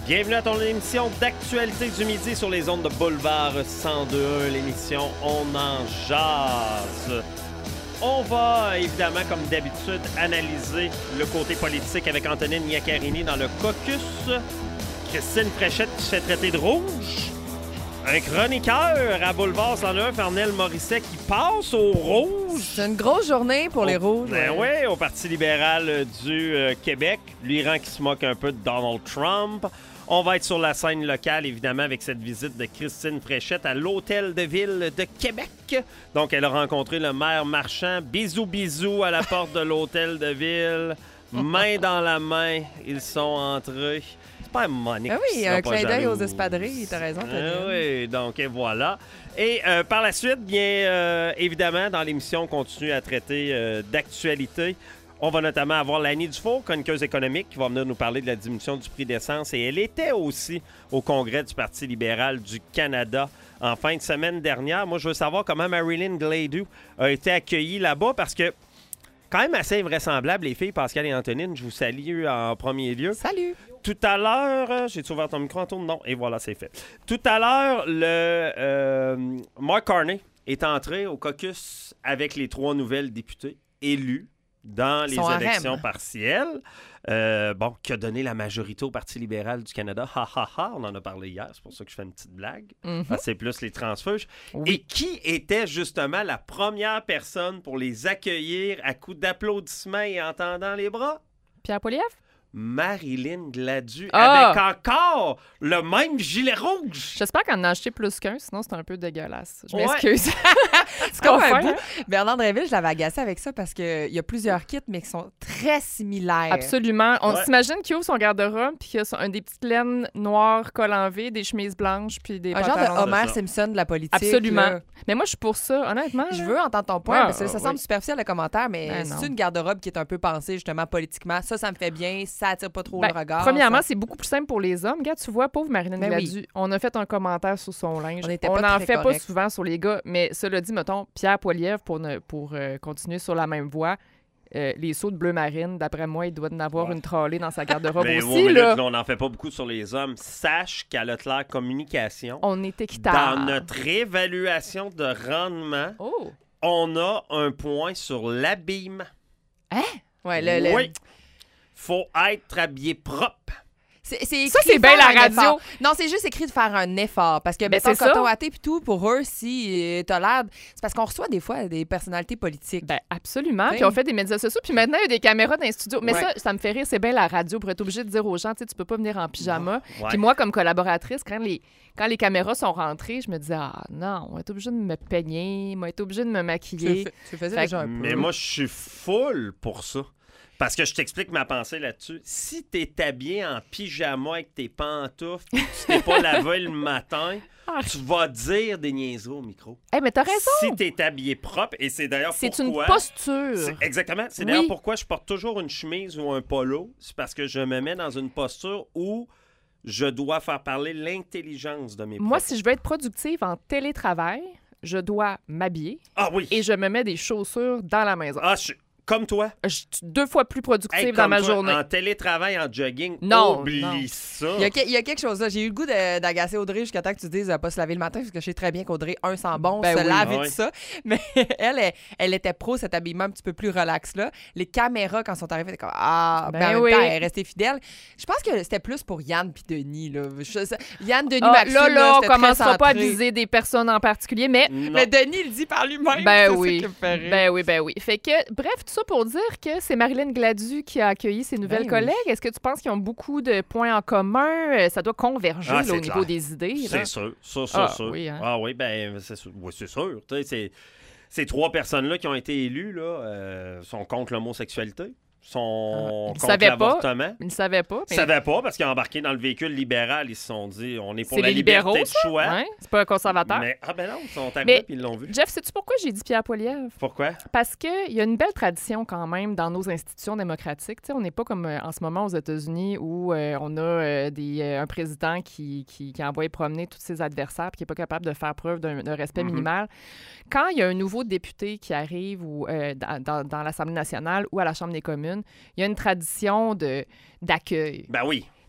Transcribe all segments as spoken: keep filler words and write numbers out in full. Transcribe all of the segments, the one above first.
Bienvenue à ton émission d'actualité du midi sur les ondes de Boulevard cent deux point un, l'émission On en jase. On va évidemment, comme d'habitude, analyser le côté politique avec Antonine Iaccarini dans le caucus. Christine Fréchette qui se fait traiter de rouge. Un chroniqueur à Boulevard cent deux point un, Fernel Morisset, qui passe au rouge. C'est une grosse journée pour au, les rouges. Ben oui, ouais. au Parti libéral du euh, Québec. L'Iran qui se moque un peu de Donald Trump. On va être sur la scène locale, évidemment, avec cette visite de Christine Fréchette à l'Hôtel de Ville de Québec. Donc, elle a rencontré le maire Marchand. Bisous, bisous à la porte de l'Hôtel de Ville. Main dans la main, ils sont entrés. C'est pas Monique. Ah oui, un clin d'œil aux espadrilles, t'as raison. Ah oui, donc et voilà. Et euh, par la suite, bien euh, évidemment, dans l'émission, on continue à traiter euh, d'actualité. On va notamment avoir Lani Dufault, chroniqueuse économique, qui va venir nous parler de la diminution du prix d'essence. Et elle était aussi au congrès du Parti libéral du Canada en fin de semaine dernière. Moi, je veux savoir comment Marilyn Gladu a été accueillie là-bas parce que, quand même assez invraisemblable, les filles, Pascal et Antonine, je vous salue en premier lieu. Salut! Tout à l'heure, j'ai-tu ouvert ton micro, Antoine? Non, et voilà, c'est fait. Tout à l'heure, le euh, Mark Carney est entré au caucus avec les trois nouvelles députées élues dans les Son élections harem. partielles. Euh, bon, qui a donné la majorité au Parti libéral du Canada. Ha, ha, ha, on en a parlé hier, c'est pour ça que je fais une petite blague. Mm-hmm. Ah, c'est plus les transfuges. Oui. Et qui était justement la première personne pour les accueillir à coups d'applaudissements et en tendant les bras? Pierre Poilievre? Marilyn Gladu, Ah! avec encore le même gilet rouge. J'espère qu'elle en a acheté plus qu'un, sinon c'est un peu dégueulasse. Je Ouais. m'excuse. C'est Comme qu'on un fait, bout. hein? Bernard Dréville, je l'avais agacé avec ça parce qu'il y a plusieurs kits, mais qui sont très similaires. Absolument. On Ouais. s'imagine qu'il ouvre son garde-robe puis qu'il y a un des petites laines noires col en V, des chemises blanches puis des Un genre pantalons. de Homer ça. Simpson de la politique. Absolument. là. Mais moi, je suis pour ça, honnêtement. Je là. veux entendre ton point, Ouais, parce que ça oui. semble superficiel le commentaire, mais Ben non. c'est une garde-robe qui est un peu pensée justement politiquement. Ça, ça me fait bien. Ça attire pas trop Ben, le regard. Premièrement, ça- c'est beaucoup plus simple pour les hommes. Regarde, tu vois, pauvre Marilyn Ben Gladu, oui. on a fait un commentaire sur son linge. On était On pas n'en très fait pas correct. souvent sur les gars, mais cela dit, mettons, Pierre Poilievre, pour, ne- pour euh, continuer sur la même voie, euh, les sauts de bleu marine, d'après moi, il doit en avoir Ouais. une trollée dans sa garde-robe Mais aussi. wow, mais là. là, on n'en fait pas beaucoup sur les hommes. Sache qu'à Leclerc Communication, On est équitable. dans notre évaluation de rendement, Oh! on a un point sur l'habillement. Ouais, le- le- Oui. Faut être habillé propre. C'est, c'est écrit Ça, c'est de bien faire la un radio. effort. Non, c'est juste écrit de faire un effort. Parce que, Ben, mettons, c'est ça. coton watté puis tout, pour eux, si euh, t'as l'air... C'est parce qu'on reçoit des fois des personnalités politiques. Ben absolument. T'sais. Puis on fait des médias sociaux. Puis maintenant, il y a des caméras dans les studios. Mais Ouais. ça, ça me fait rire. C'est bien la radio pour être obligé de dire aux gens, tu sais, tu peux pas venir en pyjama. Ouais. Puis moi, comme collaboratrice, quand les, quand les caméras sont rentrées, je me disais, ah non, on va être obligé de me peigner, on va être obligé de me tu, maquiller. le fais- tu le faisais Fait déjà un peu. Mais moi, je suis full pour ça. Parce que je t'explique ma pensée là-dessus. Si t'es habillé en pyjama avec tes pantoufles, tu t'es pas lavé le matin, Ah. tu vas dire des niaiseries au micro. Eh, mais t'as raison. Si t'es habillé propre, et c'est d'ailleurs C'est une pourquoi... posture. C'est- Exactement. C'est Oui. d'ailleurs pourquoi je porte toujours une chemise ou un polo. C'est parce que je me mets dans une posture où je dois faire parler l'intelligence de mes Moi, propres- si je veux être productive en télétravail, je dois m'habiller Ah oui! et je me mets des chaussures dans la maison. Ah, je suis comme toi. Je suis deux fois plus productive Hey, dans comme ma toi, journée. En télétravail, en jogging, Non, oublie non. ça. Il y, a, que- il y a quelque chose là. J'ai eu le goût de- d'agacer Audrey jusqu'à temps que tu dises de pas se laver le matin, parce que je sais très bien qu'Audrey, un, sent bon, Ben se oui. lave et Ouais. tout ça. Mais elle, elle, elle était pro cet habillement un petit peu plus relax là. Les caméras, quand sont arrivées, étaient comme Ah, Ben ben, en même oui. temps, elle est restée fidèle. Je pense que c'était plus pour Yann puis Denis. Là. Je- ça- Yann, Denis, Ah, Maxime, là, là, on c'était très commencera pas à centré. viser des personnes en particulier, mais Non. Mais Denis, il le dit par lui-même. Ben c'est oui. ça qui me fait rire. Ben oui, ben oui. Fait que, bref, tout ça pour dire que c'est Marilyn Gladu qui a accueilli ses nouvelles Ben collègues. Est-ce que tu penses qu'ils ont beaucoup de points en commun? Euh, Ça doit converger Ah, là, c'est au niveau clair. des idées. là. C'est sûr, ça, ça, Ah, sûr. oui, hein. Ah oui, ben, c'est sûr. Oui, c'est sûr. Tu sais, c'est- ces trois personnes-là qui ont été élues là, euh, sont contre l'homosexualité, sont Ah, ils contre savaient pas. l'avortement. Ils ne savaient pas. Ils mais- savaient pas parce qu'ils ont embarqué dans le véhicule libéral. Ils se sont dit, on est pour C'est la les liberté libéraux, de choix. Hein? C'est pas un conservateur. Mais, ah ben non, ils sont arrivés Mais- et ils l'ont vu. Jeff, sais-tu pourquoi j'ai dit Pierre Poilievre? Pourquoi? Parce qu'il y a une belle tradition quand même dans nos institutions démocratiques. Tu sais, on n'est pas comme euh, en ce moment aux États-Unis où euh, on a euh, des, euh, un président qui, qui, qui envoie promener tous ses adversaires et qui n'est pas capable de faire preuve d'un d'un respect Mhm. minimal. Quand il y a un nouveau député qui arrive ou, euh, dans, dans- dans l'Assemblée nationale ou à la Chambre des communes, il y a une tradition de d'accueil. Ben oui. Tu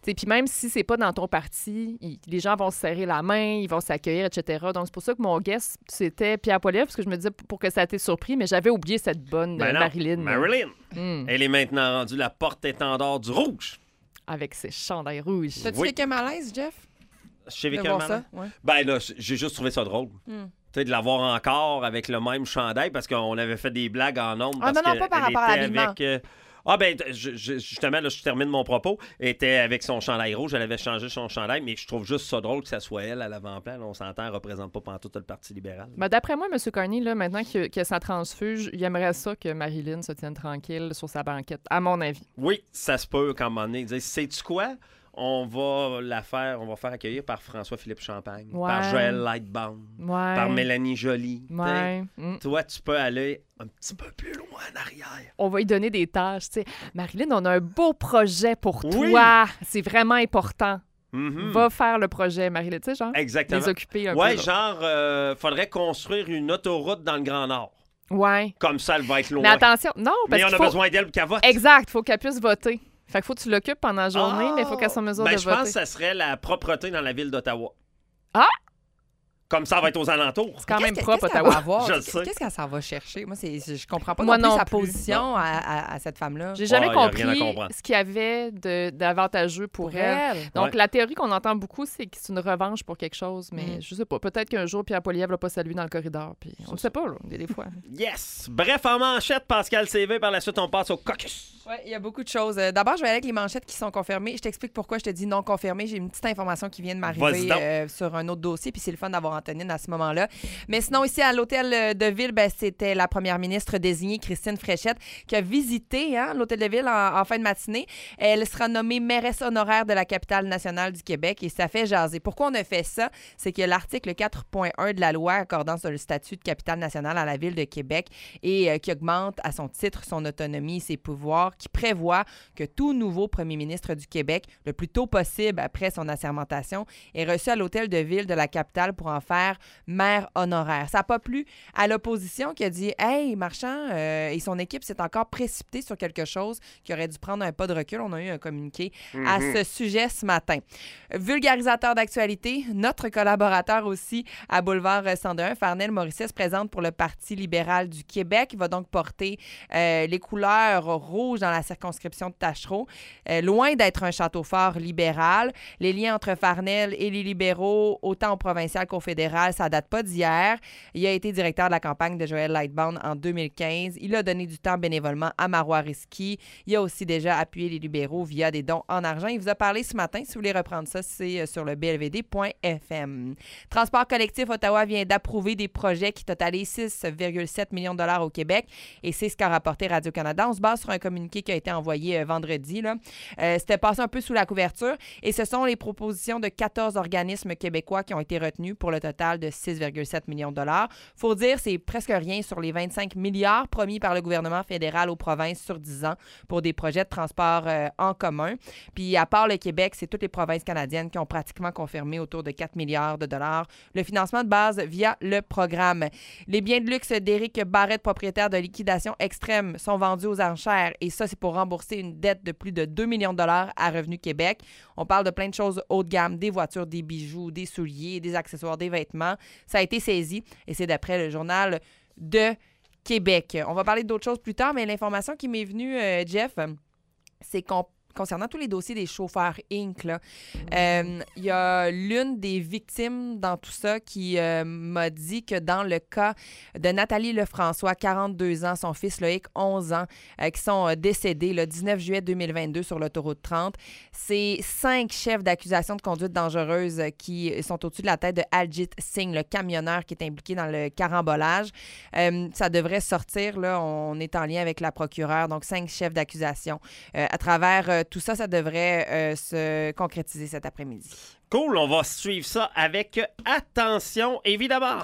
Puis même si c'est pas dans ton parti, il, les gens vont se serrer la main, ils vont s'accueillir, et cetera. Donc, c'est pour ça que mon guest, c'était Pierre Poilievre, parce que je me disais pour que ça t'ait surpris, mais j'avais oublié cette bonne Ben euh, non, Marilyn. Marilyn. Mm. Elle est maintenant rendue la porte-étendard du rouge. Avec ses chandails rouges. T'as-tu Oui. quelqu'un malaise, Jeff? Chez De Vécu voir Maman? ça? Ouais. Ben là, j'ai juste trouvé ça drôle. Mm. Tu sais, de l'avoir encore avec le même chandail, parce qu'on avait fait des blagues en ondes. Ah parce non, non, que pas par elle rapport à était l'habillement. avec, euh, Ah ben, je- je- justement, là, je termine mon propos. Elle était avec son chandail rouge. Elle avait changé son chandail, mais je trouve juste ça drôle que ça soit elle à l'avant-plan. Là, on s'entend, elle représente pas pantoute le Parti libéral. Ben, d'après moi, M. Carney, là, maintenant qu'il a, qu'il a sa transfuge, il aimerait ça que Marilyn se tienne tranquille sur sa banquette, à mon avis. Oui, ça se peut qu'à un moment donné, ils disent, sais-tu quoi? On va la faire, on va faire accueillir par François-Philippe Champagne, Ouais. par Joël Lightbound, Ouais. par Mélanie Joly. Ouais. Mm. Toi, tu peux aller un petit peu plus loin en arrière. On va lui donner des tâches. Tu sais, Marilyn, on a un beau projet pour Oui. toi. C'est vraiment important. Mhm. Va faire le projet, Marilyn. Tu sais, genre, Exactement. les occuper un Ouais, peu. là. genre, euh, faudrait construire une autoroute dans le Grand Nord. Ouais. Comme ça, elle va être loin. Mais attention, non, parce Mais on qu'il a faut... besoin d'elle pour qu'elle vote. Exact, il faut qu'elle puisse voter. Fait qu'il faut que tu l'occupes pendant la journée, Ah! mais il faut qu'elle soit en mesure Ben, de je voter. pense que ça serait la propreté dans la ville d'Ottawa. Ah! Comme ça, elle va être aux alentours. C'est quand même Qu'est-ce que- propre, qu'est-ce qu'elle Ottawa. va avoir? Je le Qu'est-ce sais. qu'est-ce qu'elle s'en va chercher? Moi, c'est, c'est- je comprends pas Moi non plus non sa plus. position à, à- à cette femme-là. J'ai jamais Ah, y a rien à compris comprendre. ce qu'il y avait de- d'avantageux pour, Pour elle. elle. Donc, Ouais. la théorie qu'on entend beaucoup, c'est que c'est une revanche pour quelque chose, mais Mm. je sais pas. Peut-être qu'un jour, Pierre Poilievre l'a pas salué dans le corridor, puis on ne sait pas, là, des, des fois. Yes! Bref, en manchette, Pascal C V. Par la suite, on passe au caucus. Oui, il y a beaucoup de choses. Euh, D'abord, je vais aller avec les manchettes qui sont confirmées. Je t'explique pourquoi je te dis non confirmées. J'ai une petite information qui vient de Vas-y m'arriver donc. euh, sur un autre dossier, puis c'est le fun d'avoir Antonine à ce moment-là. Mais sinon, ici, à l'Hôtel de Ville, ben, c'était la première ministre désignée, Christine Fréchette, qui a visité hein, l'Hôtel de Ville en, en fin de matinée. Elle sera nommée mairesse honoraire de la capitale nationale du Québec et ça fait jaser. Pourquoi on a fait ça? C'est que l'article quatre point un de la loi accordant sur le statut de capitale nationale à la Ville de Québec et euh, qui augmente à son titre son autonomie et ses pouvoirs, qui prévoit que tout nouveau premier ministre du Québec, le plus tôt possible après son assermentation, est reçu à l'Hôtel de Ville de la capitale pour en faire maire honoraire. Ça n'a pas plu à l'opposition qui a dit « Hey, Marchand euh, et son équipe s'est encore précipité sur quelque chose qui aurait dû prendre un pas de recul. » On a eu un communiqué à ce sujet ce matin. Vulgarisateur d'actualité, notre collaborateur aussi à Boulevard cent deux, Farnell Morisset, se présente pour le Parti libéral du Québec. Il va donc porter euh, les couleurs rouges dans la circonscription de Tachereau. Euh, loin d'être un château fort libéral, les liens entre Farnell et les libéraux, autant au provincial qu'au fédéral, ça date pas d'hier. Il a été directeur de la campagne de Joël Lightbound en deux mille quinze. Il a donné du temps bénévolement à Marois Risky. Il a aussi déjà appuyé les libéraux via des dons en argent. Il vous a parlé ce matin. Si vous voulez reprendre ça, c'est sur le b l v d point f m. Transport collectif Ottawa vient d'approuver des projets qui totalisent six virgule sept millions de dollars au Québec et c'est ce qu'a rapporté Radio-Canada. On se base sur un communiqué qui a été envoyé euh, vendredi. Là. Euh, c'était passé un peu sous la couverture et ce sont les propositions de quatorze organismes québécois qui ont été retenus pour le total de six virgule sept millions de dollars. Faut dire, c'est presque rien sur les vingt-cinq milliards promis par le gouvernement fédéral aux provinces sur dix ans pour des projets de transport euh, en commun. Puis à part le Québec, c'est toutes les provinces canadiennes qui ont pratiquement confirmé autour de quatre milliards de dollars le financement de base via le programme. Les biens de luxe d'Éric Barrette, propriétaire de Liquidation Extrême, sont vendus aux enchères et ça, c'est pour rembourser une dette de plus de deux millions de dollars à Revenu Québec. On parle de plein de choses haut de gamme, des voitures, des bijoux, des souliers, des accessoires, des vêtements. Ça a été saisi et c'est d'après le journal de Québec. On va parler d'autres choses plus tard, mais l'information qui m'est venue, euh, Jeff, c'est qu'on concernant tous les dossiers des chauffeurs Inc, là, euh, il y a l'une des victimes dans tout ça qui euh, m'a dit que dans le cas de Nathalie Lefrançois, quarante-deux ans, son fils Loïc, onze ans, euh, qui sont euh, décédés le dix-neuf juillet deux mille vingt-deux sur l'autoroute trente, c'est cinq chefs d'accusation de conduite dangereuse qui sont au-dessus de la tête de Aljit Singh, le camionneur qui est impliqué dans le carambolage. Euh, ça devrait sortir, là, on est en lien avec la procureure, donc cinq chefs d'accusation. Euh, à travers euh, tout ça, ça devrait euh, se concrétiser cet après-midi. Cool, on va suivre ça avec attention, évidemment.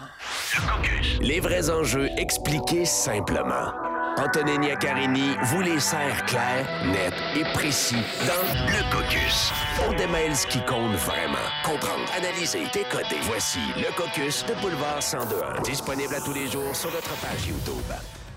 Les vrais enjeux expliqués simplement. Antonine Iaccarini vous les sert clairs, nets et précis dans Le Caucus. On démêle ce qui compte vraiment. Comprendre, analyser, décoder. Voici Le Caucus de Boulevard cent deux. Disponible à tous les jours sur notre page YouTube.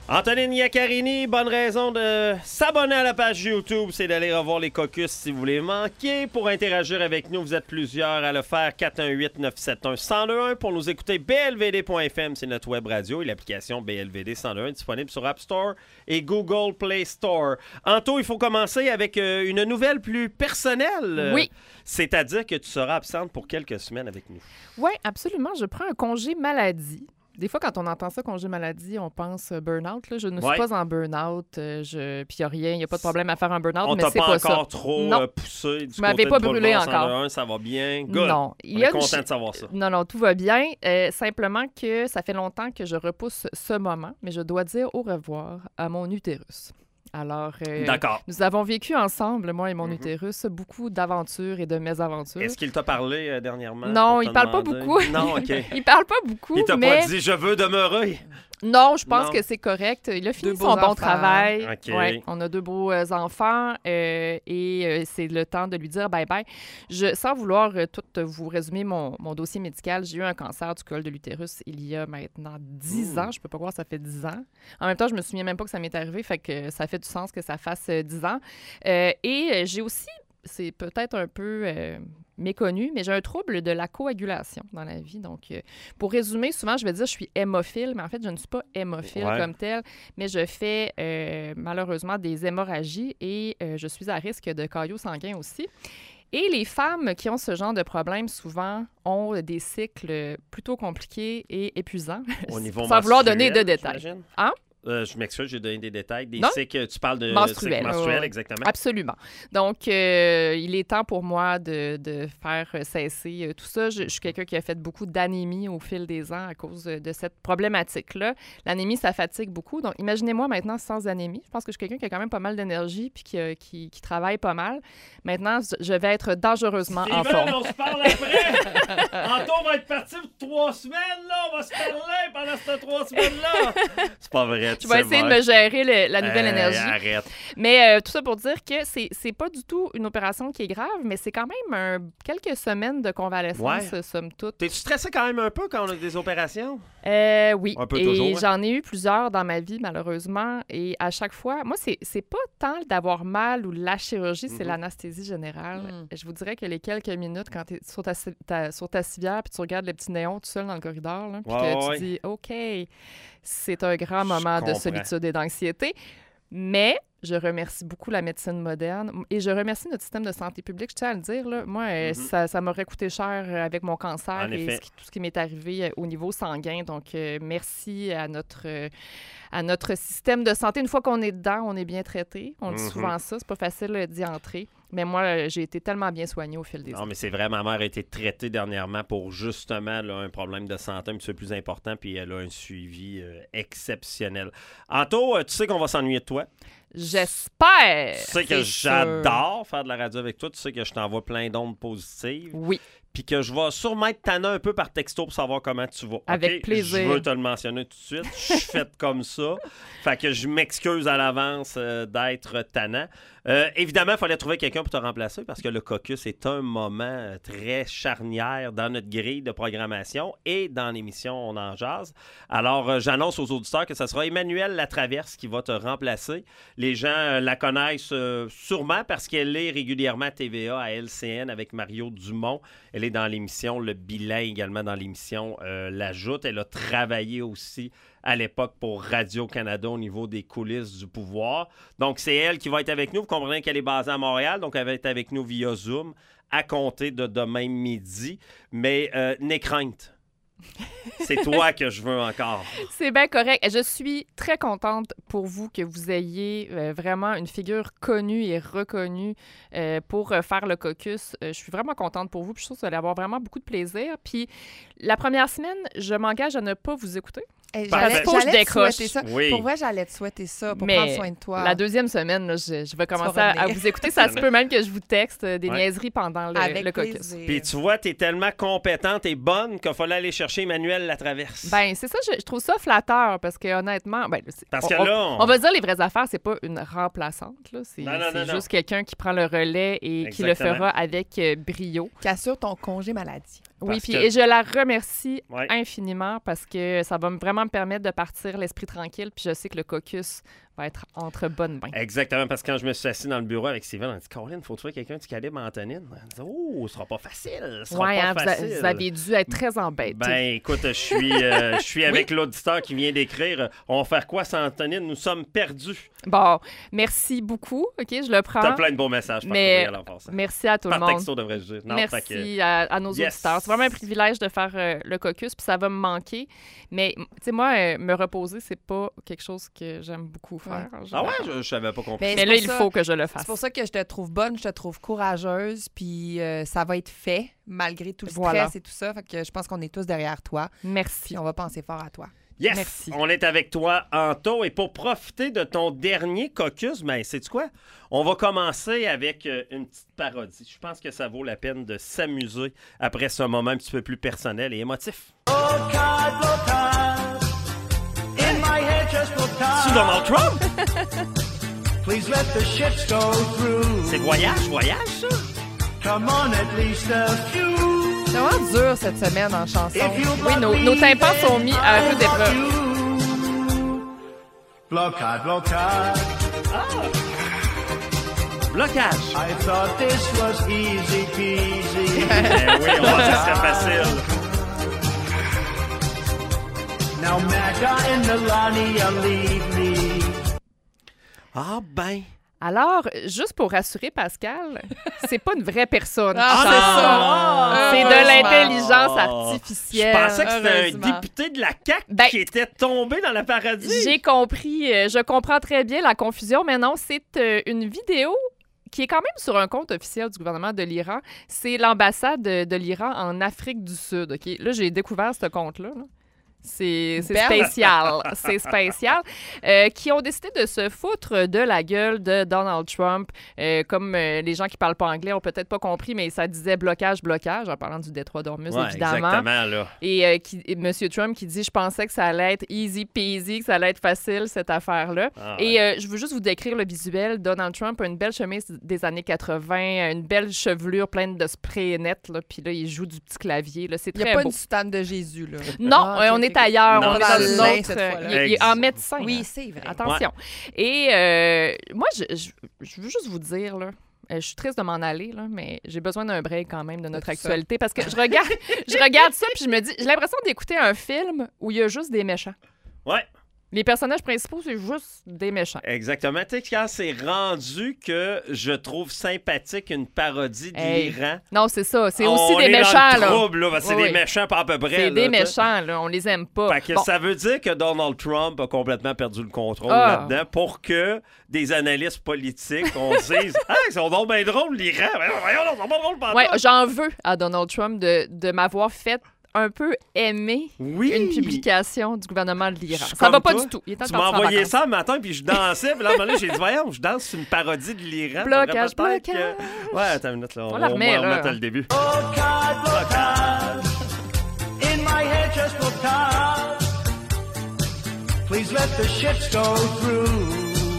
Antonine Iaccarini, bonne raison de s'abonner à la page YouTube, c'est d'aller revoir les caucus si vous les manquez. Pour interagir avec nous, vous êtes plusieurs à le faire. quatre un huit neuf sept un un zéro deux un pour nous écouter. B L V D point F M, c'est notre web radio et l'application B L V D cent deux un disponible sur App Store et Google Play Store. Anto, il faut commencer avec euh, une nouvelle plus personnelle. Oui. C'est-à-dire que tu seras absente pour quelques semaines avec nous. Oui, absolument. Je prends un congé maladie. Des fois, quand on entend ça, congé maladie, on pense euh, burn-out. Là. Je ne suis ouais. pas en burn-out. Euh, je... Puis il n'y a rien, il n'y a pas de problème à faire un burn-out, on mais t'a c'est pas pas ça. encore trop euh, poussé du Vous m'avez côté pas de brûlé Boulevard cent encore. deux un, ça va bien. Good. Non. On est content de savoir ça. Non, non, tout va bien. Euh, simplement que ça fait longtemps que je repousse ce moment, mais je dois dire au revoir à mon utérus. Alors, euh, D'accord. nous avons vécu ensemble, moi et mon Mm-hmm. utérus, beaucoup d'aventures et de mésaventures. Est-ce qu'il t'a parlé euh, dernièrement? Non, il parle pas beaucoup. Non, OK. Il parle pas beaucoup, Il t'a mais... pas dit « je veux demeurer ». Non, je pense Non. que c'est correct. Il a fini Deux son beaux bon enfants. travail. OK. Ouais, on a deux beaux euh, enfants euh, et euh, c'est le temps de lui dire bye-bye. Je, sans vouloir euh, tout vous résumer mon, mon dossier médical, j'ai eu un cancer du col de l'utérus il y a maintenant dix Ouh. ans. Je peux pas croire que ça fait dix ans. En même temps, je me souviens même pas que ça m'est arrivé, fait que ça fait du sens que ça fasse euh, dix ans. Euh, et euh, j'ai aussi, c'est peut-être un peu... Euh, méconnu, mais j'ai un trouble de la coagulation dans la vie. Donc, euh, pour résumer, souvent, je vais dire je suis hémophile, mais en fait, je ne suis pas hémophile Ouais. comme tel, mais je fais euh, malheureusement des hémorragies et euh, je suis à risque de caillots sanguins aussi. Et les femmes qui ont ce genre de problème, souvent, ont des cycles plutôt compliqués et épuisants, Au niveau sans vouloir donner de menstruel, détails. j'imagine? Hein? Euh, je m'excuse, j'ai donné des détails. Des Non? cycles, tu parles de Menstruel. cycles menstruels, Ouais. exactement. Absolument. Donc, euh, il est temps pour moi de, de faire cesser euh, tout ça. Je, je suis quelqu'un qui a fait beaucoup d'anémie au fil des ans à cause de, de cette problématique-là. L'anémie, ça fatigue beaucoup. Donc, imaginez-moi maintenant sans anémie. Je pense que je suis quelqu'un qui a quand même pas mal d'énergie puis qui, euh, qui, qui travaille pas mal. Maintenant, je vais être dangereusement en Steven, forme. on se parle après! Anton va être parti pour trois semaines, là! On va se parler pendant ces trois semaines-là! C'est pas vrai, tu Je vais sais, essayer de moi. me gérer le- la nouvelle Hey, énergie. Arrête. Mais euh, tout ça pour dire que c'est, c'est pas du tout une opération qui est grave, mais c'est quand même un- quelques semaines de convalescence, Ouais. euh, somme toute. T'es-tu stressé quand même un peu quand on a des opérations? Euh, oui. Un peu et toujours, hein? j'en ai eu plusieurs dans ma vie, malheureusement. Et à chaque fois, moi, c'est, c'est pas tant d'avoir mal ou la chirurgie, c'est Mhm. l'anesthésie générale. Mm. Je vous dirais que les quelques minutes, quand tu es sur ta, ta- sur ta civière puis tu regardes le petit néon tout seul dans le corridor, là, puis Ouais, que ouais. tu dis « OK, c'est un grand Je moment de comprends. solitude et d'anxiété ». Mais je remercie beaucoup la médecine moderne et je remercie notre système de santé publique. Je tiens à le dire, là, moi, euh, Mhm. ça, ça m'aurait coûté cher euh, avec mon cancer En et effet. ce qui- tout ce qui m'est arrivé euh, au niveau sanguin. Donc, euh, merci à notre, euh, à notre système de santé. Une fois qu'on est dedans, on est bien traité. On dit Mhm. souvent ça. C'est pas facile euh, d'y entrer. Mais moi, euh, j'ai été tellement bien soignée au fil des Non, ans. mais c'est vrai, ma mère a été traitée dernièrement pour justement là, un problème de santé un petit peu plus important, puis elle a un suivi euh, exceptionnel. Anto, euh, tu sais qu'on va s'ennuyer de toi. J'espère! Tu sais que c'est sûr. j'adore faire de la radio avec toi. Tu sais que je t'envoie plein d'ondes positives. Oui. Puis que je vais sûrement être tannant un peu par texto pour savoir comment tu vas. Avec OK? plaisir. Je veux te le mentionner tout de suite. Je suis faite comme ça. Fait que je m'excuse à l'avance euh, d'être tannant. Euh, évidemment, il fallait trouver quelqu'un pour te remplacer parce que le caucus est un moment euh, très charnière dans notre grille de programmation et dans l'émission On en jase. Alors, euh, j'annonce aux auditeurs que ce sera Emmanuelle Latraverse qui va te remplacer. Les gens euh, la connaissent euh, sûrement parce qu'elle est régulièrement à T V A, à L C N avec Mario Dumont. Elle est dans l'émission Le Bilan, également dans l'émission euh, La Joute. Elle a travaillé aussi à l'époque pour Radio-Canada au niveau des coulisses du pouvoir. Donc, c'est elle qui va être avec nous. Vous comprenez qu'elle est basée à Montréal, donc elle va être avec nous via Zoom à compter de demain midi. Mais euh, n'aie crainte. C'est toi que je veux encore. C'est bien correct. Je suis très contente pour vous que vous ayez euh, vraiment une figure connue et reconnue euh, pour euh, faire le caucus. Euh, je suis vraiment contente pour vous. Puis je trouve que vous allez avoir vraiment beaucoup de plaisir. Puis la première semaine, je m'engage à ne pas vous écouter. Hey, Parfait. j'allais, Faut que je j'allais te décroche. souhaiter ça. Oui. Pour vrai, j'allais te souhaiter ça pour Mais prendre soin de toi. La deuxième semaine, là, je, je vais commencer vas à, à revenir. vous écouter. Ça se peut même que je vous texte euh, des Ouais. niaiseries pendant le, Avec le caucus. plaisir. Puis tu vois, t'es tellement compétente et bonne qu'il fallait aller chercher Emmanuelle Latraverse. Ben, c'est ça, je, je trouve ça flatteur parce que honnêtement, ben, c'est- Parce on, que on- là, on- on va dire les vraies affaires, c'est pas une remplaçante. Là. C'est, Non, non, c'est non, juste quelqu'un qui prend le relais et qui le Exactement. fera avec euh, brio. Qui assure ton congé maladie. Oui, puis que... et je la remercie ouais. infiniment parce que ça va vraiment me permettre de partir l'esprit tranquille. Puis je sais que le caucus va être entre bonnes mains. Exactement, parce que quand je me suis assis dans le bureau avec Steven, on a dit « Colin, faut trouver quelqu'un du calibre Antonine. » On a dit « Oh, ce sera pas facile, ce sera ouais, pas hein, facile. » Vous, a, vous avez dû être très embêté. Ben, écoute, je suis, euh, je suis avec oui. l'auditeur qui vient d'écrire « On va faire quoi sans Antonine? Nous sommes perdus. » Bon, merci beaucoup. OK, je le prends. T'as plein de beaux messages par Mais courriel en passant. Merci à tout par le monde. texto, devrais-je dire. Non, merci que... à, à nos yes. auditeurs. C'est vraiment un privilège de faire euh, le caucus, puis ça va me manquer. Mais, tu sais, moi, euh, me reposer, c'est pas quelque chose que j'aime beaucoup faire. Ouais. Ah ouais? Je, je savais pas compris. Mais, Mais là, il ça, faut que je le fasse. C'est pour ça que je te trouve bonne, je te trouve courageuse, puis euh, ça va être fait, malgré tout le stress Voilà. et tout ça. Fait que je pense qu'on est tous derrière toi. Merci. Puis on va penser fort à toi. Yes! Merci. On est avec toi, Anto. Et pour profiter de ton dernier caucus, ben, sais-tu quoi? On va commencer avec euh, une petite parodie. Je pense que ça vaut la peine de s'amuser après ce moment un petit peu plus personnel et émotif. C'est Donald Trump? C'est voyage, voyage, ça? C'est vraiment dur cette semaine en chanson. Oui, nos, nos tympans sont mis à rude épreuve. Blocade, blocade. Ah! Blocage. I thought this was easy peasy. Ben oui, on va dire que c'est facile. Now Maca and Melania leave me. Ah ben... Alors, juste pour rassurer Pascal, c'est pas une vraie personne. Ah, qui c'est chante. ça. C'est de Heureusement. l'intelligence Je artificielle. pensais que c'était un Heureusement. député de la C A Q Ben, qui était tombé dans la paradis. J'ai compris, euh, je comprends très bien la confusion, mais non, c'est euh, une vidéo qui est quand même sur un compte officiel du gouvernement de l'Iran. C'est l'ambassade de, de l'Iran en Afrique du Sud. OK? Là, j'ai découvert ce compte-là. Là. C'est c'est Belle. spécial. C'est spécial. Euh, qui ont décidé de se foutre de la gueule de Donald Trump. Euh, comme euh, les gens qui parlent pas anglais ont peut-être pas compris, mais ça disait blocage, blocage, en parlant du détroit d'Ormuz, Ouais, évidemment. exactement, là. Et euh, qui, et M. Trump qui dit « Je pensais que ça allait être easy peasy, que ça allait être facile, cette affaire-là. Ah, Et euh, je veux juste vous décrire le visuel. Donald Trump a une belle chemise des années quatre-vingt, une belle chevelure pleine de spray net, là, puis là, il joue du petit clavier. Là, c'est Il n'y très a pas beau. une soutane de Jésus, là. Non, Ah, euh, ok, on ok, est ok. ailleurs. Non, on est dans dans le une lin autre... cette euh, fois-là. il, il est en médecin. Oui, hein. c'est vrai. Attention. Et euh, moi, je, je, je veux juste vous dire, là, euh, je suis triste de m'en aller, là, mais j'ai besoin d'un break quand même de notre tout ça. actualité parce que je regarde, je regarde ça puis je me dis, j'ai l'impression d'écouter un film où il y a juste des méchants. Ouais, Les personnages principaux, c'est juste des méchants. exactement. Tu sais, quand c'est rendu que je trouve sympathique une parodie de Hey. l'Iran. Non, c'est ça. C'est on aussi des est méchants, dans le là. trouble, là, parce que c'est Oui, des oui. méchants pas à peu près. C'est là, des tu sais. méchants, là. On les aime pas. Fait que Bon. ça veut dire que Donald Trump a complètement perdu le contrôle Ah. là-dedans pour que des analystes politiques on se dise « Ah, ils sont donc bien drôles, l'Iran! Ben, voyons, ils sont pas drôles pantoute. Ouais, j'en veux à Donald Trump de, de m'avoir fait un peu aimer Oui! une publication du gouvernement de l'Iran. Je suis Ça va comme pas toi. du tout. Il est temps Tu de m'as partir en envoyé vacances. ça le matin, puis je dansais. Puis là, à un moment donné, j'ai dit, voyons, je danse sur une parodie de l'Iran. Blocage, Faudrait peut-être blocage. que- Ouais, attends une minute, là. On, On la va au remet, moins là. remettre le début. Blocade, blocade. In my head, just blocade. Please let the ships go through.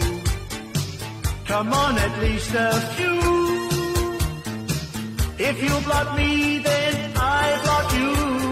Come on, at least a few. If you block me, then I block you.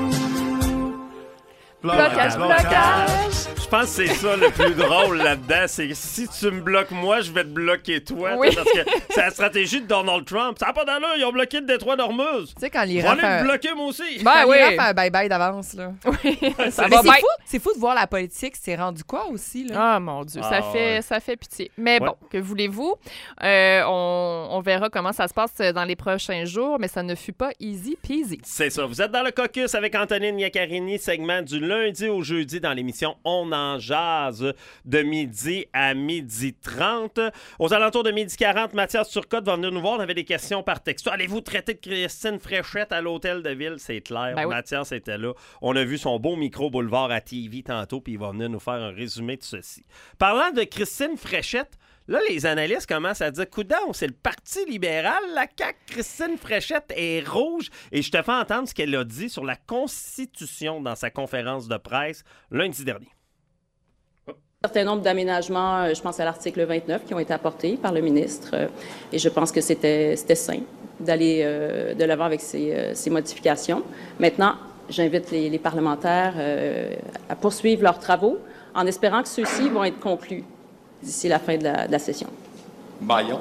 Blocage, blocage. Je pense que c'est ça le plus drôle là-dedans. C'est que si tu me bloques moi, je vais te bloquer toi. Oui. Parce que c'est la stratégie de Donald Trump. Ça n'a pas d'allure, ils ont bloqué le détroit d'Ormuz. Tu sais, quand Ils vont l'Iran aller fait me un... bloquer moi aussi. Ben quand oui. l'Iran fait un bye-bye d'avance, là. Oui, ça Mais va c'est bien. fou, c'est fou de voir la politique, c'est rendu quoi aussi, là? Ah, mon Dieu, ça, Ah, fait, ouais. ça fait pitié. Mais Ouais. bon, que voulez-vous? Euh, on, on verra comment ça se passe dans les prochains jours, mais ça ne fut pas easy peasy. C'est ça. Vous êtes dans le caucus avec Antonine Iaccarini, segment du lundi au jeudi dans l'émission On en jase de midi à midi trente. Aux alentours de midi quarante, Mathias Turcotte va venir nous voir. On avait des questions par texto. Allez-vous traiter de Christine Fréchette à l'hôtel de ville? C'est clair. Ben oui. Mathias était là. On a vu son beau micro boulevard à T V tantôt, puis il va venir nous faire un résumé de ceci. Parlant de Christine Fréchette, là, les analystes commencent à dire « Coudon, c'est le Parti libéral, la C A Q. Christine Fréchette est rouge. » Et je te fais entendre ce qu'elle a dit sur la Constitution dans sa conférence de presse lundi dernier. Un certain nombre d'aménagements, euh, je pense à l'article vingt-neuf, qui ont été apportés par le ministre. euh, Et je pense que c'était c'était sain d'aller euh, de l'avant avec ces, euh, ces modifications. Maintenant, j'invite les, les parlementaires euh, à poursuivre leurs travaux en espérant que ceux-ci vont être conclus d'ici la fin de la, de la session. Baillon.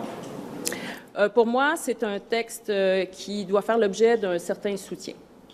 Euh, pour moi, c'est un texte euh, qui doit faire l'objet d'un certain soutien.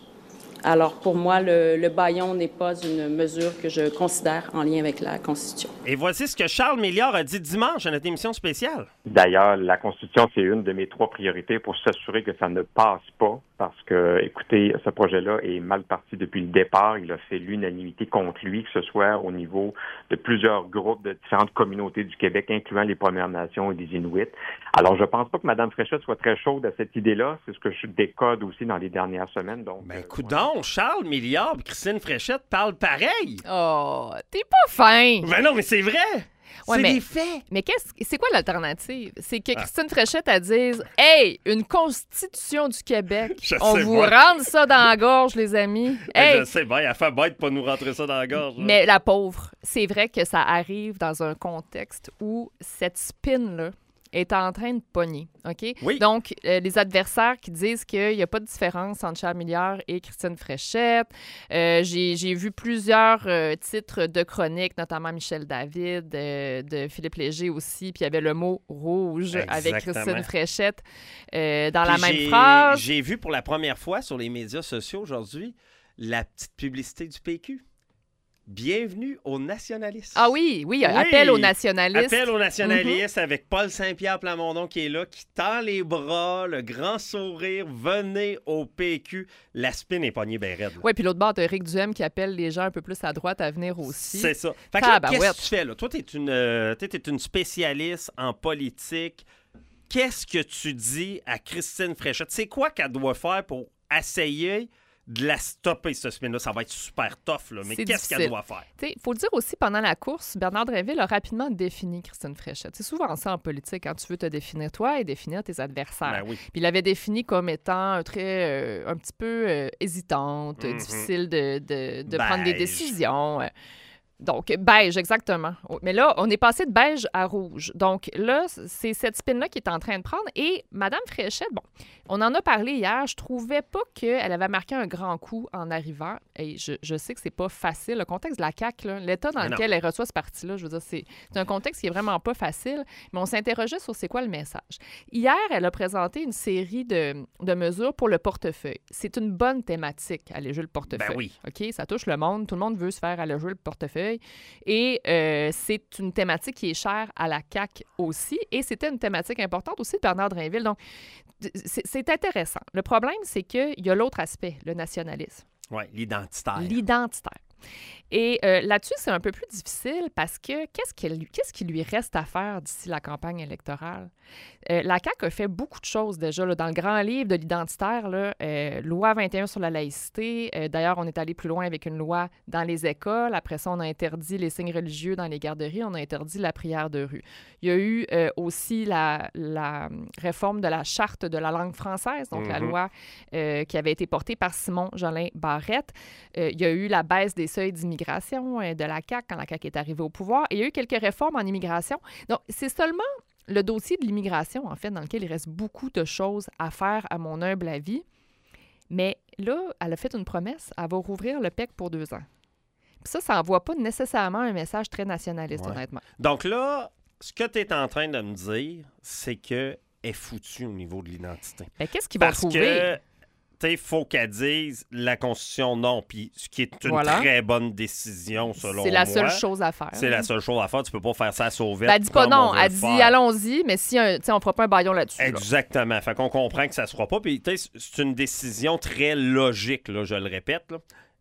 Alors, pour moi, le, le bâillon n'est pas une mesure que je considère en lien avec la Constitution. Et voici ce que Charles Milliard a dit dimanche à notre émission spéciale. D'ailleurs, la Constitution, c'est une de mes trois priorités pour s'assurer que ça ne passe pas. Parce que, écoutez, ce projet-là est mal parti depuis le départ. Il a fait l'unanimité contre lui, que ce soit au niveau de plusieurs groupes de différentes communautés du Québec, incluant les Premières Nations et les Inuits. Alors, je pense pas que Mme Fréchette soit très chaude à cette idée-là. C'est ce que je décode aussi dans les dernières semaines. Donc, ben, euh, coudonc, ouais. Charles Milliard et Christine Fréchette parlent pareil. Oh, t'es pas fin! Ben non, mais c'est vrai! Ouais, c'est mais, des faits! Mais qu'est-ce, c'est quoi l'alternative? C'est que Ah. Christine Fréchette, elle dise « Hey, une constitution du Québec, Je on sais vous pas. rentre ça dans la gorge, les amis. » Ben, Hey! je sais, ben, elle fait bête de pas nous rentrer ça dans la gorge. là. Mais la pauvre, c'est vrai que ça arrive dans un contexte où cette spin-là est en train de pogner, OK? Oui. Donc, euh, les adversaires qui disent qu'il n'y a pas de différence entre Charles Milliard et Christine Fréchette. Euh, j'ai, j'ai vu plusieurs euh, titres de chroniques, notamment Michel David, euh, de Philippe Léger aussi, puis il y avait le mot « rouge » avec Exactement. Christine Fréchette euh, dans Puis la même j'ai- phrase. J'ai vu pour la première fois sur les médias sociaux aujourd'hui la petite publicité du P Q. Bienvenue aux nationalistes. Ah oui, oui, Oui. appel aux nationalistes. Appel aux nationalistes avec Paul Saint-Pierre Plamondon qui est là, qui tend les bras, le grand sourire. Venez au P Q. La spin est pognée bien raide. là. Oui, puis l'autre bord, t'as Éric Duhem qui appelle les gens un peu plus à droite à venir aussi. C'est ça. Fait que là, Tabarouette. qu'est-ce que tu fais là? Toi, tu es une, euh, t'es- t'es une spécialiste en politique. Qu'est-ce que tu dis à Christine Fréchette? C'est quoi qu'elle doit faire pour essayer de la stopper, ce spin-là? Ça va être super tough, là. Mais C'est qu'est-ce qu'elle difficile. doit faire? Il faut le dire aussi, pendant la course, Bernard Drinville a rapidement défini Christine Fréchette. C'est souvent ça en politique, quand tu veux te définir toi et définir tes adversaires. Ben oui. Puis il l'avait défini comme étant euh, très, euh, un petit peu euh, hésitante, Mhm. difficile de, de, de prendre des Beige. décisions. euh. Donc, beige, exactement. Mais là, on est passé de beige à rouge. Donc là, c'est cette spin-là qui est en train de prendre. Et Mme Fréchette, bon, on en a parlé hier, je trouvais pas qu'elle avait marqué un grand coup en arrivant. Et je, je sais que c'est pas facile. Le contexte de la C A Q, là, l'état dans Mais lequel elle reçoit ce parti-là, je veux dire, c'est c'est un contexte qui est vraiment pas facile. Mais on s'interrogeait sur c'est quoi le message. Hier, elle a présenté une série de, de mesures pour le portefeuille. C'est une bonne thématique, alléger le portefeuille. Ben oui. OK? Ça touche le monde. Tout le monde veut se faire alléger le portefeuille. Et euh, c'est une thématique qui est chère à la C A Q aussi. Et c'était une thématique importante aussi de Bernard Drinville. Donc, c'est, c'est intéressant. Le problème, c'est qu'il y a l'autre aspect, le nationalisme. Oui, l'identitaire. L'identitaire. Et euh, là-dessus, c'est un peu plus difficile parce que qu'est-ce qu'il lui, qu'est-ce qu'il lui reste à faire d'ici la campagne électorale? Euh, la C A Q a fait beaucoup de choses déjà. Là, dans le grand livre de l'identitaire, là, euh, loi vingt et un sur la laïcité. Euh, d'ailleurs, on est allé plus loin avec une loi dans les écoles. Après ça, on a interdit les signes religieux dans les garderies. On a interdit la prière de rue. Il y a eu euh, aussi la, la réforme de la charte de la langue française, donc la Mhm. loi euh, qui avait été portée par Simon Jolin Barrette. Euh, il y a eu la baisse des seuils d'immigration euh, de la C A Q quand la C A Q est arrivée au pouvoir. Et il y a eu quelques réformes en immigration. Donc, c'est seulement le dossier de l'immigration, en fait, dans lequel il reste beaucoup de choses à faire, à mon humble avis. Mais là, elle a fait une promesse. Elle va rouvrir le P E C pour deux ans. Puis ça, ça n'envoie pas nécessairement un message très nationaliste, Ouais. honnêtement. Donc là, ce que tu es en train de me dire, c'est qu'elle est foutue au niveau de l'identité. Mais qu'est-ce qu'ils vont Parce trouver? que, tu sais, il faut qu'elle dise la Constitution non, puis ce qui est une Voilà. très bonne décision, selon moi. C'est la seule chose à faire. C'est la seule chose à faire. Tu peux pas faire ça à sauvette. Ben, elle dit pas comme non. on veut Elle le dit faire. allons-y, mais si un, tu sais, on fera pas un baillon là-dessus. là. Exactement. Fait qu'on comprend que ça se fera pas. Puis, tu sais, c'est une décision très logique, là, je le répète. Là.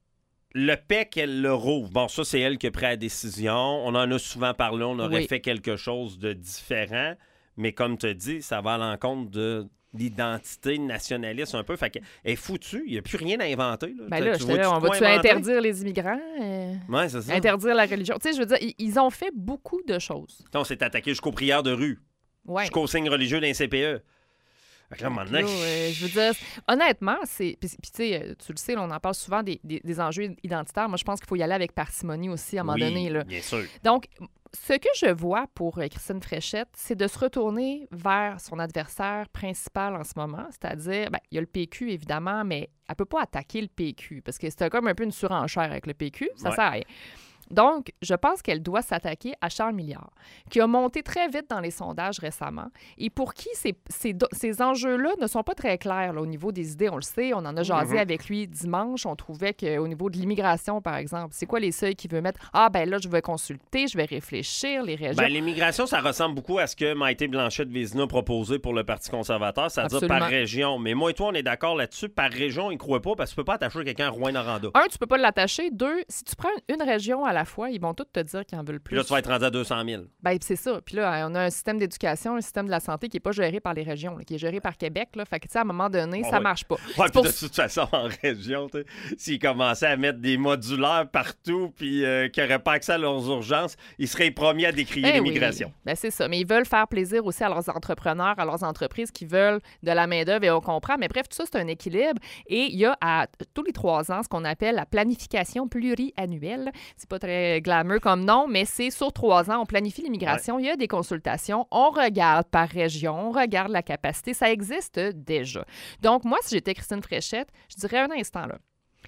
Le P E C, elle le rouvre. Bon, ça, c'est elle qui a pris la décision. On en a souvent parlé. On aurait Oui. fait quelque chose de différent. Mais comme tu as dit, ça va à l'encontre de l'identité nationaliste un peu. Fait qu'elle est foutue. Il n'y a plus rien à inventer. Là. Ben Tu- là, tu j'étais vois-tu là, on de quoi va-tu inventer? interdire les immigrants? euh, Ouais, c'est ça. interdire la religion? Tu sais, je veux dire, ils, ils ont fait beaucoup de choses. On s'est attaqué jusqu'aux prières de rue, Ouais. jusqu'aux signes religieux d'un C P E. Fait que là, Puis maintenant, là, euh, je veux dire, honnêtement, c'est. Puis, puis tu sais, euh, tu le sais, là, on en parle souvent des, des- des enjeux identitaires. Moi, je pense qu'il faut y aller avec parcimonie aussi à un moment oui, donné. Là. bien sûr. Donc, ce que je vois pour euh, Christine Fréchette, c'est de se retourner vers son adversaire principal en ce moment, c'est-à-dire, ben, il y a le P Q, évidemment, mais elle ne peut pas attaquer le P Q, parce que c'est comme un peu une surenchère avec le P Q, ça Ouais. sert à rien. Donc, je pense qu'elle doit s'attaquer à Charles Milliard, qui a monté très vite dans les sondages récemment et pour qui ces, ces, ces enjeux-là ne sont pas très clairs là, au niveau des idées. On le sait, on en a jasé Mm-hmm. avec lui dimanche. On trouvait qu'au niveau de l'immigration, par exemple, c'est quoi les seuils qu'il veut mettre? Ah, ben là, je vais consulter, je vais réfléchir, les régions. Ben, l'immigration, ça ressemble beaucoup à ce que Maïté Blanchette-Vézina a proposé pour le Parti conservateur, c'est-à-dire Absolument. par région. Mais moi et toi, on est d'accord là-dessus. Par région, ils ne croient pas parce que tu ne peux pas attacher quelqu'un à Rouyn-Noranda. Un, tu peux pas l'attacher. Deux, si tu prends une région à la fois, ils vont tous te dire qu'ils en veulent Puis plus. là, tu vas être rendu à deux cent mille. Ben, c'est ça. Puis là, on a un système d'éducation, un système de la santé qui n'est pas géré par les régions, là, qui est géré par Québec. Là. Fait que, tu sais, à un moment donné, Ah ça ouais. marche pas. Ouais, C'est puis pour- de toute façon, en région, tu sais, s'ils commençaient à mettre des modulaires partout puis euh, qu'ils n'auraient pas accès à leurs urgences, ils seraient les premiers à décrier Eh l'immigration. oui. Ben, c'est ça. Mais ils veulent faire plaisir aussi à leurs entrepreneurs, à leurs entreprises qui veulent de la main-d'œuvre et on comprend. Mais bref, tout ça, c'est un équilibre. Et il y a à tous les trois ans ce qu'on appelle la planification pluriannuelle. C'est pas très glamour comme nom, mais c'est sur trois ans, on planifie l'immigration. Il y a des consultations. On regarde par région, on regarde la capacité. Ça existe déjà. Donc, moi, si j'étais Christine Fréchette, je dirais un instant là.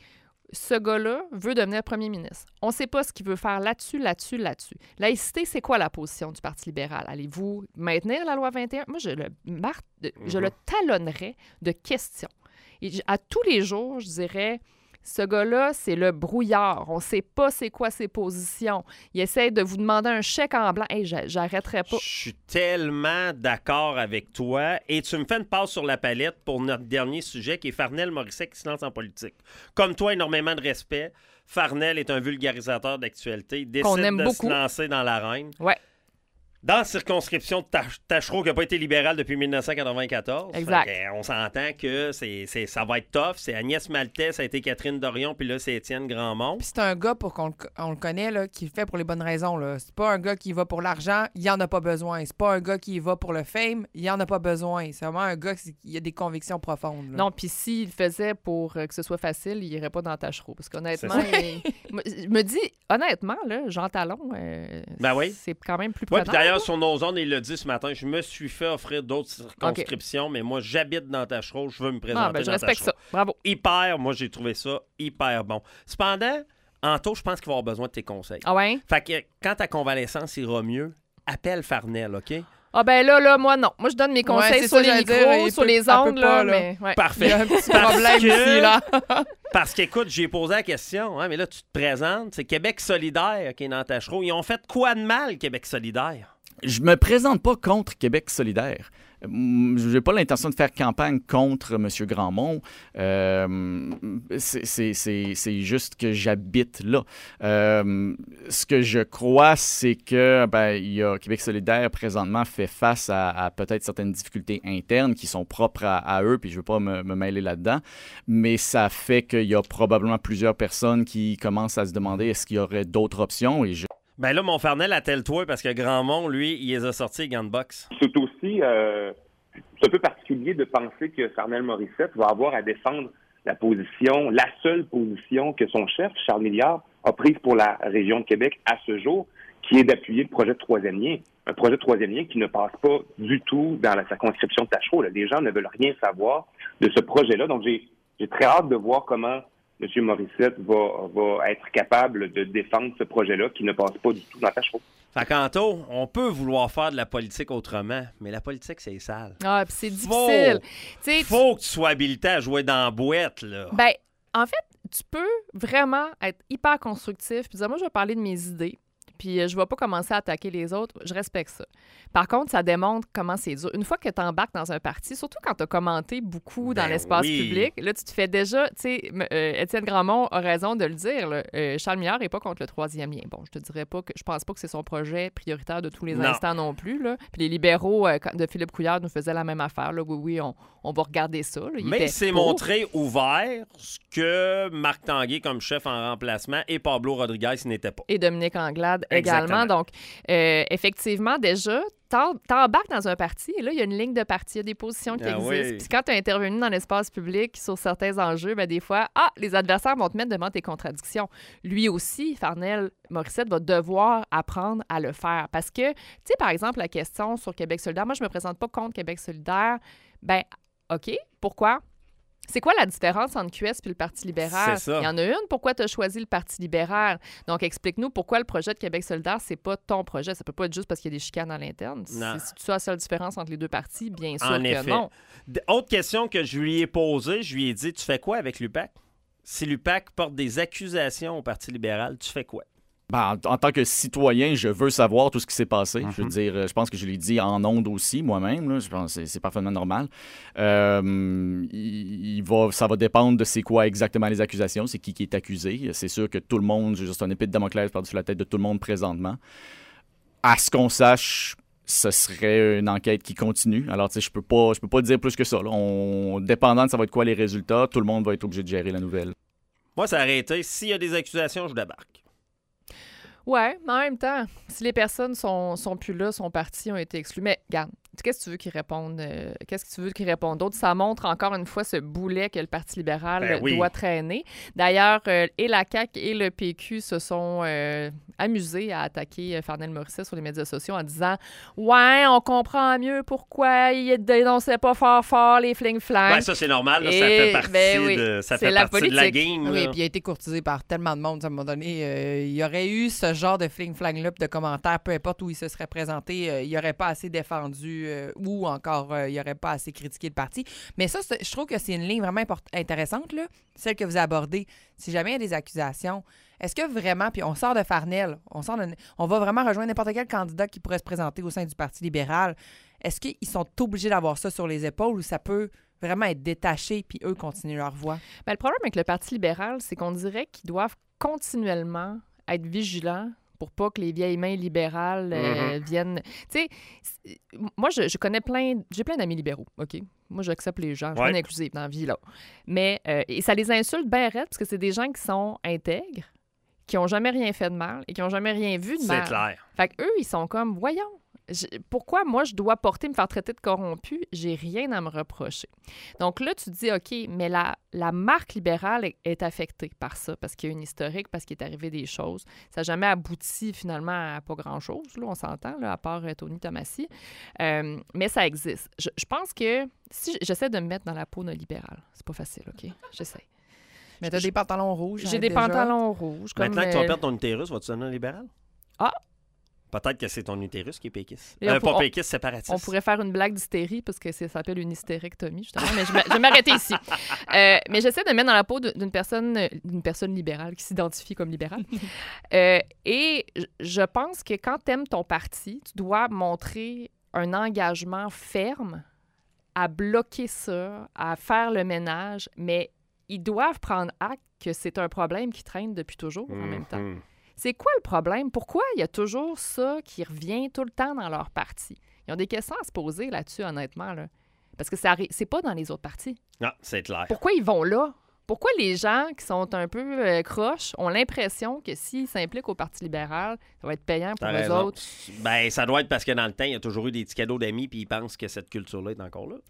Ce gars-là veut devenir premier ministre. On ne sait pas ce qu'il veut faire là-dessus, là-dessus, là-dessus. Laïcité, c'est quoi la position du Parti libéral? Allez-vous maintenir la loi vingt et un? Moi, je le, mar... je le talonnerais de questions. Et j- à tous les jours, je dirais, ce gars-là, c'est le brouillard. On ne sait pas c'est quoi ses positions. Il essaie de vous demander un chèque en blanc. Hey, j'a- j'arrêterai pas. Je suis tellement d'accord avec toi. Et tu me fais une passe sur la palette pour notre dernier sujet qui est Farnell Morisset qui se lance en politique. Comme toi, énormément de respect. Farnell est un vulgarisateur d'actualité. Il décide Qu'on aime de beaucoup. se lancer dans l'arène. Ouais. Dans la circonscription de Tach- Tachereau, qui n'a pas été libéral depuis dix-neuf cent quatre-vingt-quatorze. Exact. Fait que, on s'entend que c'est, c'est, ça va être tough. C'est Agnès Maltais, ça a été Catherine Dorion, puis là, c'est Étienne Grandmont. Puis c'est un gars pour qu'on le, on le connaît, là, qui le fait pour les bonnes raisons. Là. C'est pas un gars qui y va pour l'argent, il en a pas besoin. C'est pas un gars qui y va pour le fame, il en a pas besoin. C'est vraiment un gars qui a des convictions profondes. là. Non, puis s'il le faisait pour euh, que ce soit facile, il irait pas dans Tachereau. Parce qu'honnêtement, C'est il- moi, je me dis, honnêtement, là, Jean Talon, euh, Ben oui. c'est quand même plus Oui, prenant. puis d'ailleurs, sur nos ondes, il l'a dit ce matin, je me suis fait offrir d'autres circonscriptions, mais moi, j'habite dans Tachereau, je veux me présenter Ah, ben, je dans respecte Tachereau. ça. Bravo. Hyper, moi, j'ai trouvé ça hyper bon. Cependant, Anto, je pense qu'il va avoir besoin de tes conseils. Ah ouais? Fait que quand ta convalescence ira mieux, appelle Farnell, OK? Ah ben là, là, moi, non. Moi, je donne mes conseils c'est sur ça, les j'allais micros, dire, il sur peut- les elle peut ondes, pas, là, là. mais... ouais. Parfait. Il y a un petit Parce problème que- ici, là. Parce qu'écoute, j'ai posé la question, hein, mais là, tu te présentes, c'est Québec solidaire qui est dans Tachereau. Ils ont fait quoi de mal, Québec solidaire? Je me présente pas contre Québec solidaire. Je n'ai pas l'intention de faire campagne contre M. Grandmont. Euh, c'est- c'est c'est- c'est juste que j'habite là. Euh, ce que je crois, c'est que ben, il y a Québec solidaire présentement fait face à, à peut-être certaines difficultés internes qui sont propres à, à eux, puis je ne veux pas me, me mêler là-dedans, mais ça fait qu'il y a probablement plusieurs personnes qui commencent à se demander est-ce qu'il y aurait d'autres options, et je Ben là, mon Farnell, attelle-toi, parce que Grandmont, lui, il les a sortis les gants de boxe. C'est aussi euh, c'est un peu particulier de penser que Farnell Morissette va avoir à défendre la position, la seule position que son chef, Charles Milliard, a prise pour la région de Québec à ce jour, qui est d'appuyer le projet de troisième lien. Un projet de troisième lien qui ne passe pas du tout dans la circonscription de Tachereau. Là. Les gens ne veulent rien savoir de ce projet-là. Donc, j'ai, j'ai très hâte de voir comment M. Morissette va, va être capable de défendre ce projet-là qui ne passe pas du tout dans Tachereau. Fait qu'Anto, on peut vouloir faire de la politique autrement, mais la politique, c'est sale. Ah, puis c'est Faut- difficile. Tu sais, Faut que tu sois habilité à jouer dans la boîte, là. ben, en fait, tu peux vraiment être hyper constructif puis dire, moi, je vais parler de mes idées, puis euh, je ne vais pas commencer à attaquer les autres. Je respecte ça. Par contre, ça démontre comment c'est dur. Une fois que tu embarques dans un parti, surtout quand tu as commenté beaucoup dans Ben l'espace oui. public, là, tu te fais déjà, tu sais, m- euh, Étienne Grandmont a raison de le dire, là, euh, Charles Milliard n'est pas contre le troisième lien. Bon, je te dirais pas que, je pense pas que c'est son projet prioritaire de tous les Non. instants non plus, là. Puis les libéraux euh, quand- de Philippe Couillard nous faisaient la même affaire, là. Oui, oui, on, on va regarder ça, là. Il Mais était il s'est pour. montré ouvert, ce que Marc Tanguay comme chef en remplacement et Pablo Rodriguez n'étaient pas. Et Dominique Anglade également. Exactement. Donc, euh, effectivement, déjà, t'en- t'embarques dans un parti et là, il y a une ligne de parti, il y a des positions qui Ah existent. oui. Puis quand tu es intervenu dans l'espace public sur certains enjeux, ben des fois, ah, les adversaires vont te mettre devant tes contradictions. Lui aussi, Farnell Morissette, va devoir apprendre à le faire. Parce que, tu sais, par exemple, la question sur Québec solidaire, moi, je me présente pas contre Québec solidaire. Ben, OK, pourquoi? C'est quoi la différence entre Q S et le Parti libéral? C'est ça. Il y en a une. Pourquoi tu as choisi le Parti libéral? Donc, explique-nous pourquoi le projet de Québec solidaire, c'est pas ton projet. Ça peut pas être juste parce qu'il y a des chicanes à l'interne. Non. C'est c'est ça la seule différence entre les deux partis? Bien sûr En que effet. non. D- Autre question que je lui ai posée, je lui ai dit, tu fais quoi avec l'U P A C? Si l'U P A C porte des accusations au Parti libéral, tu fais quoi? Ben, en, en tant que citoyen, je veux savoir tout ce qui s'est passé. Mm-hmm. Je veux dire, euh, je pense que je l'ai dit en ondes aussi, moi-même. Là. Je pense que c'est, c'est parfaitement normal. Euh, il, il va, ça va dépendre de c'est quoi exactement les accusations, c'est qui qui est accusé. C'est sûr que tout le monde, j'ai juste un épée de Damoclès par-dessus la tête de tout le monde présentement. À ce qu'on sache, ce serait une enquête qui continue. Alors, tu sais, je peux pas, je peux pas dire plus que ça. Là. On, dépendant de ça va être quoi les résultats, tout le monde va être obligé de gérer la nouvelle. Moi, ça a arrêté. S'il y a des accusations, je débarque. Ouais, mais en même temps, si les personnes sont, sont plus là, sont parties, ont été exclues. Mais regarde, qu'est-ce que tu veux qu'ils répondent? euh, qu'est-ce que tu veux qu'ils répondent d'autre? Ça montre encore une fois ce boulet que le Parti libéral Ben oui. doit traîner. D'ailleurs, euh, et la C A Q et le P Q se sont euh, amusés à attaquer euh, Farnell Morissette sur les médias sociaux en disant « Ouais, on comprend mieux pourquoi il dénonçait pas fort fort les fling-flang. Ben, ça, c'est normal. Là, ça Et, fait partie, ben oui, de, ça c'est fait la partie de la politique. game. Oui, là. puis il a été courtisé par tellement de monde. À un moment donné, euh, il y aurait eu ce genre de fling-flang-là, puis de commentaires, peu importe où il se serait présenté, euh, il n'y aurait pas assez défendu euh, ou encore euh, il n'y aurait pas assez critiqué le parti. Mais ça, c'est- je trouve que c'est une ligne vraiment import- intéressante, là, celle que vous abordez. Si jamais il y a des accusations, est-ce que vraiment, puis on sort de Farnell, on, sort de- on va vraiment rejoindre n'importe quel candidat qui pourrait se présenter au sein du Parti libéral, est-ce qu'ils sont obligés d'avoir ça sur les épaules ou ça peut vraiment être détaché puis eux continuer leur voie? Ben, le problème avec le Parti libéral, c'est qu'on dirait qu'ils doivent continuellement être vigilants pour pas que les vieilles mains libérales euh, viennent... Tu sais, c'est- moi, je, je connais plein... J'ai plein d'amis libéraux, OK? Moi, j'accepte les gens. Je suis Ouais. bien inclusive dans la vie, là. Mais, euh, et ça les insulte bien raide parce que c'est des gens qui sont intègres, qui ont jamais rien fait de mal et qui ont jamais rien vu de C'est mal. clair. Fait qu'eux, ils sont comme, voyons, je- pourquoi moi je dois porter, me faire traiter de corrompu? J'ai rien à me reprocher. Donc là, tu te dis, OK, mais la, la marque libérale est, est affectée par ça, parce qu'il y a une historique, parce qu'il est arrivé des choses. Ça n'a jamais abouti finalement à pas grand-chose, là, on s'entend, là, à part euh, Tony Tomassi. Euh, mais ça existe. Je, je pense que si j- j'essaie de me mettre dans la peau d'un libéral, c'est pas facile, OK? J'essaie. Mais t'as des pantalons rouges. J'ai hein, des déjà. pantalons rouges. Comme, Maintenant que tu vas euh, perdre ton utérus, vas-tu donner un libéral? Ah! Peut-être que c'est ton utérus qui est péquiste. Et on Euh, pour- pas on- péquiste, séparatiste. On pourrait faire une blague d'hystérie parce que ça s'appelle une hystérectomie, justement, mais je, m'a- je vais m'arrêter ici. Euh, mais j'essaie de me mettre dans la peau de- d'une personne, euh, d'une personne libérale qui s'identifie comme libérale. Euh, et je- je pense que quand tu aimes ton parti, tu dois montrer un engagement ferme à bloquer ça, à faire le ménage, mais ils doivent prendre acte que c'est un problème qui traîne depuis toujours en même temps. Mhm. C'est quoi le problème? Pourquoi il y a toujours ça qui revient tout le temps dans leur parti? Ils ont des questions à se poser là-dessus, honnêtement. Là. Parce que ça arri- c'est pas dans les autres partis. Ah, c'est clair. Pourquoi ils vont là? Pourquoi les gens qui sont un peu euh, croches ont l'impression que s'ils s'impliquent au Parti libéral, ça va être payant pour T'as eux raison. autres? Ben, ça doit être parce que dans le temps, il y a toujours eu des petits cadeaux d'amis, puis ils pensent que cette culture-là est encore là.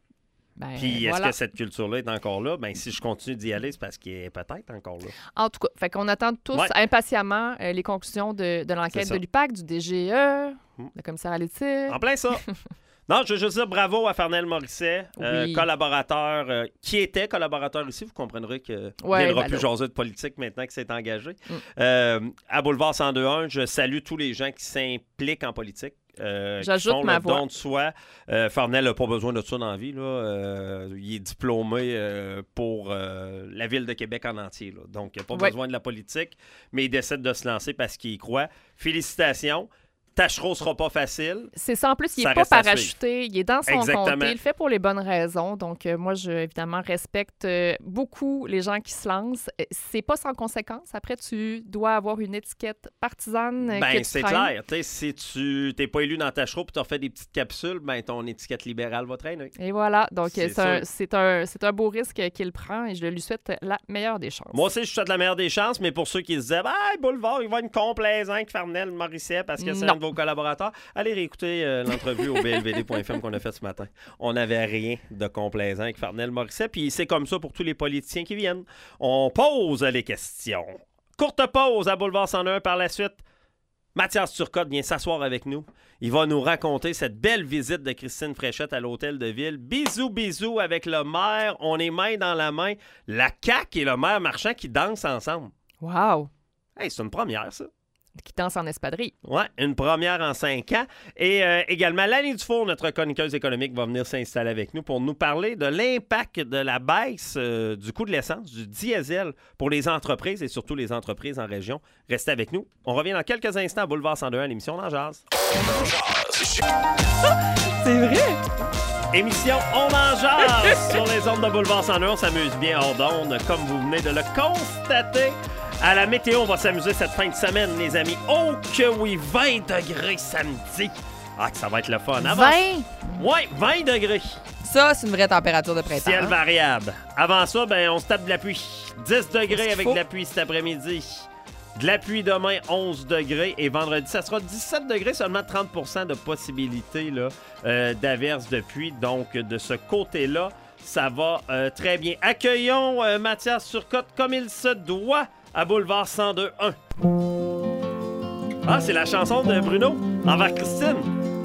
Ben, Puis est-ce voilà. que cette culture-là est encore là? Ben, si je continue d'y aller, c'est parce qu'elle est peut-être encore là. En tout cas, fait qu'on attend tous Ouais. impatiemment euh, les conclusions de, de C'est l'enquête ça. de l'U P A C, du D G E, Mm. le commissaire à l'éthique. En plein ça. Non, je veux juste dire bravo à Farnell Morissette, euh, Oui. collaborateur, euh, qui était collaborateur ici. Vous comprendrez qu'il Ouais, ne viendra ben plus là. jaser de politique maintenant qu'il s'est engagé. Mm. Euh, à Boulevard cent deux un, je salue tous les gens qui s'impliquent en politique. Euh, qui J'ajoute font ma le voix. don de soi. Euh, Farnell n'a pas besoin de ça dans la vie. Là. Euh, il est diplômé euh, pour euh, la ville de Québec en entier. Là. Donc, il n'a pas Ouais. besoin de la politique, mais il décide de se lancer parce qu'il y croit. Félicitations. Tachereau sera pas facile. C'est ça. En plus, il Ça n'est pas reste à parachuté. Il est dans son Exactement. comté. Il le fait pour les bonnes raisons. Donc, euh, moi, je, évidemment, respecte euh, beaucoup les gens qui se lancent. Euh, C'est pas sans conséquence. Après, tu dois avoir une étiquette partisane euh, que Ben, tu c'est traînes. clair. T'sais, si tu t'es pas élu dans Tachereau et tu as fait des petites capsules, ben ton étiquette libérale va traîner. Et voilà. Donc, C'est euh, c'est un, sûr. c'est un, c'est un beau risque qu'il prend et je lui souhaite la meilleure des chances. Moi aussi, je souhaite la meilleure des chances, mais pour ceux qui se disaient, ah, Boulevard, il va être complaisant avec Farnell Morissette parce que c'est Non. un de vos vos collaborateurs. Allez réécouter euh, l'entrevue au b l v d point f m qu'on a fait ce matin. On n'avait rien de complaisant avec Farnell Morisset, puis c'est comme ça pour tous les politiciens qui viennent. On pose les questions. Courte pause à Boulevard cent un par la suite. Mathias Turcotte vient s'asseoir avec nous. Il va nous raconter cette belle visite de Christine Fréchette à l'Hôtel de Ville. Bisous, bisous avec le maire. On est main dans la main. La C A Q et le maire Marchand qui dansent ensemble. Wow! Hey, c'est une première, ça. Qui danse en espadrille. Oui, une première en cinq ans. Et euh, également, Lanny Dufour, notre chroniqueuse économique, va venir s'installer avec nous pour nous parler de l'impact de la baisse euh, du coût de l'essence, du diesel pour les entreprises et surtout les entreprises en région. Restez avec nous. On revient dans quelques instants à Boulevard cent deux à l'émission d'En Jazz. C'est vrai? Émission On en jase sur les ondes de Boulevard cent deux. On s'amuse bien hors d'onde, comme vous venez de le constater. À la météo, on va s'amuser cette fin de semaine, les amis. Oh que oui, vingt degrés samedi. Ah, que ça va être le fun. Avant... vingt? Oui, vingt degrés. Ça, c'est une vraie température de printemps. Ciel hein? variable. Avant ça, ben, on se tape de la pluie. dix degrés avec faut? de la pluie cet après-midi. De la pluie demain, onze degrés. Et vendredi, ça sera dix-sept degrés, seulement trente pour cent de possibilité là, euh, d'averse de pluie. Donc, de ce côté-là, ça va euh, très bien. Accueillons euh, Mathias Turcotte comme il se doit à Boulevard cent deux un. Ah, c'est la chanson de Bruno envers Christine.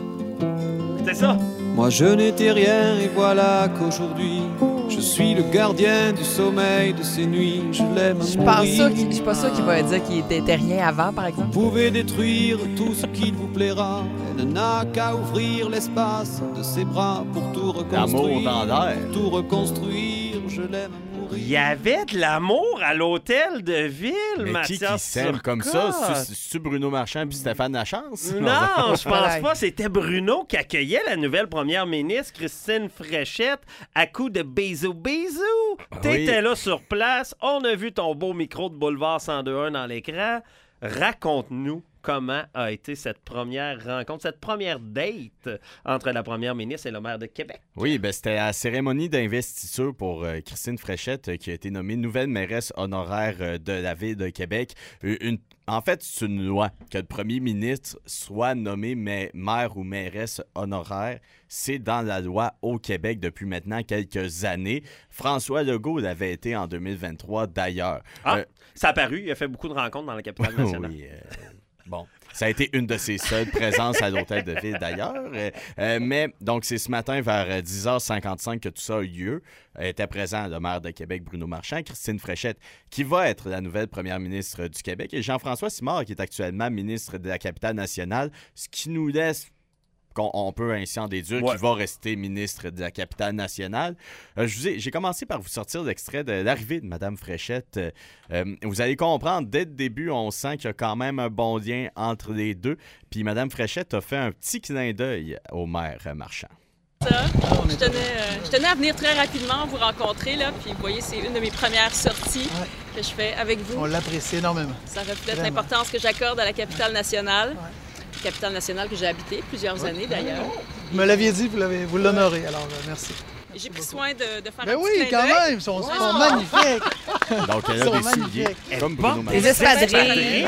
C'est ça. Moi je n'étais rien et voilà qu'aujourd'hui je suis le gardien du sommeil de ces nuits. Je l'aime à Je mourir. pense ça qu'il- je suis pas sûr qu'il va dire qu'il était rien avant, par exemple. Vous pouvez détruire tout ce qu'il vous plaira. Elle n'a qu'à ouvrir l'espace de ses bras pour tout reconstruire. L'amour dans l'air. Tout reconstruire, je l'aime à mourir. Il y avait de l'amour à l'hôtel de ville, Mais qui Mathias qui s'aime comme Turcotte. ça? C'est- C'est-tu Bruno Marchand puis Stéphane Lachance? Non, je pense Voilà. pas. C'était Bruno qui accueillait la nouvelle première ministre, Christine Fréchette, à coup de bisous, bisous. T'étais Oui. là sur place. On a vu ton beau micro de Boulevard cent deux un dans l'écran. Raconte-nous comment a été cette première rencontre, cette première date entre la première ministre et le maire de Québec. Oui, ben c'était la cérémonie d'investiture pour euh, Christine Fréchette euh, qui a été nommée nouvelle mairesse honoraire euh, de la ville de Québec. Euh, Une, en fait, c'est une loi que le premier ministre soit nommé ma- maire ou mairesse honoraire. C'est dans la loi au Québec depuis maintenant quelques années. François Legault l'avait été en deux mille vingt-trois d'ailleurs. Ah, Euh, ça a paru. Il a fait beaucoup de rencontres dans la capitale nationale. oui, euh, bon. Ça a été une de ses seules présences à l'hôtel de ville d'ailleurs. Euh, euh, mais donc, c'est ce matin vers dix heures cinquante-cinq que tout ça a eu lieu. Euh, était présent le maire de Québec, Bruno Marchand, Christine Fréchette, qui va être la nouvelle première ministre du Québec, et Jean-François Simard, qui est actuellement ministre de la capitale nationale, ce qui nous laisse qu'on on peut ainsi en déduire Ouais. qu'il va rester ministre de la capitale nationale. Euh, je vous ai- j'ai commencé par vous sortir l'extrait de l'arrivée de Mme Fréchette. Euh, euh, vous allez comprendre, dès le début, on sent qu'il y a quand même un bon lien entre les deux. Puis Mme Fréchette a fait un petit clin d'œil au maire Marchand. Ça. Je tenais, euh, je tenais à venir très rapidement vous rencontrer, là, puis vous voyez, c'est une de mes premières sorties Ouais. que je fais avec vous. On l'apprécie énormément. Ça reflète Vraiment. l'importance que j'accorde à la capitale nationale. Capitale nationale que j'ai habité plusieurs années, d'ailleurs. Vous me l'aviez dit, vous l'avez- vous l'honorez, alors euh, merci. J'ai pris soin de, de faire Ben un petit oui, clin quand d'œil. même, ils sont, sont magnifiques. Donc, elle Ils a sont des souliers magnifiques. comme Bruno Les Marchand. espadrilles.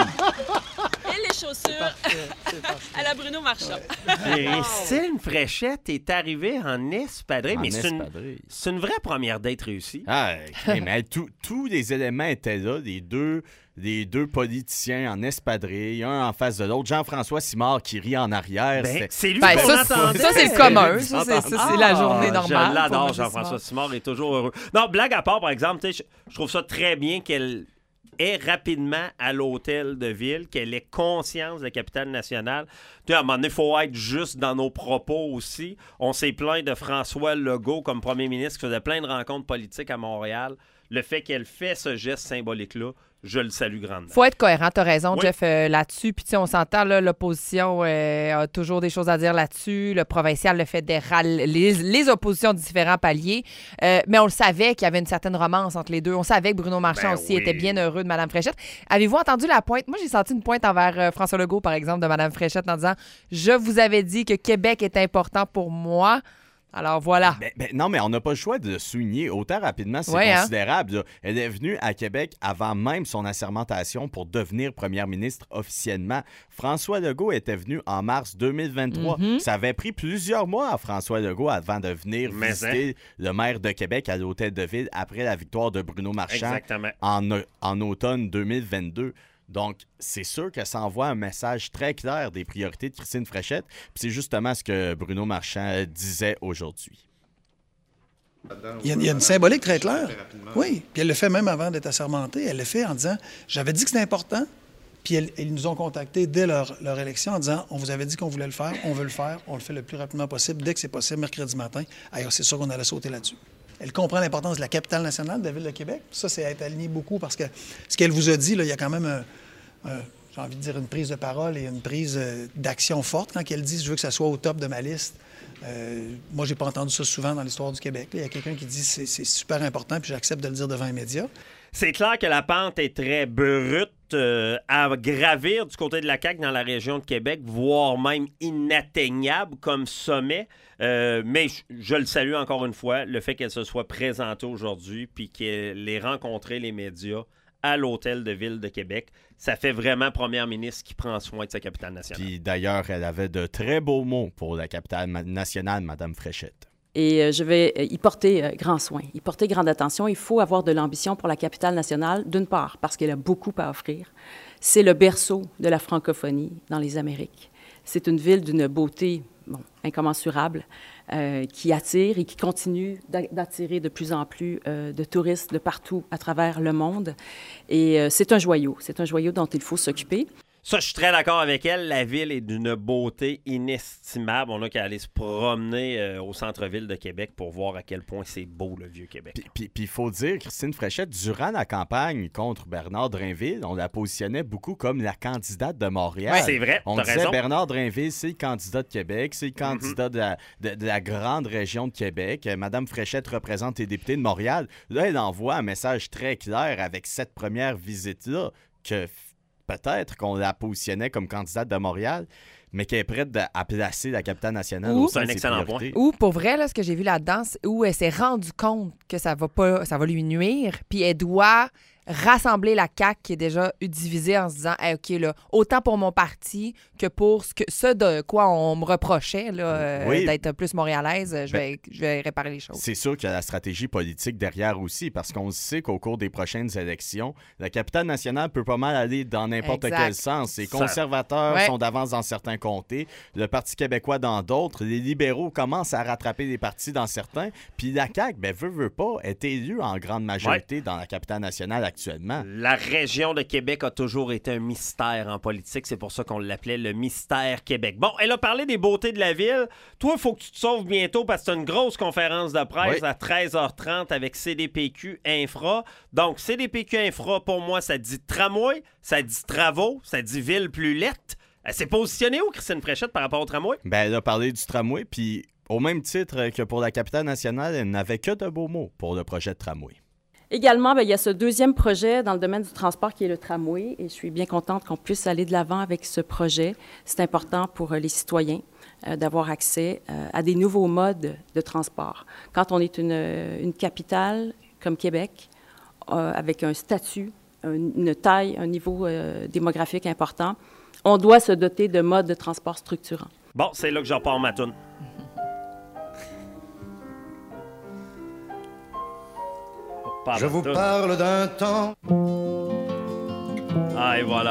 Et les chaussures Parfait, c'est parfait. à la Bruno Marchand. Christine Fréchette est arrivée en espadrille, En mais c'est une, espadrille. c'est une vraie première date réussie. Ah, ok, mais tout- tous les éléments étaient là, les deux, les deux politiciens en espadrille, un en face de l'autre. Jean-François Simard qui rit en arrière. Ben, c'était- c'est lui Ben, qu'on ça, c'est- entendait. ça, c'est le commun. Ça, c'est, ça, c'est la Ah, journée normale. Je l'adore, pour Jean-François Simard. Simard est toujours heureux. Non, blague à part, par exemple, tu sais, je, je trouve ça très bien qu'elle est rapidement à l'hôtel de ville, qu'elle ait conscience de la capitale nationale. Tu sais, à un moment donné, il faut être juste dans nos propos aussi. On s'est plaint de François Legault comme premier ministre qui faisait plein de rencontres politiques à Montréal. Le fait qu'elle fait ce geste symbolique-là, je le salue grandement. Faut être cohérent, t'as raison, Oui. Jeff, euh, là-dessus. Puis, tu sais, on s'entend, là, l'opposition euh, a toujours des choses à dire là-dessus. Le provincial, le fédéral, les, les oppositions de différents paliers. Euh, mais on le savait qu'il y avait une certaine romance entre les deux. On savait que Bruno Marchand Ben aussi oui. était bien heureux de Mme Fréchette. Avez-vous entendu la pointe? Moi, j'ai senti une pointe envers euh, François Legault, par exemple, de Mme Fréchette en disant « Je vous avais dit que Québec est important pour moi. » Alors voilà. Ben, ben, non, mais on n'a pas le choix de le souligner. Autant rapidement, c'est ouais, considérable. Hein? Elle est venue à Québec avant même son assermentation pour devenir première ministre officiellement. François Legault était venu en mars deux mille vingt-trois. Mm-hmm. Ça avait pris plusieurs mois à François Legault avant de venir Mais visiter hein? le maire de Québec à l'Hôtel de Ville après la victoire de Bruno Marchand Exactement. en, en automne deux mille vingt-deux. Donc, c'est sûr que ça envoie un message très clair des priorités de Christine Fréchette. Puis c'est justement ce que Bruno Marchand disait aujourd'hui. Il y, a, il y a une symbolique très claire. Oui, puis elle le fait même avant d'être assermentée. Elle le fait en disant, j'avais dit que c'était important, puis elle, ils nous ont contactés dès leur, leur élection en disant, on vous avait dit qu'on voulait le faire, on veut le faire, on le fait le plus rapidement possible, dès que c'est possible, mercredi matin. Alors, c'est sûr qu'on allait sauter là-dessus. Elle comprend l'importance de la capitale nationale de la Ville de Québec. Ça, c'est être aligné beaucoup parce que ce qu'elle vous a dit, là, il y a quand même, un, un, j'ai envie de dire, une prise de parole et une prise d'action forte quand elle dit « je veux que ça soit au top de ma liste euh, ». Moi, j'ai pas entendu ça souvent dans l'histoire du Québec. Là, il y a quelqu'un qui dit c'est, c'est super important puis j'accepte de le dire devant les médias. C'est clair que la pente est très brute euh, à gravir du côté de la C A Q dans la région de Québec, voire même inatteignable comme sommet. Euh, mais je, je le salue encore une fois, le fait qu'elle se soit présentée aujourd'hui puis qu'elle ait rencontré les médias à l'Hôtel de Ville de Québec. Ça fait vraiment première ministre qui prend soin de sa capitale nationale. Puis d'ailleurs, elle avait de très beaux mots pour la capitale nationale, Mme Fréchette. Et euh, je vais euh, y porter euh, grand soin, y porter grande attention. Il faut avoir de l'ambition pour la capitale nationale, d'une part, parce qu'elle a beaucoup à offrir. C'est le berceau de la francophonie dans les Amériques. C'est une ville d'une beauté bon, incommensurable, euh, qui attire et qui continue d'attirer de plus en plus euh, de touristes de partout à travers le monde. Et euh, c'est un joyau, c'est un joyau dont il faut s'occuper. Ça, je suis très d'accord avec elle. La ville est d'une beauté inestimable. On a qu'à aller se promener euh, au centre-ville de Québec pour voir à quel point c'est beau, le Vieux-Québec. Puis il faut dire, Christine Fréchette, durant la campagne contre Bernard Drinville, on la positionnait beaucoup comme la candidate de Montréal. Ouais, c'est vrai, on t'as disait raison. Bernard Drinville, c'est le candidat de Québec, c'est le candidat mm-hmm. de, la, de, de la grande région de Québec. Madame Fréchette représente les députés de Montréal. Là, elle envoie un message très clair avec cette première visite-là que peut-être qu'on la positionnait comme candidate de Montréal, mais qu'elle est prête de, à placer la capitale nationale ou, au sein de ses priorités. Ou, pour vrai, là, ce que j'ai vu là-dedans, où elle s'est rendue compte que ça va pas, ça va lui nuire, puis elle doit rassembler la C A Q qui est déjà divisée en se disant hey, « OK, là, autant pour mon parti que pour ce, que, ce de quoi on me reprochait là, euh, oui. d'être plus montréalaise, je, ben, vais, je vais réparer les choses. » C'est sûr qu'il y a la stratégie politique derrière aussi, parce qu'on sait qu'au cours des prochaines élections, la capitale nationale peut pas mal aller dans n'importe exact. Quel sens. Les conservateurs ouais. sont d'avance dans certains comtés, le Parti québécois dans d'autres, les libéraux commencent à rattraper les partis dans certains, puis la C A Q, ben, veut, veut pas, est élue en grande majorité ouais. dans la capitale nationale actuellement. La région de Québec a toujours été un mystère en politique. C'est pour ça qu'on l'appelait le mystère Québec. Bon, elle a parlé des beautés de la ville. Toi, il faut que tu te sauves bientôt parce que tu as une grosse conférence de presse oui. à treize heures trente avec C D P Q Infra. Donc, C D P Q Infra, pour moi, ça dit tramway, ça dit travaux, ça dit ville plus lette. Elle s'est positionnée où, Christine Fréchette, par rapport au tramway? Ben, elle a parlé du tramway, puis au même titre que pour la capitale nationale, elle n'avait que de beaux mots pour le projet de tramway. Également, bien, il y a ce deuxième projet dans le domaine du transport qui est le tramway et je suis bien contente qu'on puisse aller de l'avant avec ce projet. C'est important pour les citoyens euh, d'avoir accès euh, à des nouveaux modes de transport. Quand on est une, une capitale comme Québec, euh, avec un statut, un, une taille, un niveau euh, démographique important, on doit se doter de modes de transport structurants. Bon, c'est là que j'en pars ma toune. Je vous parle d'un temps. Ah, et voilà.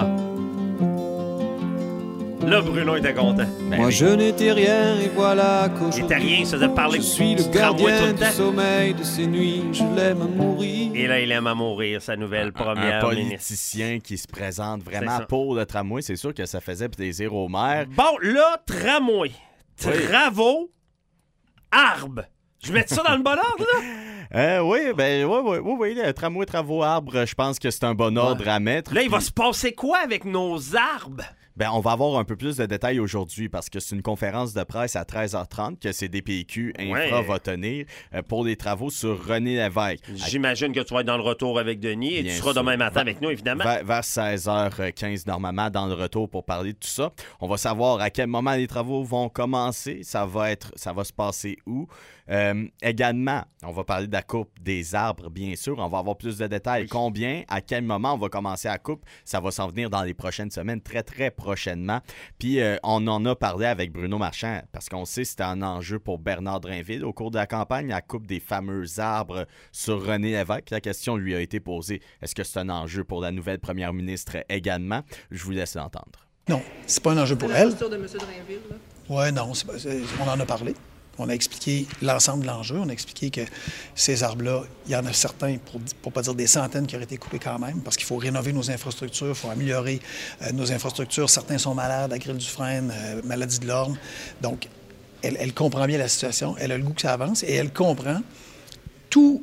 Là, Bruno était content. Ben Moi, oui. je n'étais rien, et voilà qu'aujourd'hui... Il était rien, il se faisait parler. Je suis le gardien du sommeil de ces nuits, je l'aime à mourir. Et là, il aime à mourir, sa nouvelle première Un politicien ministre. Qui se présente vraiment pour le tramway, c'est sûr que ça faisait plaisir au maire. Bon, là, tramway, travaux, arbres. Je mets ça dans le bon ordre, là? Euh, oui, ben oui, oui, oui, oui, le tramway, travaux, arbres, je pense que c'est un bon ordre ouais. à mettre. Là, il va se passer quoi avec nos arbres? Ben, on va avoir un peu plus de détails aujourd'hui parce que c'est une conférence de presse à treize heures trente que C D P Q Infra Ouais. va tenir euh, pour des travaux sur René Lévesque. J'imagine que tu vas être dans le retour avec Denis et Bien tu seras sûr. demain matin Va- avec nous, évidemment. Vers, vers seize heures quinze, normalement, dans le retour pour parler de tout ça. On va savoir à quel moment les travaux vont commencer. Ça va être, ça va se passer où. Euh, également, on va parler de la coupe des arbres, bien sûr. On va avoir plus de détails. Oui. Combien, à quel moment on va commencer la coupe. Ça va s'en venir dans les prochaines semaines, très, très prochainement. Puis, euh, on en a parlé avec Bruno Marchand parce qu'on sait que c'était un enjeu pour Bernard Drinville. Au cours de la campagne, la coupe des fameux arbres sur René Lévesque. La question lui a été posée. Est-ce que c'est un enjeu pour la nouvelle première ministre également? Je vous laisse l'entendre. Non, c'est pas un enjeu pour elle. C'est la posture de M. Drainville, là? Oui, non, c'est pas- c'est- on en a parlé. On a expliqué l'ensemble de l'enjeu. On a expliqué que ces arbres-là, il y en a certains, pour ne pas dire des centaines, qui auraient été coupés quand même, parce qu'il faut rénover nos infrastructures, il faut améliorer euh, nos infrastructures. Certains sont malades, la grille du frein, euh, maladie de l'orne. Donc, elle, elle comprend bien la situation, elle a le goût que ça avance et elle comprend tout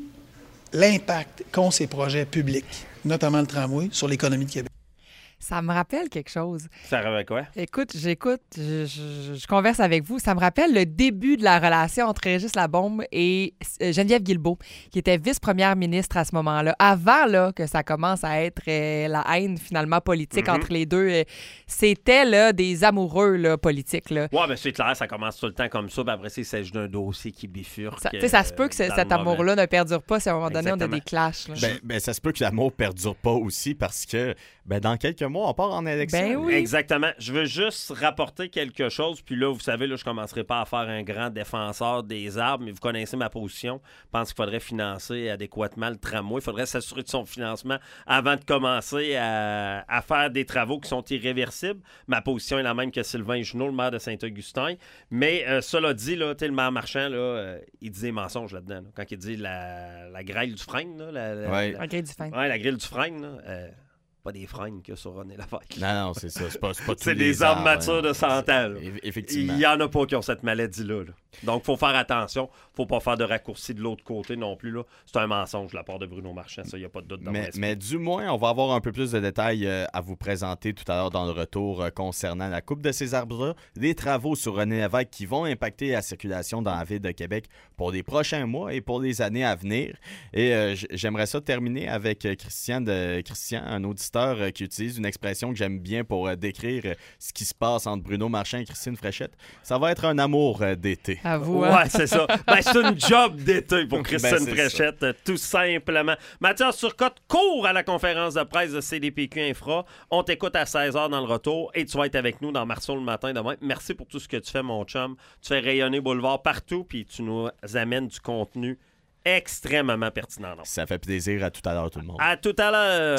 l'impact qu'ont ces projets publics, notamment le tramway, sur l'économie de Québec. Ça me rappelle quelque chose. Ça rappelle quoi? Écoute, j'écoute, je, je- je converse avec vous. Ça me rappelle le début de la relation entre Régis Labaume et euh, Geneviève Guilbeault, qui était vice-première ministre à ce moment-là. Avant là, que ça commence à être euh, la haine finalement politique Mhm. entre les deux, euh, c'était là, des amoureux là, politiques. Là. Ouais, ben c'est clair, ça commence tout le temps comme ça. Puis après, il s'agit d'un dossier qui bifurque. Ça, tu sais, ça se peut que euh, ce- dans cet le mauvais. amour-là ne perdure pas si à un moment donné on a Exactement. des clashs. là. Ben, ben, ça se peut que l'amour perdure pas aussi parce que ben, dans quelques mois, on part en élection. Ben oui. Exactement. Je veux juste rapporter quelque chose. Puis là, vous savez, là, je ne commencerai pas à faire un grand défenseur des arbres, mais vous connaissez ma position. Je pense qu'il faudrait financer adéquatement le tramway. Il faudrait s'assurer de son financement avant de commencer à, à faire des travaux qui sont irréversibles. Ma position est la même que Sylvain Junot, le maire de Saint-Augustin. Mais euh, cela dit, là, le maire Marchand, là, euh, il dit des mensonges là-dedans. là. Quand il dit la, la grêle du frein, là, la, la, Ouais. la- La grille du frein. Ouais, la grille du frein, là, euh, pas des freins que sur René Lévesque. Non, non, c'est ça. C'est pas, c'est pas tous C'est les des arbres arbres, matures hein. de cent ans. là. Eff- Effectivement. Il n'y en a pas qui ont cette maladie-là. là. Donc, il faut faire attention. Il ne faut pas faire de raccourcis de l'autre côté non plus. là. C'est un mensonge de la part de Bruno Marchand. Ça, il n'y a pas de doute dans mon Mais, esprit. mais du moins, on va avoir un peu plus de détails euh, à vous présenter tout à l'heure dans le retour euh, concernant la coupe de ces arbres-là, des travaux sur René Lévesque qui vont impacter la circulation dans la ville de Québec pour les prochains mois et pour les années à venir. Et euh, j- j'aimerais ça terminer avec euh, Christian, de, Christian, un auditeur euh, qui utilise une expression que j'aime bien pour euh, décrire euh, ce qui se passe entre Bruno Marchand et Christine Fréchette. Ça va être un amour euh, d'été. À vous, hein? Ouais, c'est ça. Ben, c'est une job d'été pour Christine Ben, c'est Fréchette, euh, tout simplement. Mathias Turcotte court à la conférence de presse de C D P Q Infra. On t'écoute à seize heures dans le retour et tu vas être avec nous dans Marceau le matin demain. Merci pour tout ce que tu fais, mon chum. Tu fais rayonner Boulevard partout puis tu nous amènes du contenu extrêmement pertinent. Donc. Ça fait plaisir. À tout à l'heure, tout le monde. À tout à l'heure.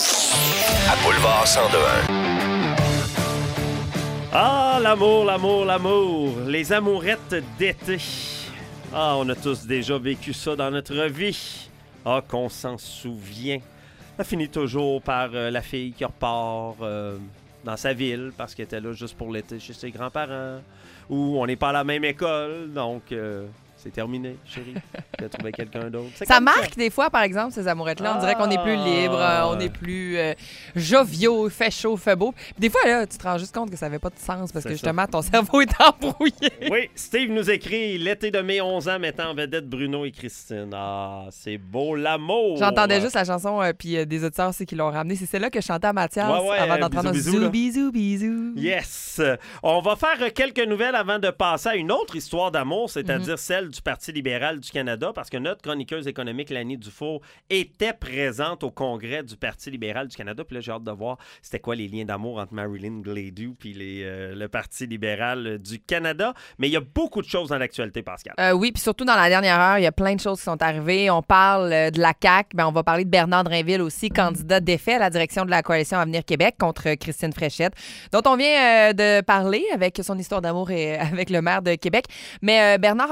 À Boulevard cent deux un. Ah, l'amour, l'amour, l'amour. Les amourettes d'été. Ah, on a tous déjà vécu ça dans notre vie. Ah, qu'on s'en souvient. Ça finit toujours par euh, la fille qui repart euh, dans sa ville parce qu'elle était là juste pour l'été chez ses grands-parents. Ou on n'est pas à la même école, donc euh, c'est terminé, chérie. Tu as trouvé quelqu'un d'autre. C'est Ça comme marque des fois, par exemple, ces amourettes-là. On dirait qu'on est plus libre, euh, on est plus euh, joviaux, fait chaud, fait beau. Puis des fois, là, tu te rends juste compte que ça n'avait pas de sens parce que C'est justement, ton cerveau est embrouillé. Oui, Steve nous écrit l'été de mes onze ans mettant en vedette Bruno et Christine. Ah, c'est beau l'amour. J'entendais juste la chanson, euh, puis euh, des auditeurs aussi qui l'ont ramenée. C'est celle-là que je chantais à Mathias Ouais, ouais, avant euh, d'entendre bisous, bisous, là. bisou, bisou, bisou. Yes! On va faire euh, quelques nouvelles avant de passer à une autre histoire d'amour, c'est-à-dire Mhm. celle du Parti libéral du Canada, parce que notre chroniqueuse économique, Lani Dufour, était présente au congrès du Parti libéral du Canada. Puis là, j'ai hâte de voir c'était quoi les liens d'amour entre Marilyn Gladu puis les, euh, le Parti libéral euh, du Canada. Mais il y a beaucoup de choses dans l'actualité, Pascal. Euh, oui, puis surtout dans la dernière heure, il y a plein de choses qui sont arrivées. On parle euh, de la C A Q, ben, on va parler de Bernard Drinville aussi, candidat défait à la direction de la coalition Avenir Québec contre euh, Christine Fréchette, dont on vient euh, de parler avec son histoire d'amour et avec le maire de Québec. Mais euh, Bernard a confirmé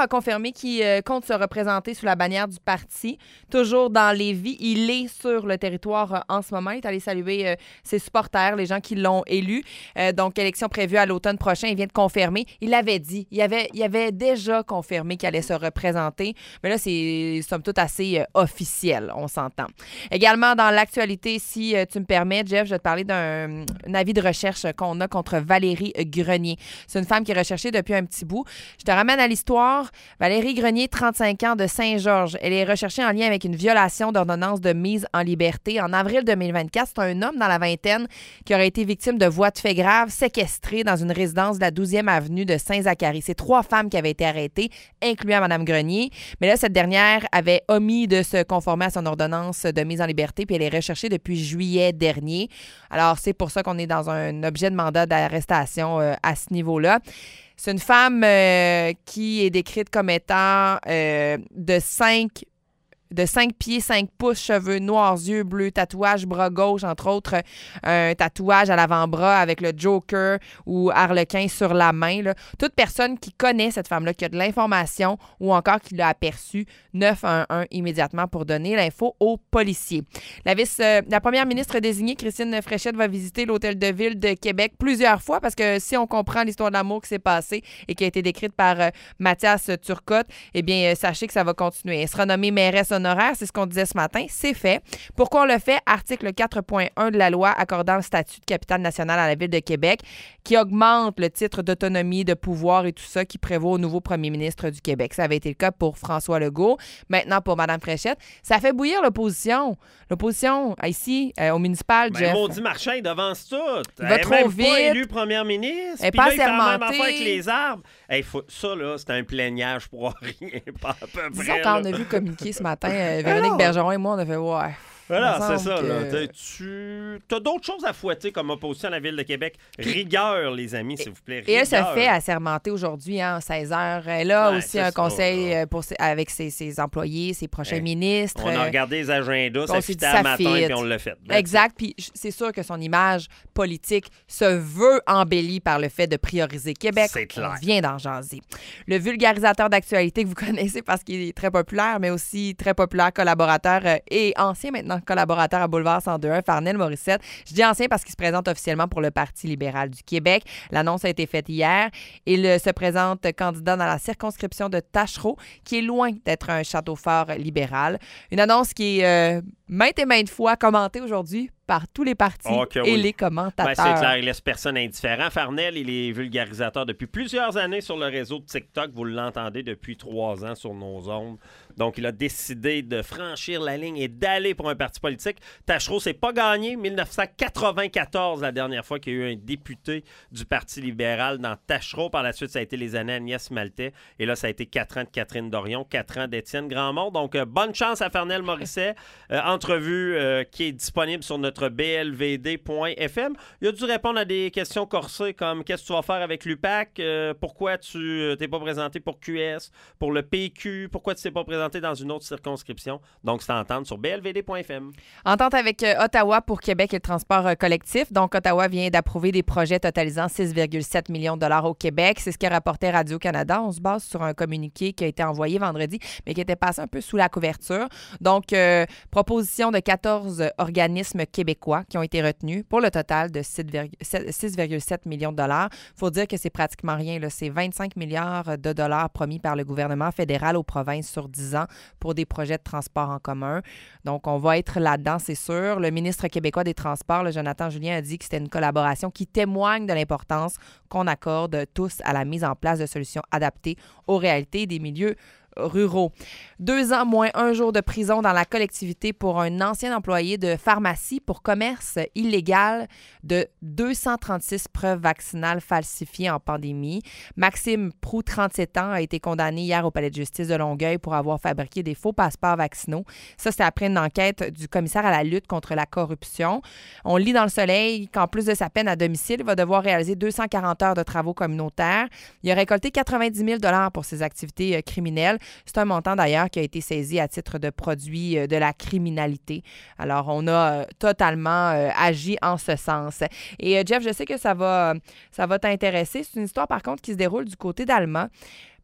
confirmé qu'il euh, compte se représenter sous la bannière du parti, toujours dans Lévis. Il est sur le territoire euh, en ce moment. Il est allé saluer euh, ses supporters, les gens qui l'ont élu. Euh, donc, élection prévue à l'automne prochain. Il vient de confirmer. Il l'avait dit. Il avait, il avait déjà confirmé qu'il allait se représenter. Mais là, c'est somme toute assez euh, officiel, on s'entend. Également, dans l'actualité, si euh, tu me permets, Jeff, je vais te parler d'un un avis de recherche qu'on a contre Valérie Grenier. C'est une femme qui est recherchée depuis un petit bout. Je te ramène à l'histoire. Valérie Grenier, trente-cinq ans, de Saint-Georges. Elle est recherchée en lien avec une violation d'ordonnance de mise en liberté. En avril deux mille vingt-quatre, c'est un homme dans la vingtaine qui aurait été victime de voies de fait graves, séquestré dans une résidence de la douzième avenue de Saint-Zacharie. C'est trois femmes qui avaient été arrêtées, incluant Mme Grenier. Mais là, cette dernière avait omis de se conformer à son ordonnance de mise en liberté, puis elle est recherchée depuis juillet dernier. Alors, c'est pour ça qu'on est dans un objet de mandat d'arrestation euh, à ce niveau-là. C'est une femme euh, qui est décrite comme étant euh, de cinq de cinq pieds, cinq pouces, cheveux noirs, yeux bleus, tatouage bras gauche, entre autres, un tatouage à l'avant-bras avec le Joker ou Harlequin sur la main. Là. Toute personne qui connaît cette femme-là, qui a de l'information ou encore qui l'a aperçue, neuf un un immédiatement pour donner l'info aux policiers. La, vice, euh, la première ministre désignée, Christine Fréchette, va visiter l'Hôtel de Ville de Québec plusieurs fois parce que si on comprend l'histoire d'amour qui s'est passée et qui a été décrite par euh, Mathias Turcotte, eh bien, euh, sachez que ça va continuer. Elle sera nommée mairesse honoraire, c'est ce qu'on disait ce matin, c'est fait. Pourquoi on le fait? Article quatre point un de la loi accordant le statut de capitale nationale à la Ville de Québec qui augmente le titre d'autonomie, de pouvoir et tout ça qui prévaut au nouveau premier ministre du Québec. Ça avait été le cas pour François Legault. Maintenant, pour Mme Fréchette, ça fait bouillir l'opposition. L'opposition, ici, euh, au municipal, ben, Jeff. Maudit Marchand, il devance tout. Il va elle trop est même vite. pas élu première ministre. Elle est Puis pas là, il fait la même assermentée. affaire avec les arbres. Hey, faut... Ça, là, c'est un plaignage pour rien. Pas à peu Disons, près, quand là. on a vu communiquer ce matin, euh, Véronique Bergeron et moi, on a fait « ouais ». Voilà, Il me c'est ça. semble Là. que- T'as- Tu as d'autres choses à fouetter comme opposition à la Ville de Québec. Rigueur, les amis, s'il vous plaît. Et elle se Rigueur. fait assermenter aujourd'hui, hein, à seize heures. Elle a Ouais, aussi c'est un ça, conseil là. euh, pour ses- avec ses, ses employés, ses prochains Hey, ministres. On a euh, regardé les agendas, on ça s'est dit, fitait à ça matin, fit. puis on l'a fait. That's Exact. Puis j- c'est sûr que son image politique se veut embellie par le fait de prioriser Québec. C'est clair. On vient d'en jaser. Le vulgarisateur d'actualité que vous connaissez parce qu'il est très populaire, mais aussi très populaire collaborateur euh, et ancien maintenant collaborateur à Boulevard cent deux un, Farnell Morissette. Je dis ancien parce qu'il se présente officiellement pour le Parti libéral du Québec. L'annonce a été faite hier. Il euh, se présente candidat dans la circonscription de Tachereau, qui est loin d'être un château fort libéral. Une annonce qui est euh, maintes et maintes fois commentée aujourd'hui par tous les partis Ok, et oui. les Ben, commentateurs. c'est clair, il laisse personne indifférent. Farnell, il est vulgarisateur depuis plusieurs années sur le réseau de TikTok. Vous l'entendez depuis trois ans sur nos ondes. Donc, il a décidé de franchir la ligne et d'aller pour un parti politique. Tachereau, c'est pas gagné. dix-neuf cent quatre-vingt-quatorze, la dernière fois qu'il y a eu un député du Parti libéral dans Tachereau. Par la suite, ça a été les années Agnès Maltais. Et là, ça a été quatre ans de Catherine Dorion, quatre ans d'Étienne Grandmont. Donc, euh, bonne chance à Farnell Morisset. Euh, entrevue euh, qui est disponible sur notre b l v d point f m. Il a dû répondre à des questions corsées comme qu'est-ce que tu vas faire avec l'U P A C, euh, pourquoi tu euh, t'es pas présenté pour Q S, pour le P Q, pourquoi tu t'es pas présenté dans une autre circonscription. Donc, c'est à entendre sur b l v d point f m. Entente avec euh, Ottawa pour Québec et le transport euh, collectif. Donc, Ottawa vient d'approuver des projets totalisant six virgule sept millions de dollars au Québec. C'est ce qu'a rapporté Radio-Canada. On se base sur un communiqué qui a été envoyé vendredi, mais qui était passé un peu sous la couverture. Donc, euh, proposition de quatorze organismes québécois qui ont été retenus pour le total de six virgule sept millions de dollars. Il faut dire que c'est pratiquement rien, là. C'est vingt-cinq milliards de dollars promis par le gouvernement fédéral aux provinces sur dix ans pour des projets de transport en commun. Donc, on va être là-dedans, c'est sûr. Le ministre québécois des Transports, le Jonathan Julien, a dit que c'était une collaboration qui témoigne de l'importance qu'on accorde tous à la mise en place de solutions adaptées aux réalités des milieux ruraux. Deux ans moins un jour de prison dans la collectivité pour un ancien employé de pharmacie pour commerce illégal de deux cent trente-six preuves vaccinales falsifiées en pandémie. Maxime Proulx, trente-sept ans, a été condamné hier au palais de justice de Longueuil pour avoir fabriqué des faux passeports vaccinaux. Ça, c'est après une enquête du commissaire à la lutte contre la corruption. On lit dans Le Soleil qu'en plus de sa peine à domicile, il va devoir réaliser deux cent quarante heures de travaux communautaires. Il a récolté quatre-vingt-dix mille dollars pour ses activités euh, criminelles. C'est un montant d'ailleurs qui a été saisi à titre de produit euh, de la criminalité. Alors, on a euh, totalement euh, agi en ce sens. Et euh, Jeff, je sais que ça va, ça va t'intéresser. C'est une histoire par contre qui se déroule du côté d'Allemand.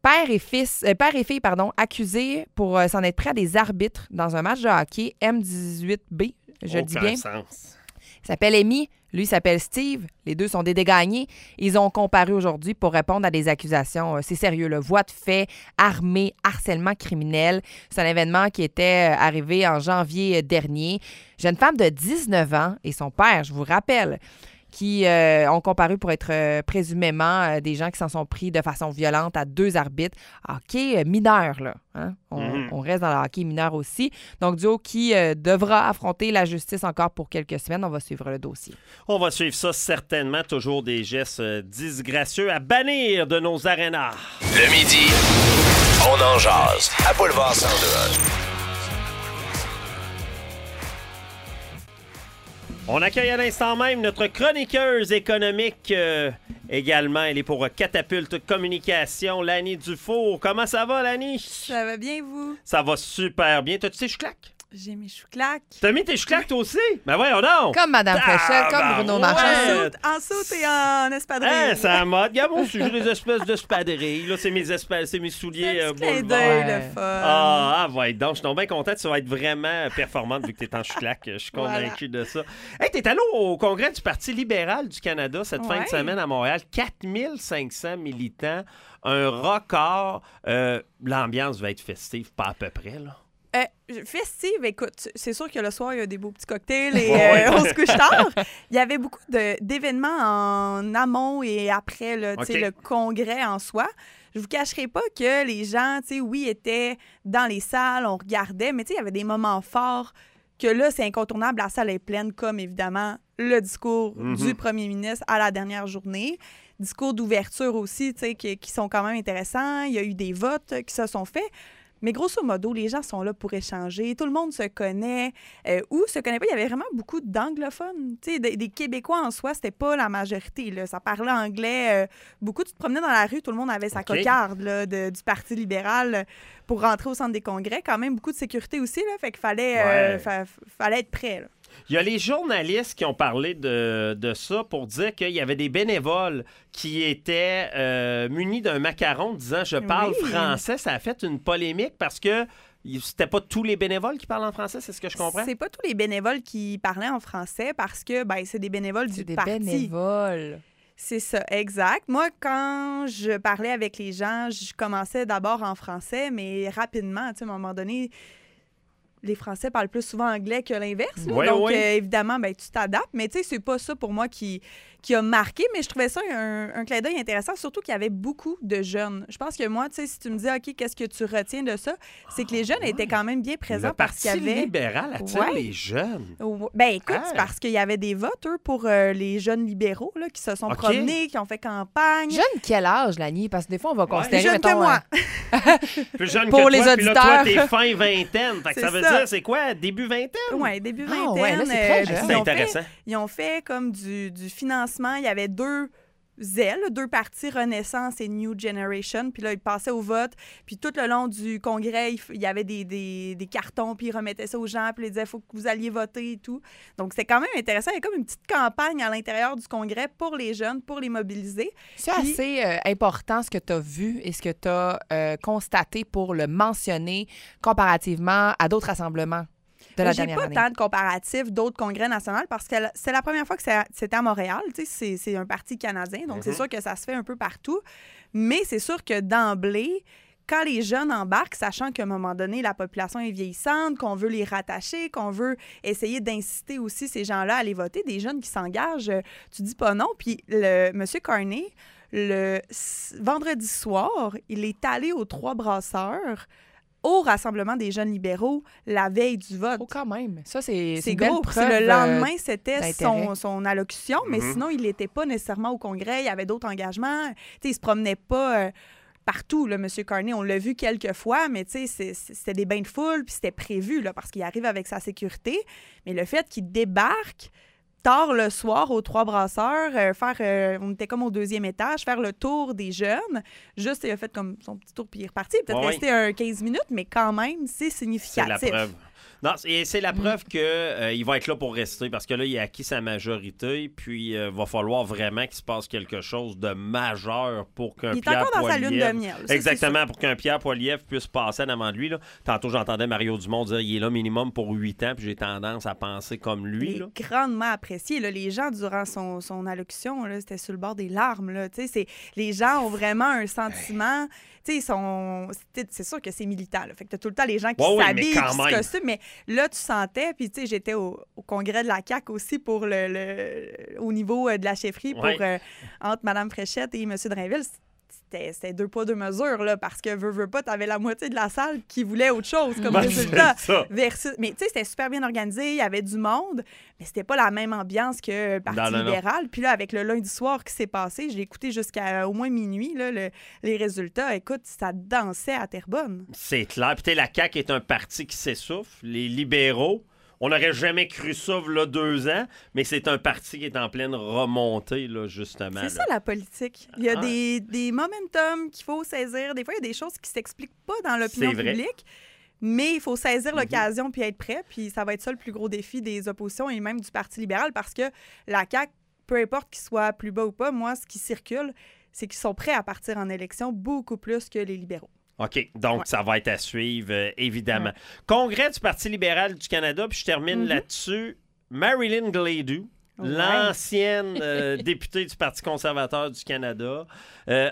Père et fils, euh, père et fille, pardon, accusés pour euh, s'en être pris à des arbitres dans un match de hockey M dix-huit B, je le dis bien. Sens. Il s'appelle Amy, lui il s'appelle Steve. Les deux sont des dégagnés. Ils ont comparu aujourd'hui pour répondre à des accusations. C'est sérieux, là. Voie de fait, armée, harcèlement criminel. C'est un événement qui était arrivé en janvier dernier. Jeune femme de dix-neuf ans et son père, je vous rappelle, qui euh, ont comparu pour être euh, présumément euh, des gens qui s'en sont pris de façon violente à deux arbitres. Hockey euh, mineur, là. Hein? On, mm-hmm. on reste dans le hockey mineur aussi. Donc, duo qui euh, devra affronter la justice encore pour quelques semaines. On va suivre le dossier. On va suivre ça certainement. Toujours des gestes euh, disgracieux à bannir de nos arénas. Le midi, on en jase à Boulevard cent deux. On accueille à l'instant même notre chroniqueuse économique euh, également. Elle est pour Catapulte Communication, Lani Dufour. Comment ça va, Lani? Ça va bien, vous? Ça va super bien. T'as-tu tes chouclaques? J'ai mes chouclaques. T'as mis tes chouclaques, toi aussi? Ben voyons donc! Comme Madame Fréchette, comme Bruno Marchand. En saute et en espadrille. Hein, c'est en mode. Regarde, moi, j'ai des espèces d'espadrilles. Là, c'est mes, espèces, c'est mes souliers euh, clin d'œil, le fun. Ah, ah, ouais, donc, je suis donc bien content. Tu vas être vraiment performante vu que t'es en chouclaques. Je suis convaincu voilà. de ça. Hey, t'es allé au congrès du Parti libéral du Canada cette ouais. fin de semaine à Montréal. quatre mille cinq cents militants. Un record. Euh, l'ambiance va être festive, pas à peu près, là. Euh, festive, écoute, c'est sûr que le soir, il y a des beaux petits cocktails et euh, on se couche tard. Il y avait beaucoup de, d'événements en amont et après là, okay. le congrès en soi. Je vous cacherai pas que les gens, oui, étaient dans les salles, on regardait, mais il y avait des moments forts que là, c'est incontournable. La salle est pleine, comme évidemment le discours mm-hmm. du premier ministre à la dernière journée. Discours d'ouverture aussi, qui, qui sont quand même intéressants. Il y a eu des votes qui se sont faits. Mais grosso modo, les gens sont là pour échanger. Tout le monde se connaît euh, ou se connaît pas. Il y avait vraiment beaucoup d'anglophones. Tu sais, des, des Québécois en soi, c'était pas la majorité. Là. Ça parlait anglais. Euh, beaucoup, tu te promenais dans la rue, tout le monde avait sa okay. cocarde là, de, du Parti libéral pour rentrer au centre des congrès. Quand même, beaucoup de sécurité aussi. Là, fait qu'il fallait, ouais. euh, fa- fallait être prêt. Là. Il y a les journalistes qui ont parlé de, de ça pour dire qu'il y avait des bénévoles qui étaient euh, munis d'un macaron disant « Je parle oui. français ». Ça a fait une polémique parce que c'était pas tous les bénévoles qui parlent en français, c'est ce que je comprends? C'est pas tous les bénévoles qui parlaient en français parce que ben, c'est des bénévoles c'est du des parti. bénévoles. C'est ça, exact. Moi, quand je parlais avec les gens, je commençais d'abord en français, mais rapidement, tu sais, à un moment donné... Les Français parlent plus souvent anglais que l'inverse. Oui, donc, oui. Euh, évidemment, ben, tu t'adaptes. Mais tu sais, c'est pas ça pour moi qui, qui a marqué. Mais je trouvais ça un, un clin d'œil intéressant, surtout qu'il y avait beaucoup de jeunes. Je pense que moi, tu sais, si tu me dis, OK, qu'est-ce que tu retiens de ça, c'est que les jeunes oh, étaient quand même bien présents le parce qu'il y avait... Le Parti libéral attire ouais. les jeunes. Ben écoute, ah. c'est parce qu'il y avait des votes, eux, pour euh, les jeunes libéraux là, qui se sont okay. promenés, qui ont fait campagne. Jeune quel âge, Lani? Parce que des fois, on va considérer... Plus jeune mettons, que moi. Plus jeune pour que les toi, auditeurs. Puis là, toi, t'es fin vingtaine. Fait que ça veut ça. dire, c'est quoi, début vingtaine? Oui, début vingtaine. Ah, ouais, là, c'est très jeune. Euh, c'est intéressant. Fait, ils ont fait comme du, du financement. Il y avait deux ailes, deux partis, Renaissance et New Generation. Puis là, ils passaient au vote. Puis tout le long du congrès, il, il y avait des, des, des cartons, puis ils remettaient ça aux gens, puis ils disaient « il faut que vous alliez voter » et tout. Donc, c'est quand même intéressant. Il y a comme une petite campagne à l'intérieur du congrès pour les jeunes, pour les mobiliser. C'est puis, assez euh, important ce que tu as vu et ce que tu as euh, constaté pour le mentionner comparativement à d'autres rassemblements. J'ai pas année. tant de comparatifs d'autres congrès nationaux parce que c'est la première fois que c'était à Montréal. C'est, c'est un parti canadien, donc mm-hmm. c'est sûr que ça se fait un peu partout. Mais c'est sûr que d'emblée, quand les jeunes embarquent, sachant qu'à un moment donné, la population est vieillissante, qu'on veut les rattacher, qu'on veut essayer d'inciter aussi ces gens-là à aller voter, des jeunes qui s'engagent, tu dis pas non. Puis le M. Carney, le vendredi soir, il est allé aux Trois Brasseurs au rassemblement des jeunes libéraux la veille du vote. Oh, quand même. Ça, c'est, c'est, c'est une gros. belle preuve. Le lendemain, c'était son, son, son allocution, mais mm-hmm. sinon, il n'était pas nécessairement au congrès. Il y avait d'autres engagements. T'sais, il ne se promenait pas euh, partout, là, M. Carney. On l'a vu quelques fois, mais c'est, c'était des bains de foule, puis c'était prévu là, parce qu'il arrive avec sa sécurité. Mais le fait qu'il débarque tard le soir aux Trois Brasseurs, euh, faire, euh, on était comme au deuxième étage, faire le tour des jeunes. Juste, il a fait comme son petit tour, puis il est reparti. Il est peut-être ouais. resté un quinze minutes, mais quand même, c'est significatif. C'est la preuve. Non, et c'est la preuve qu'il euh, va être là pour rester parce que là, il a acquis sa majorité. Puis, il euh, va falloir vraiment qu'il se passe quelque chose de majeur pour qu'un il Pierre est encore dans sa lune Poilievre... de miel. Ça, Exactement, pour qu'un Pierre Poilievre puisse passer en avant de lui. Là. Tantôt, j'entendais Mario Dumont dire qu'il est là minimum pour huit ans. Puis, j'ai tendance à penser comme lui. Il est là. grandement apprécié. Là. Les gens, durant son, son allocution, là, c'était sur le bord des larmes. Là. C'est, les gens ont vraiment un sentiment... Ils sont... C'est, c'est sûr que c'est militant. Là. Fait que t'as tout le temps les gens qui ouais, s'habillent, oui, qui se costument. Mais là, tu sentais... Puis, tu sais, j'étais au, au congrès de la C A Q aussi pour le, le au niveau de la chefferie pour ouais. euh, entre Mme Fréchette et M. Drainville. C'était, c'était deux poids, deux mesures, là, parce que, veux, veux pas, t'avais la moitié de la salle qui voulait autre chose comme ben, résultat. Versus... Mais, tu sais, c'était super bien organisé, il y avait du monde, mais c'était pas la même ambiance que le Parti non, non, libéral. Non. Puis là, avec le lundi soir qui s'est passé, j'ai écouté jusqu'à au moins minuit, là, le, les résultats. Écoute, ça dansait à Terrebonne. C'est clair. Puis, la C A Q est un parti qui s'essouffle. Les libéraux, on n'aurait jamais cru ça, là, deux ans, mais c'est un parti qui est en pleine remontée, là, justement. C'est là. ça, la politique. Il y a ah. des, des momentum qu'il faut saisir. Des fois, il y a des choses qui ne s'expliquent pas dans l'opinion publique, mais il faut saisir l'occasion puis être prêt. Puis ça va être ça le plus gros défi des oppositions et même du Parti libéral parce que la C A Q, peu importe qu'il soit plus bas ou pas, moi, ce qui circule, c'est qu'ils sont prêts à partir en élection beaucoup plus que les libéraux. OK, donc ouais. ça va être à suivre, euh, évidemment. Ouais. Congrès du Parti libéral du Canada, puis je termine mm-hmm. là-dessus. Marilyn Gladu, ouais. l'ancienne euh, députée du Parti conservateur du Canada, euh,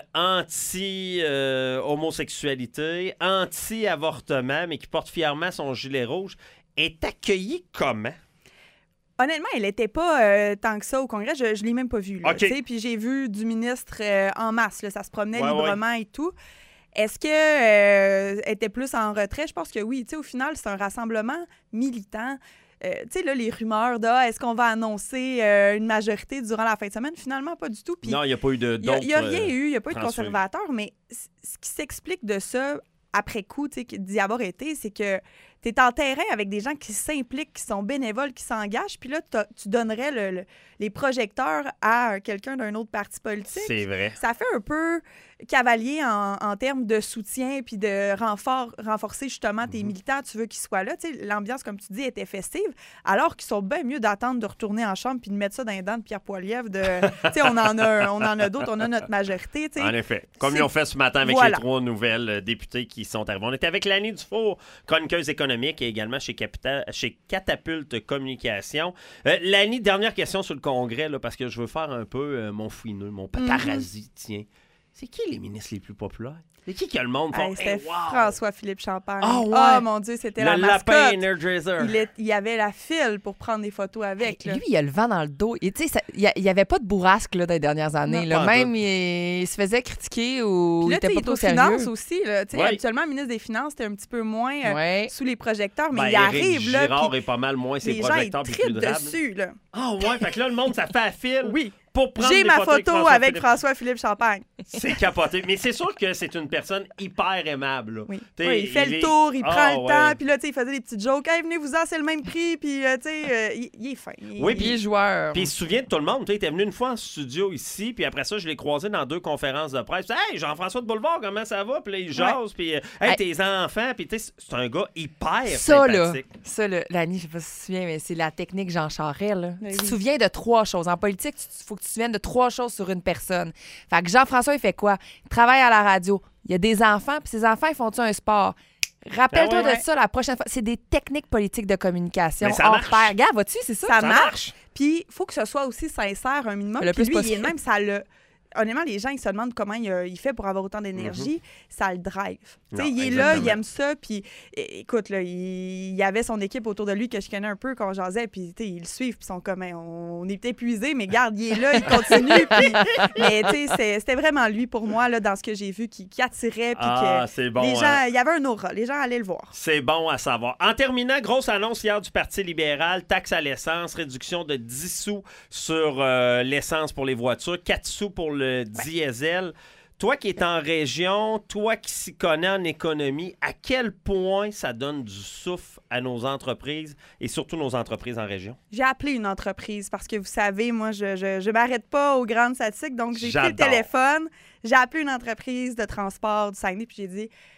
anti-homosexualité, euh, anti-avortement, mais qui porte fièrement son gilet rouge, est accueillie comment? Honnêtement, elle n'était pas euh, tant que ça au Congrès. Je ne l'ai même pas vue. Là, okay. Puis j'ai vu du ministre euh, en masse. Là, ça se promenait ouais, librement ouais. et tout. Est-ce qu'elle euh, était plus en retrait? Je pense que oui. T'sais, au final, c'est un rassemblement militant. Euh, tu sais, là, les rumeurs de ah, est-ce qu'on va annoncer euh, une majorité durant la fin de semaine? Finalement, pas du tout. Puis, non, il n'y a pas eu de Il n'y a, a rien euh, eu. Il n'y a pas eu de transfert. conservateur. Mais c- ce qui s'explique de ça, après coup, d'y avoir été, c'est que tu es en terrain avec des gens qui s'impliquent, qui sont bénévoles, qui s'engagent. Puis là, tu donnerais le, le, les projecteurs à quelqu'un d'un autre parti politique. C'est vrai. Ça fait un peu cavalier en, en termes de soutien puis de renfort, renforcer justement tes mm-hmm. militants. Tu veux qu'ils soient là. T'sais, l'ambiance, comme tu dis, était festive, alors qu'ils sont bien mieux d'attendre de retourner en chambre puis de mettre ça dans les dents de Pierre Poilievre. De, on en a, on en a d'autres, on a notre majorité. T'sais. En effet. Comme ils ont fait ce matin avec voilà. les trois nouvelles euh, députées qui sont arrivées. On était avec Lani Dufour, chroniqueuse économique et également chez, Capita- chez Catapulte Communication. Euh, Lani, dernière question sur le Congrès, là, parce que je veux faire un peu euh, mon fouineux, mon paparazzi, mm-hmm. tiens. C'est qui les ministres les plus populaires? C'est qui que le monde fait? Hey, c'était hey, wow. François-Philippe Champagne. Oh, ouais. oh mon Dieu, c'était le la mascotte. lapin Energizer. Il, est, il y avait la file pour prendre des photos avec. Hey, là. lui, il a le vent dans le dos. Il n'y avait pas de bourrasque là, dans les dernières années. Là. Même, il, il se faisait critiquer ou là, il était pas trop sérieux. Finances aussi. Là. Ouais. Habituellement, le ministre des Finances, c'était un petit peu moins euh, ouais. sous les projecteurs, mais ben, il Éric arrive. Girard là, est pas mal moins ses les projecteurs. Les gens, ils trippent dessus. Là. Ah oh, ouais, fait que là, le monde, ça fait à fil. Oui. Pour prendre J'ai des ma photos photo avec François-Philippe Champagne. C'est capoté. Mais c'est sûr que c'est une personne hyper aimable. Là. Oui. oui, il fait il le est... tour, il oh, prend le ouais. temps, puis là, tu sais, il faisait des petites jokes. Hey, venez-vous-en, c'est le même prix, puis euh, tu sais, euh, il, il est fin. Il, oui, puis il est joueur. Puis il se souvient de tout le monde. Il était venu une fois en studio ici, puis après ça, je l'ai croisé dans deux conférences de presse. Hey, Jean-François de Boulevard, comment ça va? Puis là, il jase, ouais. puis euh, hey, hey, tes enfants, puis tu sais, c'est un gars hyper ça, sympathique. Là, ça, là, Lani, je sais pas si tu te souviens, mais c'est la technique Jean Charest. Là. Oui. Tu te souviens de trois choses. En politique, il faut que tu te souviennes de trois choses sur une personne. Fait que Jean-François, il fait quoi? Il travaille à la radio. Il y a des enfants, puis ces enfants, ils font-tu un sport? Rappelle-toi ben ouais, de ça la prochaine fois. C'est des techniques politiques de communication. Mais ça marche. Pair. Regarde, vois-tu, c'est ça? Ça, ça marche. marche. Puis, il faut que ce soit aussi sincère, un minimum. Le Puis plus lui, possible. il est même, ça le... Honnêtement, les gens, ils se demandent comment il, il fait pour avoir autant d'énergie. Mm-hmm. Ça le drive. Non, il est exactement. Là, il aime ça. Puis, écoute, là, il, il y avait son équipe autour de lui que je connais un peu quand on jasait. Puis, ils le suivent. Puis, ils sont comme, on, on est épuisés, mais garde, il est là, il continue. Puis, mais, tu sais, c'était vraiment lui pour moi, là, dans ce que j'ai vu, qui, qui attirait. Puis, ah, que c'est bon. Les gens, hein? Il y avait un aura. Les gens allaient le voir. C'est bon à savoir. En terminant, grosse annonce hier du Parti libéral, taxe à l'essence, réduction de dix sous sur euh, l'essence pour les voitures, quatre sous pour le diesel. Toi qui es en région, toi qui s'y connais en économie, à quel point ça donne du souffle à nos entreprises et surtout nos entreprises en région? J'ai appelé une entreprise parce que vous savez, moi, je je, je m'arrête pas aux grandes statistiques, donc j'ai pris le téléphone, j'ai appelé une entreprise de transport du Saguenay puis j'ai dit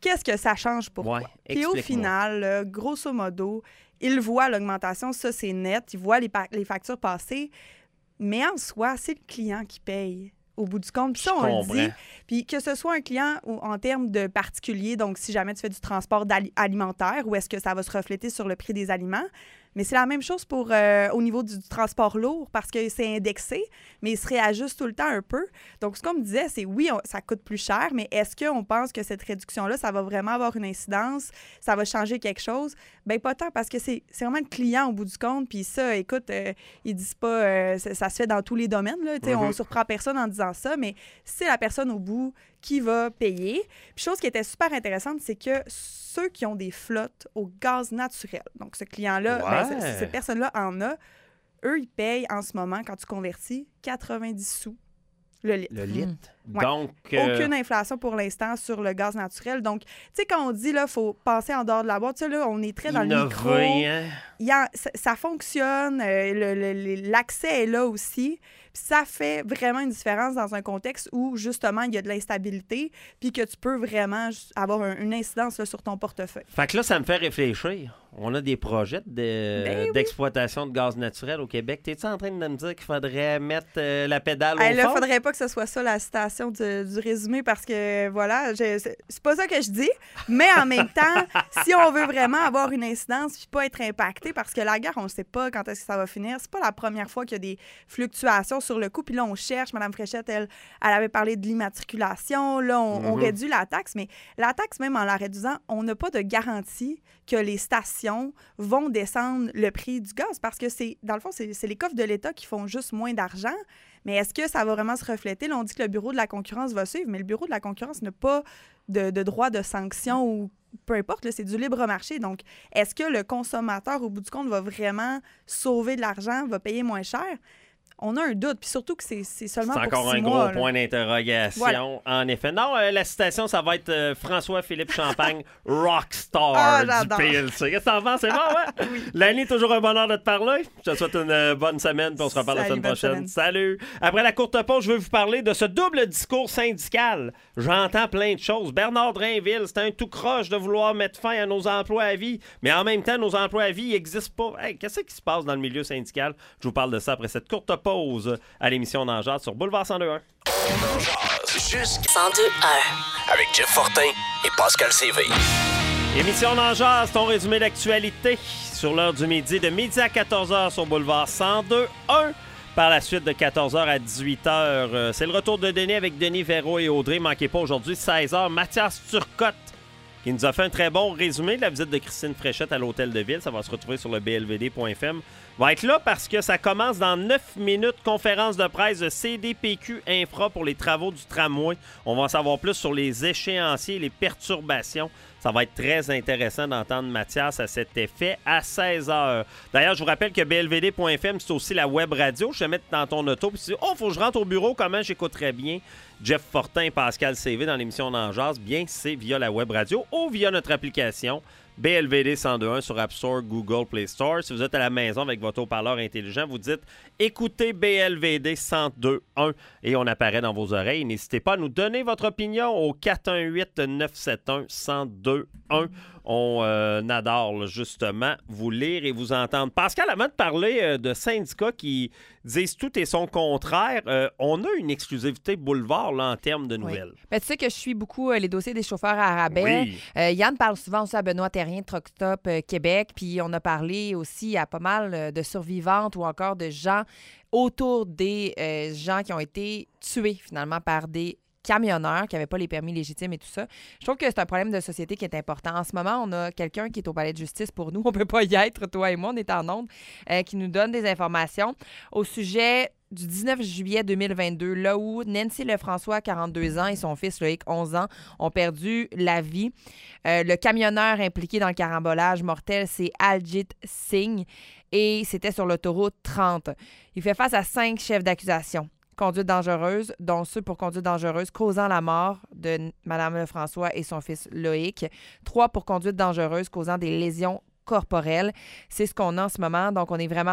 qu'est-ce que ça change pour Ouais, toi? Puis au final, là, grosso modo, ils voient l'augmentation, ça c'est net, ils voient les, pa- les factures passer, mais en soi, c'est le client qui paye au bout du compte. Puis ça, Je on comprends. le dit. Puis que ce soit un client ou en termes de particulier, donc si jamais tu fais du transport d'ali- alimentaire, ou est-ce que ça va se refléter sur le prix des aliments? Mais c'est la même chose pour euh, au niveau du, du transport lourd parce que c'est indexé, mais il se réajuste tout le temps un peu. Donc, ce qu'on me disait, c'est oui, on- ça coûte plus cher, mais est-ce qu'on pense que cette réduction-là, ça va vraiment avoir une incidence? Ça va changer quelque chose? Bien, pas tant parce que c'est c'est vraiment le client au bout du compte. Puis ça, écoute, euh, ils disent pas, euh, ça, ça se fait dans tous les domaines. Là, mm-hmm. On ne surprend personne en disant ça, mais c'est la personne au bout qui va payer. Puis chose qui était super intéressante, c'est que ceux qui ont des flottes au gaz naturel, donc ce client-là, Ouais. ben, c- cette personne-là en a, eux, ils payent en ce moment, quand tu convertis, quatre-vingt-dix sous le litre. Le litre. Ouais. Donc. euh, Aucune inflation pour l'instant sur le gaz naturel. Donc, tu sais, quand on dit, là, il faut passer en dehors de la boîte, tu sais, là, on est très dans le micro. Innover, hein? Il y a- ça, ça fonctionne, euh, le- le- le- l'accès est là aussi. Puis ça fait vraiment une différence dans un contexte où, justement, il y a de l'instabilité puis que tu peux vraiment ju- avoir un- une incidence là, sur ton portefeuille. Fait que là, ça me fait réfléchir. On a des projets de- Ben oui. d'exploitation de gaz naturel au Québec. T'es-tu en train de me dire qu'il faudrait mettre euh, la pédale Hey, au là, fond? faudrait pas que ce soit ça la citation du, du résumé parce que, voilà, je- c'est c'est pas ça que je dis. Mais en même temps, si on veut vraiment avoir une incidence puis pas être impacté, parce que la guerre, on ne sait pas quand est-ce que ça va finir. C'est pas la première fois qu'il y a des fluctuations sur le coup. Puis là, on cherche. Mme Fréchette, elle, elle avait parlé de l'immatriculation. Là, on, on Mhm. réduit la taxe. Mais la taxe, même en la réduisant, on n'a pas de garantie que les stations vont descendre le prix du gaz parce que c'est, dans le fond, c'est c'est les coffres de l'État qui font juste moins d'argent. Mais est-ce que ça va vraiment se refléter? Là, on dit que le bureau de la concurrence va suivre, mais le bureau de la concurrence n'a pas de, de droit de sanction ou peu importe, là, c'est du libre marché. Donc, est-ce que le consommateur, au bout du compte, va vraiment sauver de l'argent, va payer moins cher? On a un doute, puis surtout que c'est c'est seulement C'est pour encore six un mois, gros là. point d'interrogation, Voilà. en effet. Non, euh, la citation, ça va être euh, François-Philippe Champagne, rockstar Ah, du j'adore. P L C. Qu'est-ce que t'en penses? C'est bon, ouais? Lanny, toujours un bonheur de te parler. Je te souhaite une euh, bonne semaine, puis on se reparle la Salut, semaine bonne prochaine. semaine. Salut! Après la courte pause, je veux vous parler de ce double discours syndical. J'entends plein de choses. Bernard Drainville, c'est un tout croche de vouloir mettre fin à nos emplois à vie, mais en même temps, nos emplois à vie n'existent pas. Hey, qu'est-ce qui se passe dans le milieu syndical? Je vous parle de ça après cette courte pause à l'émission Dans Jazz sur Boulevard cent deux point un. Jusqu'à cent deux un. Avec Jeff Fortin et Pascal Séville. Émission Dans Jazz, ton résumé d'actualité sur l'heure du midi, de midi à quatorze heures sur Boulevard cent deux point un. Par la suite, de quatorze heures à dix-huit heures, euh, c'est le retour de Denis avec Denis Véro et Audrey. Manquez pas aujourd'hui, seize heures, Mathias Turcotte qui nous a fait un très bon résumé de la visite de Christine Fréchette à l'Hôtel de Ville. Ça va se retrouver sur le b l v d point f m. Va être là parce que ça commence dans neuf minutes. Conférence de presse de C D P Q Infra pour les travaux du tramway. On va en savoir plus sur les échéanciers et les perturbations. Ça va être très intéressant d'entendre Mathias à cet effet à seize heures. D'ailleurs, je vous rappelle que b l v d point f m, c'est aussi la web radio. Je te mets dans ton auto puis tu dis « Oh, faut que je rentre au bureau. Comment j'écouterais bien Jeff Fortin et Pascal Séville dans l'émission Dans Jazz? » Bien, c'est via la web radio ou via notre application B L V D cent deux point un sur App Store, Google Play Store. Si vous êtes à la maison avec votre haut-parleur intelligent, vous dites « Écoutez B L V D cent deux point un » et on apparaît dans vos oreilles. N'hésitez pas à nous donner votre opinion au quatre un huit, neuf sept un, un zéro deux un. On euh, adore là, justement vous lire et vous entendre. Pascal, avant de parler euh, de syndicats qui disent tout et son contraire, euh, on a une exclusivité boulevard là, en termes de nouvelles. Oui. Ben, tu sais que je suis beaucoup euh, les dossiers des chauffeurs à rabais. Oui. Euh, Yann parle souvent aussi à Benoît Terrien de Truck Stop euh, Québec. Puis on a parlé aussi à pas mal euh, de survivantes ou encore de gens autour des euh, gens qui ont été tués finalement par des camionneurs qui n'avaient pas les permis légitimes et tout ça. Je trouve que c'est un problème de société qui est important. En ce moment, on a quelqu'un qui est au palais de justice pour nous. On ne peut pas y être, toi et moi, on est en ondes, euh, qui nous donne des informations au sujet du dix-neuf juillet deux mille vingt-deux, là où Nancy Lefrançois, quarante-deux ans, et son fils Loïc, onze ans, ont perdu la vie. Euh, le camionneur impliqué dans le carambolage mortel, c'est Aljit Singh, et c'était sur l'autoroute trente. Il fait face à cinq chefs d'accusation. Conduite dangereuse, dont ceux pour conduite dangereuse causant la mort de Mme Lefrançois et son fils Loïc. Trois pour conduite dangereuse causant des lésions corporelles. C'est ce qu'on a en ce moment. Donc, on est vraiment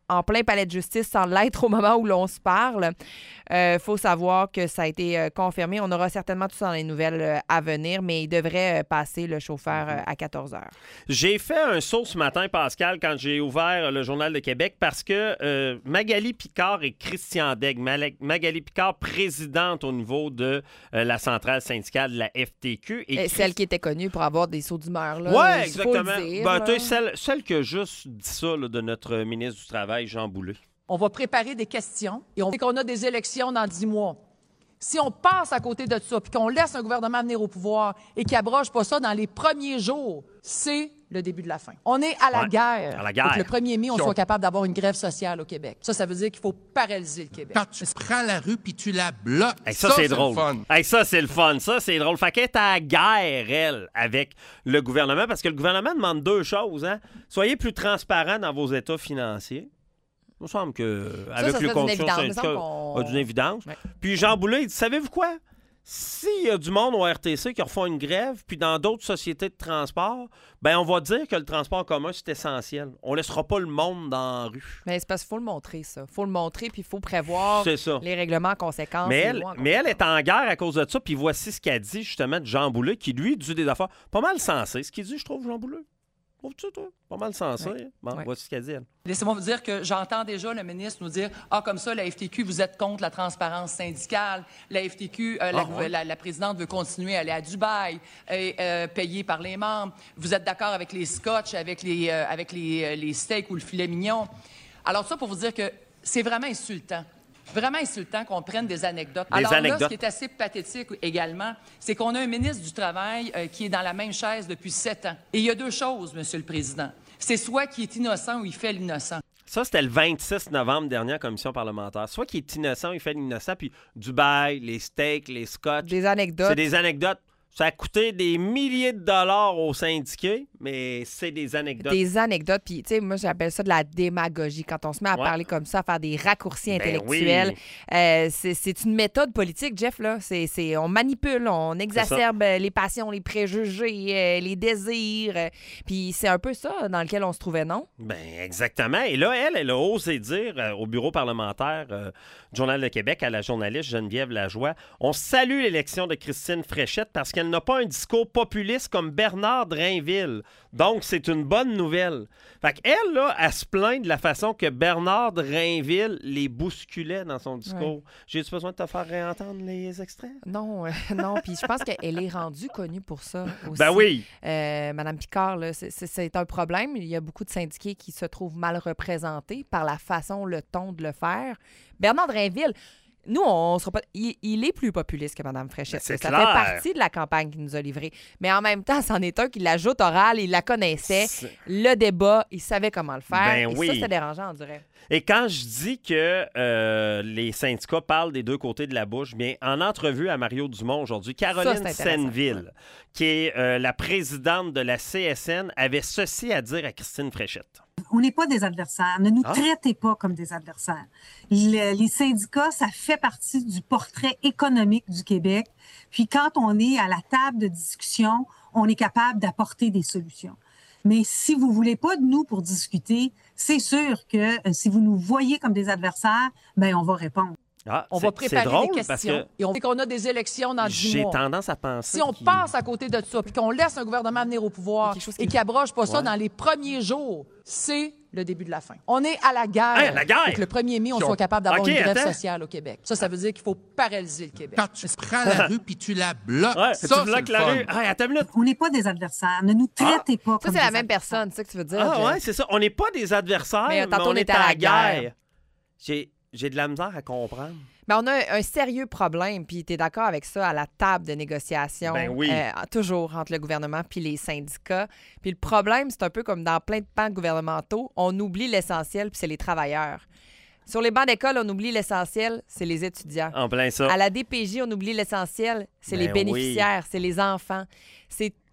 en plein palais de justice sans l'être au moment où l'on se parle. Il euh, faut savoir que ça a été euh, confirmé. On aura certainement tout ça dans les nouvelles euh, à venir, mais il devrait euh, passer le chauffeur euh, à quatorze heures. J'ai fait un saut ce matin, Pascal, quand j'ai ouvert le Journal de Québec, parce que euh, Magali Picard et Christian Daigle, Mal- Magali Picard, présidente au niveau de euh, la centrale syndicale de la F T Q. Et et Christ... Celle qui était connue pour avoir des sauts d'humeur. Là, oui, exactement. Dire, ben, tu sais, celle, celle qui a juste dit ça là, de notre ministre du Travail, Jean Boulet. On va préparer des questions et on sait qu'on a des élections dans dix mois. Si on passe à côté de ça puis qu'on laisse un gouvernement venir au pouvoir et qu'il abroge pas ça dans les premiers jours, c'est le début de la fin. On est à la ouais, guerre. À la guerre. Pour que le premier mai, on soit capable d'avoir une grève sociale au Québec. Ça, ça veut dire qu'il faut paralyser le Québec. Quand tu prends la rue puis tu la bloques, hey, ça, ça, c'est c'est drôle. le fun. Hey, ça, c'est le fun. Ça, c'est drôle. Fait qu'elle est à la guerre, elle, avec le gouvernement, parce que le gouvernement demande deux choses. Hein. Soyez plus transparents dans vos états financiers. Il me semble que ça, avec ça le condition syndicat a d'une évidence. Ouais. Puis Jean Boulet, il dit, savez-vous quoi? S'il y a du monde au R T C qui refont une grève, puis dans d'autres sociétés de transport, ben on va dire que le transport commun, c'est essentiel. On laissera pas le monde dans la rue. Mais c'est parce qu'il faut le montrer, ça. Il faut le montrer, puis il faut prévoir les règlements en conséquence. Mais, elle, mais elle est en guerre à cause de ça, puis voici ce qu'elle dit justement de Jean Boulet, qui lui dit des affaires pas mal sensées. Ce qu'il dit, je trouve, Jean Boulet. Trouves-tu, toi? Pas mal sensé. Ouais. Bon, ouais. Voici ce qu'elle dit, elle. Laissez-moi vous dire que j'entends déjà le ministre nous dire « Ah, comme ça, la F T Q, vous êtes contre la transparence syndicale. La F T Q, euh, la, ah, ouais. la, la présidente veut continuer à aller à Dubaï, et, euh, payée par les membres. Vous êtes d'accord avec les scotch, avec les, euh, avec les, euh, les steaks ou le filet mignon. » Alors ça, pour vous dire que c'est vraiment insultant. Vraiment insultant qu'on prenne des anecdotes. Des Alors anecdotes. là, ce qui est assez pathétique également, c'est qu'on a un ministre du Travail euh, qui est dans la même chaise depuis sept ans. Et il y a deux choses, Monsieur le Président. C'est soit qu'il est innocent ou il fait l'innocent. Ça, c'était le vingt-six novembre dernier en commission parlementaire. Soit qu'il est innocent ou il fait l'innocent, puis Dubaï, les steaks, les scotch. Des anecdotes. C'est des anecdotes. Ça a coûté des milliers de dollars aux syndiqués, mais c'est des anecdotes. Des anecdotes. Puis, tu sais, moi, j'appelle ça de la démagogie. Quand on se met à ouais. parler comme ça, à faire des raccourcis ben intellectuels, oui. euh, c'est, c'est une méthode politique, Jeff, là. C'est, c'est, on manipule, on exacerbe les passions, les préjugés, euh, les désirs. Euh, puis c'est un peu ça dans lequel on se trouvait, non? Ben exactement. Et là, elle, elle a osé dire euh, au bureau parlementaire euh, du Journal de Québec à la journaliste Geneviève Lajoie, on salue l'élection de Christine Fréchette parce qu'elle Elle n'a pas un discours populiste comme Bernard Drainville. Donc, c'est une bonne nouvelle. Fait qu'elle, là, elle se plaint de la façon que Bernard Drainville les bousculait dans son discours. Ouais. J'ai-tu besoin de te faire réentendre les extraits? Non, euh, non. Puis je pense qu'elle est rendue connue pour ça aussi. Ben oui. Euh, Madame Picard, là, c'est, c'est, c'est un problème. Il y a beaucoup de syndiqués qui se trouvent mal représentés par la façon, le ton de le faire. Bernard Drainville... Nous, on sera pas. Il, il est plus populiste que Mme Fréchette. Ça clair. fait partie de la campagne qu'il nous a livrée. Mais en même temps, c'en est un qui l'ajoute orale, il la connaissait. C'est... Le débat, il savait comment le faire. Ben et oui. ça, c'est dérangeant, on dirait. Et quand je dis que euh, les syndicats parlent des deux côtés de la bouche, bien, en entrevue à Mario Dumont aujourd'hui, Caroline Senneville, ouais. qui est euh, la présidente de la C S N, avait ceci à dire à Christine Fréchette. On n'est pas des adversaires. Ne nous ah. traitez pas comme des adversaires. Le, les syndicats, ça fait partie du portrait économique du Québec. Puis quand on est à la table de discussion, on est capable d'apporter des solutions. Mais si vous voulez pas de nous pour discuter, c'est sûr que euh, si vous nous voyez comme des adversaires, ben on va répondre. Ah, on va préparer drôle, des questions et on sait qu'on a des élections dans dix mois. J'ai tendance à penser Si on qu'il... passe à côté de ça puis qu'on laisse un gouvernement venir au pouvoir et qu'il abroge pas ouais. ça dans les premiers jours, c'est le début de la fin. On est à la guerre. Hey, la guerre. Et que le premier mai, on soit capable d'avoir okay, une grève attends. sociale au Québec. Ça, ça veut dire qu'il faut paralyser le Québec. Quand tu prends la rue puis tu la bloques, ouais, ça, tu bloques c'est la le fun. rue. Hey, attends une minute. On n'est pas des adversaires. Ne nous traitez ah. pas ça, comme c'est des la même personne, c'est ça que tu veux dire. Ah ouais, c'est ça. On n'est pas des adversaires, mais, mais on est à la guerre. guerre. J'ai, j'ai de la misère à comprendre. Ben, on a un sérieux problème, puis tu es d'accord avec ça, à la table de négociation, ben oui. euh, toujours entre le gouvernement puis les syndicats. Puis le problème, c'est un peu comme dans plein de pans gouvernementaux, on oublie l'essentiel, puis c'est les travailleurs. Sur les bancs d'école, on oublie l'essentiel, c'est les étudiants. En plein ça. À la D P J, on oublie l'essentiel, c'est ben les bénéficiaires, oui. c'est les enfants. C'est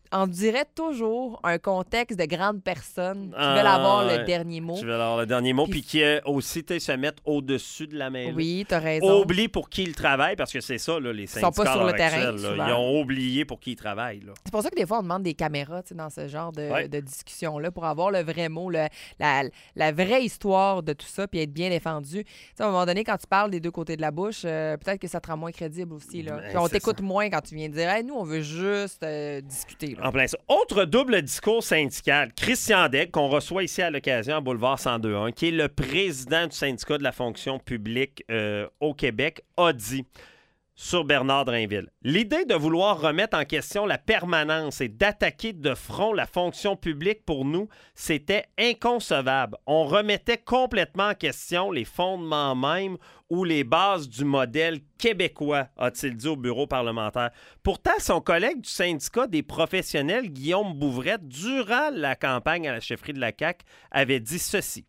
on dirait toujours un contexte de grandes personnes qui Ah, veulent avoir ouais. le dernier mot. Qui veulent avoir le dernier mot, Puis- puis qui euh, aussi tu sais, se mettent au-dessus de la mêlée. Oui, t'as raison. Oublie pour qui ils travaillent, parce que c'est ça, là, les sont syndicats pas sur à le l'heure terrain, actuelle, là. souvent. Ils ont oublié pour qui ils travaillent. Là. C'est pour ça que des fois, on demande des caméras tu sais, dans ce genre de, Ouais. de discussion-là pour avoir le vrai mot, le- la, la vraie histoire de tout ça, puis être bien défendu. Tu sais, à un moment donné, quand tu parles des deux côtés de la bouche, euh, peut-être que ça te rend moins crédible aussi. Là. Ben, Puis on c'est t'écoute moins quand tu viens de dire hey, nous, on veut juste euh, discuter. Là. En plein ça. Autre double discours syndical, Christian Daigle, qu'on reçoit ici à l'occasion à Boulevard cent deux un, qui est le président du syndicat de la fonction publique euh, au Québec, a dit sur Bernard Drainville. L'idée de vouloir remettre en question la permanence et d'attaquer de front la fonction publique, pour nous, c'était inconcevable. On remettait complètement en question les fondements mêmes ou les bases du modèle québécois, a-t-il dit au bureau parlementaire. Pourtant, son collègue du syndicat des professionnels, Guillaume Bouvrette, durant la campagne à la chefferie de la C A Q, avait dit ceci.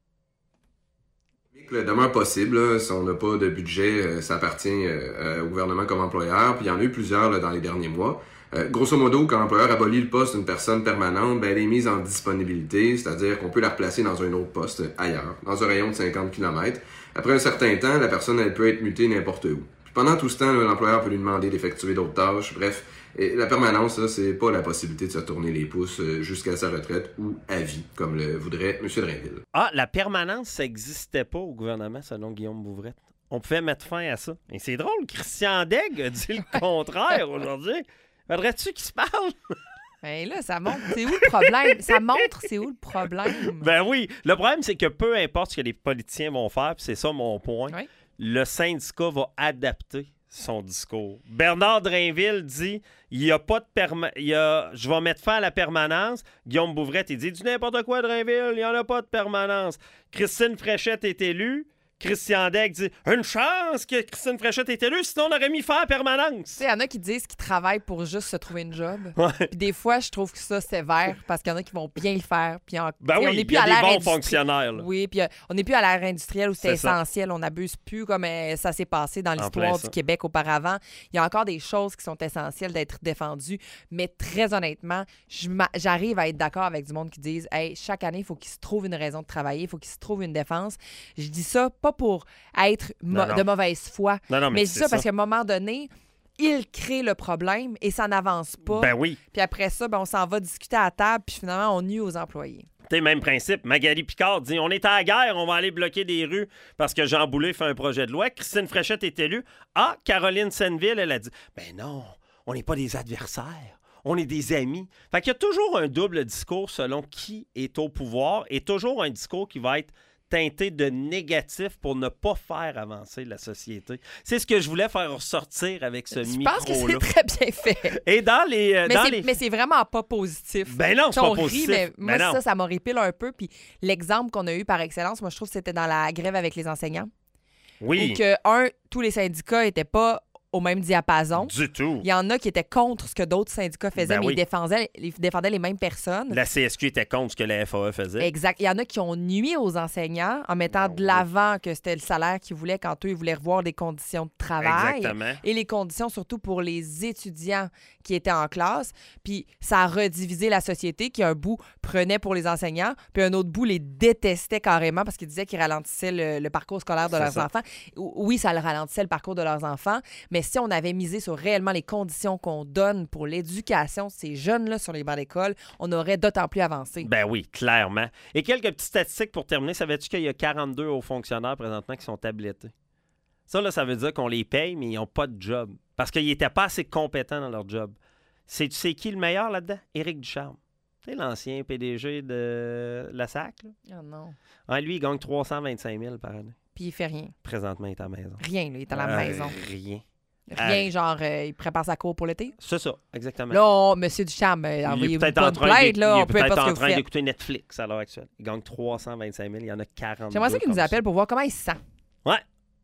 Le demeure possible, là, si on n'a pas de budget, euh, ça appartient euh, au gouvernement comme employeur. Puis il y en a eu plusieurs là, dans les derniers mois. Euh, grosso modo, quand l'employeur abolit le poste d'une personne permanente, ben, elle est mise en disponibilité, c'est-à-dire qu'on peut la replacer dans un autre poste ailleurs, dans un rayon de cinquante kilomètres. Après un certain temps, la personne elle peut être mutée n'importe où. Puis pendant tout ce temps, là, l'employeur peut lui demander d'effectuer d'autres tâches. Bref, et la permanence, là, c'est pas la possibilité de se tourner les pouces euh, jusqu'à sa retraite ou à vie, comme le voudrait M. Drainville. Ah, la permanence, ça n'existait pas au gouvernement, selon Guillaume Bouvrette. On pouvait mettre fin à ça. Et c'est drôle, Christian Daigle a dit le contraire aujourd'hui. Faudrait-tu qu'il se parle? Ben là, ça montre. C'est où le problème? Ça montre c'est où le problème. Ben oui. Le problème, c'est que peu importe ce que les politiciens vont faire, puis c'est ça mon point, oui. le syndicat va adapter son discours. Bernard Drainville dit il y a pas de perma- il y a je vais mettre fin à la permanence. Guillaume Bouvrette, il dit du n'importe quoi, Drainville, il n'y en a pas de permanence. Christine Fréchette est élue. Christian Daigle dit une chance que Christine Fréchette est élue, sinon on aurait mis fin à permanence. Il y en a qui disent qu'ils travaillent pour juste se trouver une job. Ouais. Puis des fois, je trouve que ça, c'est sévère parce qu'il y en a qui vont bien le faire. Puis en, Ben on oui, n'est il y a des l'ère bons industri- fonctionnaires. Là. Oui, puis euh, on n'est plus à l'ère industrielle où c'est C'est ça. essentiel. On n'abuse plus comme euh, ça s'est passé dans En plein l'histoire ça. du Québec auparavant. Il y a encore des choses qui sont essentielles d'être défendues. Mais très honnêtement, je m'a- j'arrive à être d'accord avec du monde qui disent hey, chaque année, il faut qu'il se trouve une raison de travailler, il faut qu'il se trouve une défense. Je dis ça pas pour être mo- Non, non. de mauvaise foi, Non, non, mais mais je dis c'est ça parce ça. qu'à un moment donné, il crée le problème et ça n'avance pas. Ben oui. Puis après ça, ben, on s'en va discuter à table, puis finalement, on nuit aux employés. Tu sais, même principe. Magali Picard dit on est à la guerre, on va aller bloquer des rues parce que Jean Boulet fait un projet de loi. Christine Fréchette est élue. Ah, Caroline Senneville, elle a dit ben non, on n'est pas des adversaires. On est des amis. Fait qu'il y a toujours un double discours selon qui est au pouvoir et toujours un discours qui va être teinté de négatif pour ne pas faire avancer la société. C'est ce que je voulais faire ressortir avec ce Je micro-là. pense que c'est très bien fait. Et dans les... euh, Mais dans c'est, les... mais c'est vraiment pas positif. Ben non, c'est On pas rit, positif. mais moi, Ben non. ça, ça m'horripile un peu. Puis l'exemple qu'on a eu par excellence, moi, je trouve que c'était dans la grève avec les enseignants. Oui. Où que, un, tous les syndicats n'étaient pas au même diapason. Du tout. Il y en a qui étaient contre ce que d'autres syndicats faisaient, Ben mais oui. ils, défendaient, ils défendaient les mêmes personnes. La C S Q était contre ce que la F A E faisait. Exact. Il y en a qui ont nuit aux enseignants en mettant Ben de l'avant que c'était le salaire qu'ils voulaient quand eux, ils voulaient revoir les conditions de travail. Exactement. Et les conditions surtout pour les étudiants qui étaient en classe. Puis ça a redivisé la société qui, un bout, prenait pour les enseignants, puis un autre bout les détestait carrément parce qu'ils disaient qu'ils ralentissaient le, le parcours scolaire de C'est leurs ça. enfants. Oui, ça le ralentissait le parcours de leurs enfants, mais si on avait misé sur réellement les conditions qu'on donne pour l'éducation de ces jeunes-là sur les bancs d'école, on aurait d'autant plus avancé. Ben oui, clairement. Et quelques petites statistiques pour terminer. Savais-tu qu'il y a quarante-deux hauts fonctionnaires présentement qui sont tablettés? Ça, là, ça veut dire qu'on les paye, mais ils n'ont pas de job. Parce qu'ils n'étaient pas assez compétents dans leur job. C'est, tu sais qui le meilleur là-dedans? Éric Ducharme. Tu sais, l'ancien P D G de la S A C. Là. Oh non. Ah, lui, il gagne trois cent vingt-cinq mille par année. Puis il fait rien. Présentement, il est à la maison. Rien, là, il est à la Euh, maison. Rien. Rien, Euh, genre, euh, il prépare sa cour pour l'été. C'est ça, exactement. Là, on, Monsieur Ducharme, euh, il est envoyez-vous peut-être pas en de train, plainte, d'éc- là, il est on peut peut-être pas ce en que vous train faites. d'écouter Netflix à l'heure actuelle. Il gagne trois cent vingt-cinq mille, il y en a quarante. J'aimerais ça qu'il nous appelle pour voir comment il se sent. Ouais.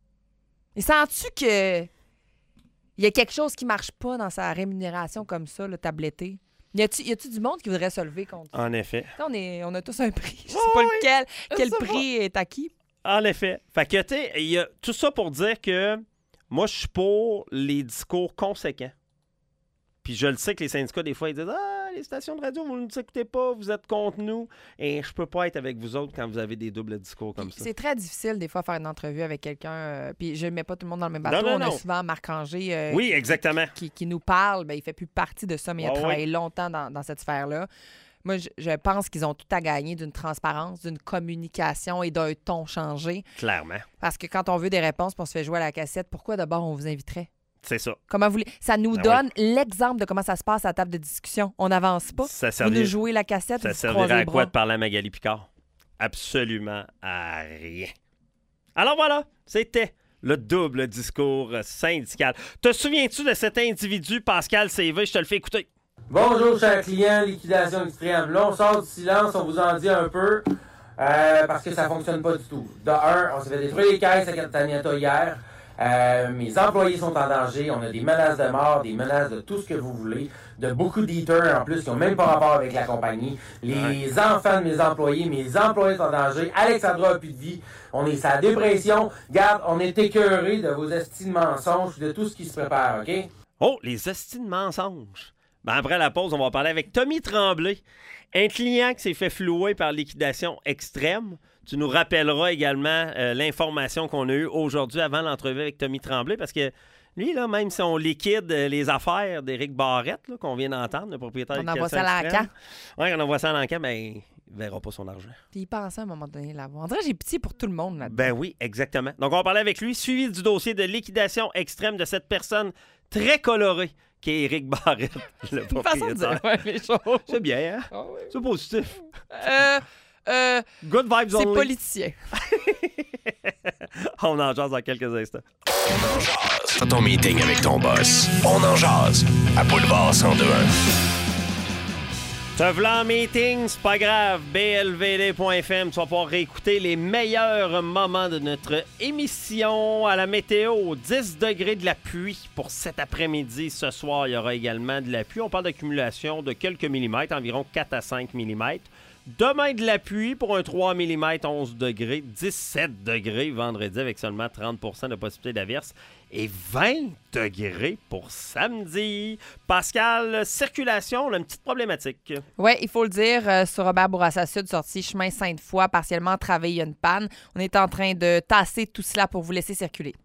Il sent-tu que il y a quelque chose qui marche pas dans sa rémunération comme ça, le tabletté? Y a-tu, y a-tu du monde qui voudrait se lever contre ça? En effet. On, est, on a tous un prix. Je sais pas lequel. Quel prix est acquis? En effet. Fait que, tu sais, il y a tout ça pour dire que moi, je suis pour les discours conséquents. Puis je le sais que les syndicats, des fois, ils disent « Ah, les stations de radio, vous ne nous écoutez pas, vous êtes contre nous, et je peux pas être avec vous autres quand vous avez des doubles discours comme ça. C'est très difficile, des fois, faire une entrevue avec quelqu'un, euh, puis je ne mets pas tout le monde dans le même bateau. Non, non, On non. a souvent Marc-Angé euh, oui, exactement. Qui, qui nous parle, ben, il fait plus partie de ça, mais il a oh, travaillé oui. longtemps dans, dans cette sphère-là. Moi, je, je pense qu'ils ont tout à gagner d'une transparence, d'une communication et d'un ton changé. Clairement. Parce que quand on veut des réponses, puis on se fait jouer à la cassette, pourquoi d'abord on vous inviterait? C'est ça. Comment vous... Ça nous ben donne oui. l'exemple de comment ça se passe à la table de discussion. On n'avance pas. Ça vous servir... nous jouez la cassette, ça vous servirait à les quoi de parler à Magali Picard? Absolument à rien. Alors voilà, c'était le double discours syndical. Te souviens-tu de cet individu, Pascal C V? Je te le fais écouter. Bonjour, chers clients, liquidation extrême. Là, on sort du silence, on vous en dit un peu, euh, parce que ça fonctionne pas du tout. De un, on s'est fait détruire les caisses à Cataniata hier. Euh, mes employés sont en danger. On a des menaces de mort, des menaces de tout ce que vous voulez, de beaucoup d'eaters en plus qui n'ont même pas rapport avec la compagnie. Les ouais. enfants de mes employés, mes employés sont en danger. Alexandra a plus de vie. On est sa dépression. Garde, on est écœurés de vos estis de mensonges, de tout ce qui se prépare, OK? Oh, les estis de mensonges. Ben après la pause, on va parler avec Tommy Tremblay, un client qui s'est fait flouer par liquidation extrême. Tu nous rappelleras également euh, l'information qu'on a eue aujourd'hui avant l'entrevue avec Tommy Tremblay, parce que lui, là, même si on liquide les affaires d'Éric Barrette, là, qu'on vient d'entendre, le propriétaire on de envoie ça à l'encan. Oui, on envoie ça à l'encan, mais il ne verra pas son argent. Puis il pensait à un moment donné l'avoir. On dirait que j'ai pitié pour tout le monde là-dedans. Ben oui, exactement. Donc, on va parler avec lui, suivi du dossier de liquidation extrême de cette personne très colorée qui est Éric Barrette, le propriétaire. Une façon de dire ouais, les choses. C'est bien, hein? Oh, oui. C'est positif. Euh... Euh, Good vibes c'est only. politicien. On en jase dans quelques instants. On en jase. Fais ton meeting avec ton boss. On en jase. À Boulevard cent deux un. Te v'là en meeting, c'est pas grave. B L V D point F M, tu vas pouvoir réécouter les meilleurs moments de notre émission. À la météo, dix degrés de la pluie pour cet après-midi. Ce soir, il y aura également de la pluie. On parle d'accumulation de quelques millimètres, environ quatre à cinq millimètres. Demain, de la pluie pour un trois millimètres, onze degrés. dix-sept degrés vendredi avec seulement trente pour cent de possibilité d'averse. Et vingt degrés pour samedi. Pascal, circulation, on a une petite problématique. Oui, il faut le dire, euh, sur Robert Bourassa Sud, sortie chemin Sainte-Foy, partiellement travaillé, il y a une panne. On est en train de tasser tout cela pour vous laisser circuler.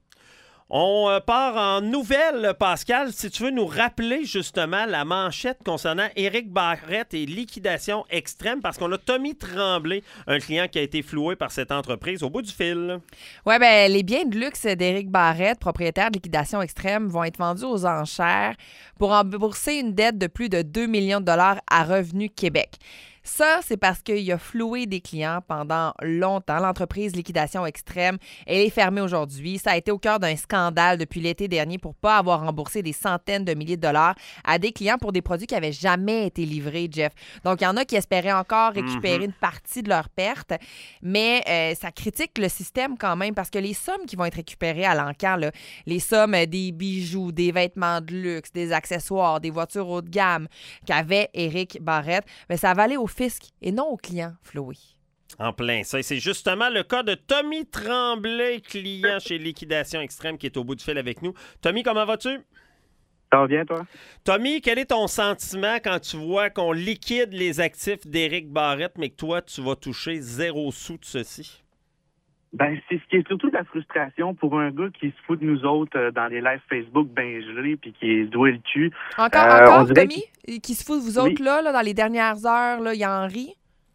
On euh, part en nouvelles, Pascal. Si tu veux nous rappeler justement la manchette concernant Éric Barrette et liquidation extrême, parce qu'on a Tommy Tremblay, un client qui a été floué par cette entreprise au bout du fil. Oui, bien, les biens de luxe d'Éric Barrette, propriétaire de liquidation extrême, vont être vendus aux enchères pour rembourser une dette de plus de deux millions de dollars à Revenu Québec. Ça, c'est parce qu'il a floué des clients pendant longtemps. L'entreprise Liquidation Extrême, elle est fermée aujourd'hui. Ça a été au cœur d'un scandale depuis l'été dernier pour ne pas avoir remboursé des centaines de milliers de dollars à des clients pour des produits qui n'avaient jamais été livrés, Jeff. Donc, il y en a qui espéraient encore récupérer mm-hmm. une partie de leur perte, mais euh, ça critique le système quand même parce que les sommes qui vont être récupérées à l'encan, là, les sommes des bijoux, des vêtements de luxe, des accessoires, des voitures haut de gamme qu'avait Éric Barrette, bien, ça va aller au fisc et non aux clients floués. En plein ça. Et c'est justement le cas de Tommy Tremblay, client chez Liquidation Extrême, qui est au bout du fil avec nous. Tommy, comment vas-tu? Ça va bien, toi? Tommy, quel est ton sentiment quand tu vois qu'on liquide les actifs d'Éric Barrette, mais que toi, tu vas toucher zéro sou de ceci? Ben, c'est ce qui est surtout de la frustration pour un gars qui se fout de nous autres euh, dans les lives Facebook ben gelés puis qui est doué le cul. Encore, euh, encore, Tommy? Qui... qui se fout de vous autres, oui. là, là, dans les dernières heures, là, il en rit?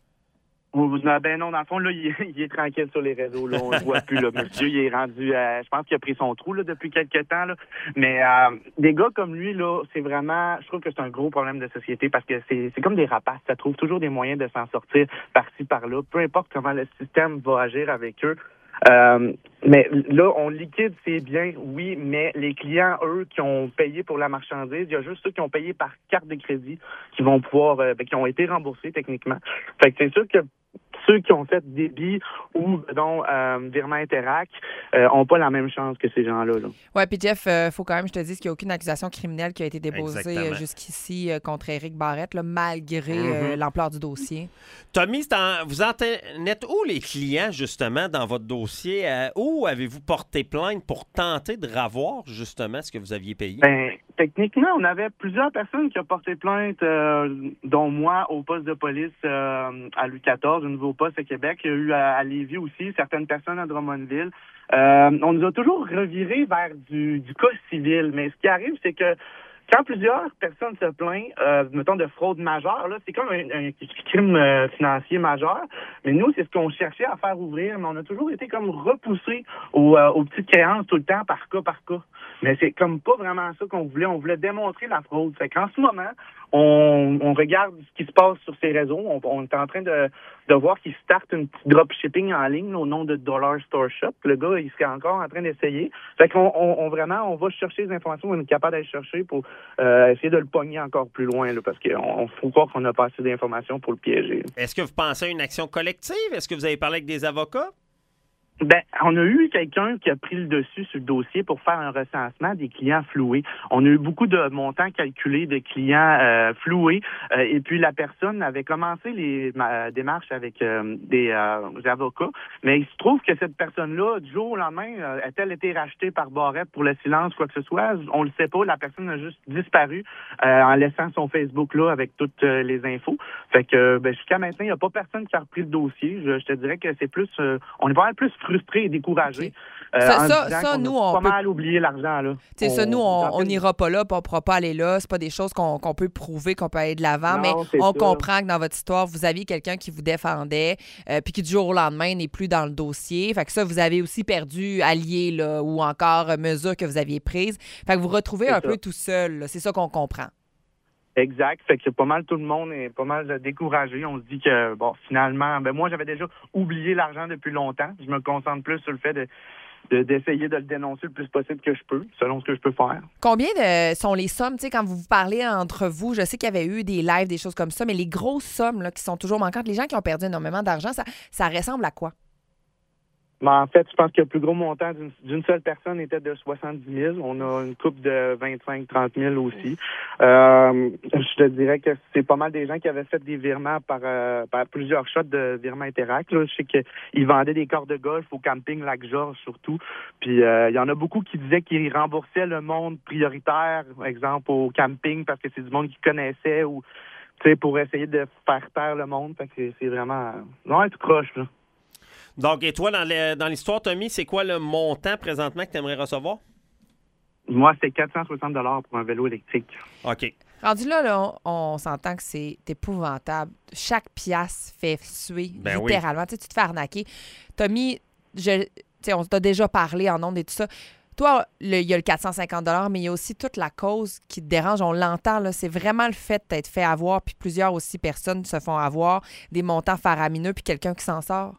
Ben non, dans le fond, là, il, il est tranquille sur les réseaux. Là, on ne le voit plus. Là. Monsieur, il est rendu... Euh, je pense qu'il a pris son trou là, depuis quelques temps. Là. Mais euh, des gars comme lui, là, c'est vraiment... Je trouve que c'est un gros problème de société parce que c'est, c'est comme des rapaces. Ça trouve toujours des moyens de s'en sortir par-ci, par-là. Peu importe comment le système va agir avec eux. Euh, mais là, on liquide ses biens, oui, mais les clients, eux, qui ont payé pour la marchandise, il y a juste ceux qui ont payé par carte de crédit qui vont pouvoir, euh, ben, qui ont été remboursés techniquement. Fait que c'est sûr que ceux qui ont fait débit ou, dont euh, virement Interac, euh, ont pas la même chance que ces gens-là. Là. Oui, puis Jeff, il euh, faut quand même que je te dise qu'il n'y a aucune accusation criminelle qui a été déposée euh, Exactement. jusqu'ici euh, contre Éric Barrette, là, malgré Mm-hmm. euh, l'ampleur du dossier. Tommy, en, vous en êtes où les clients, justement, dans votre dossier? Euh, où avez-vous porté plainte pour tenter de ravoir, justement, ce que vous aviez payé? Ben, techniquement, on avait plusieurs personnes qui ont porté plainte, euh, dont moi, au poste de police euh, à Louis quatorze, au nouveau poste à Québec. Il y a eu à, à Lévis aussi, certaines personnes à Drummondville. Euh, on nous a toujours reviré vers du, du cas civil. Mais ce qui arrive, c'est que quand plusieurs personnes se plaignent, euh, mettons, de fraude majeure, là, c'est comme un, un crime euh, financier majeur. Mais nous, c'est ce qu'on cherchait à faire ouvrir, mais on a toujours été comme repoussés aux, euh, aux petites créances tout le temps, par cas par cas. Mais c'est comme pas vraiment ça qu'on voulait. On voulait démontrer la fraude. Fait qu'en ce moment, on, on regarde ce qui se passe sur ces réseaux. On, on est en train de, de voir qu'il starte une petite dropshipping en ligne là, au nom de Dollar Store Shop. Le gars, il serait encore en train d'essayer. Fait qu'on on, on vraiment, on va chercher les informations, on est capable d'aller chercher pour euh, essayer de le pogner encore plus loin, là, parce qu'on faut croire qu'on n'a pas assez d'informations pour le piéger. Est-ce que vous pensez à une action collective? Est-ce que vous avez parlé avec des avocats? Ben, on a eu quelqu'un qui a pris le dessus sur le dossier pour faire un recensement des clients floués. On a eu beaucoup de montants calculés de clients euh, floués euh, et puis la personne avait commencé les ma, démarches avec euh, des euh, avocats, mais il se trouve que cette personne-là, du jour au lendemain, euh, a-t-elle été rachetée par Barrette pour le silence, quoi que ce soit? On le sait pas. La personne a juste disparu euh, en laissant son Facebook là avec toutes euh, les infos. Fait que ben, jusqu'à maintenant, il n'y a pas personne qui a repris le dossier. Je, je te dirais que c'est plus, euh, on est pas mal plus frustrés et découragés. Okay. Euh, ça, en ça, disant ça qu'on nous, a on pas peut... mal oublié l'argent, là. Tu sais, ça, nous, on on n'ira pas là, puis on ne pourra pas aller là. C'est pas des choses qu'on qu'on peut prouver, qu'on peut aller de l'avant, Non, mais c'est on ça. comprend que dans votre histoire, vous aviez quelqu'un qui vous défendait, euh, puis qui du jour au lendemain n'est plus dans le dossier. Fait que ça, vous avez aussi perdu allié, là, ou encore euh, mesures que vous aviez prises. Fait que vous retrouvez C'est un ça. peu tout seul, là. C'est ça qu'on comprend. Exact. Fait que pas mal tout le monde est pas mal découragé. On se dit que, bon, finalement, ben moi, j'avais déjà oublié l'argent depuis longtemps. Je me concentre plus sur le fait de de- d'essayer de le dénoncer le plus possible que je peux, selon ce que je peux faire. Combien de sont les sommes, tu sais, quand vous vous parlez entre vous, je sais qu'il y avait eu des lives, des choses comme ça, mais les grosses sommes là, qui sont toujours manquantes, les gens qui ont perdu énormément d'argent, ça, ça ressemble à quoi? Mais en fait, je pense que le plus gros montant d'une d'une seule personne était de soixante-dix mille. On a une coupe de vingt-cinq à trente mille aussi. Euh, je te dirais que c'est pas mal des gens qui avaient fait des virements par, euh, par plusieurs shots de virements Interact. Là. Je sais qu'ils vendaient des corps de golf au camping Lac-Georges surtout. Puis euh, il y en a beaucoup qui disaient qu'ils remboursaient le monde prioritaire, par exemple au camping, parce que c'est du monde qu'ils connaissaient ou tu sais, pour essayer de faire taire le monde. Fait que c'est- c'est vraiment... Non, tout croche, là. Donc, et toi, dans le- dans l'histoire, Tommy, c'est quoi le montant présentement que tu aimerais recevoir? Moi, c'est quatre cent soixante dollars pour un vélo électrique. OK. Rendu là, là, on, on s'entend que c'est épouvantable. Chaque pièce fait suer, Ben oui. littéralement. Tu sais, tu te fais arnaquer. Tommy, je, tu sais, on t'a déjà parlé en ondes et tout ça. Toi, le- il y a le quatre cent cinquante dollars, mais il y a aussi toute la cause qui te dérange. On l'entend, là. C'est vraiment le fait d'être fait avoir, puis plusieurs aussi personnes se font avoir, des montants faramineux, puis quelqu'un qui s'en sort.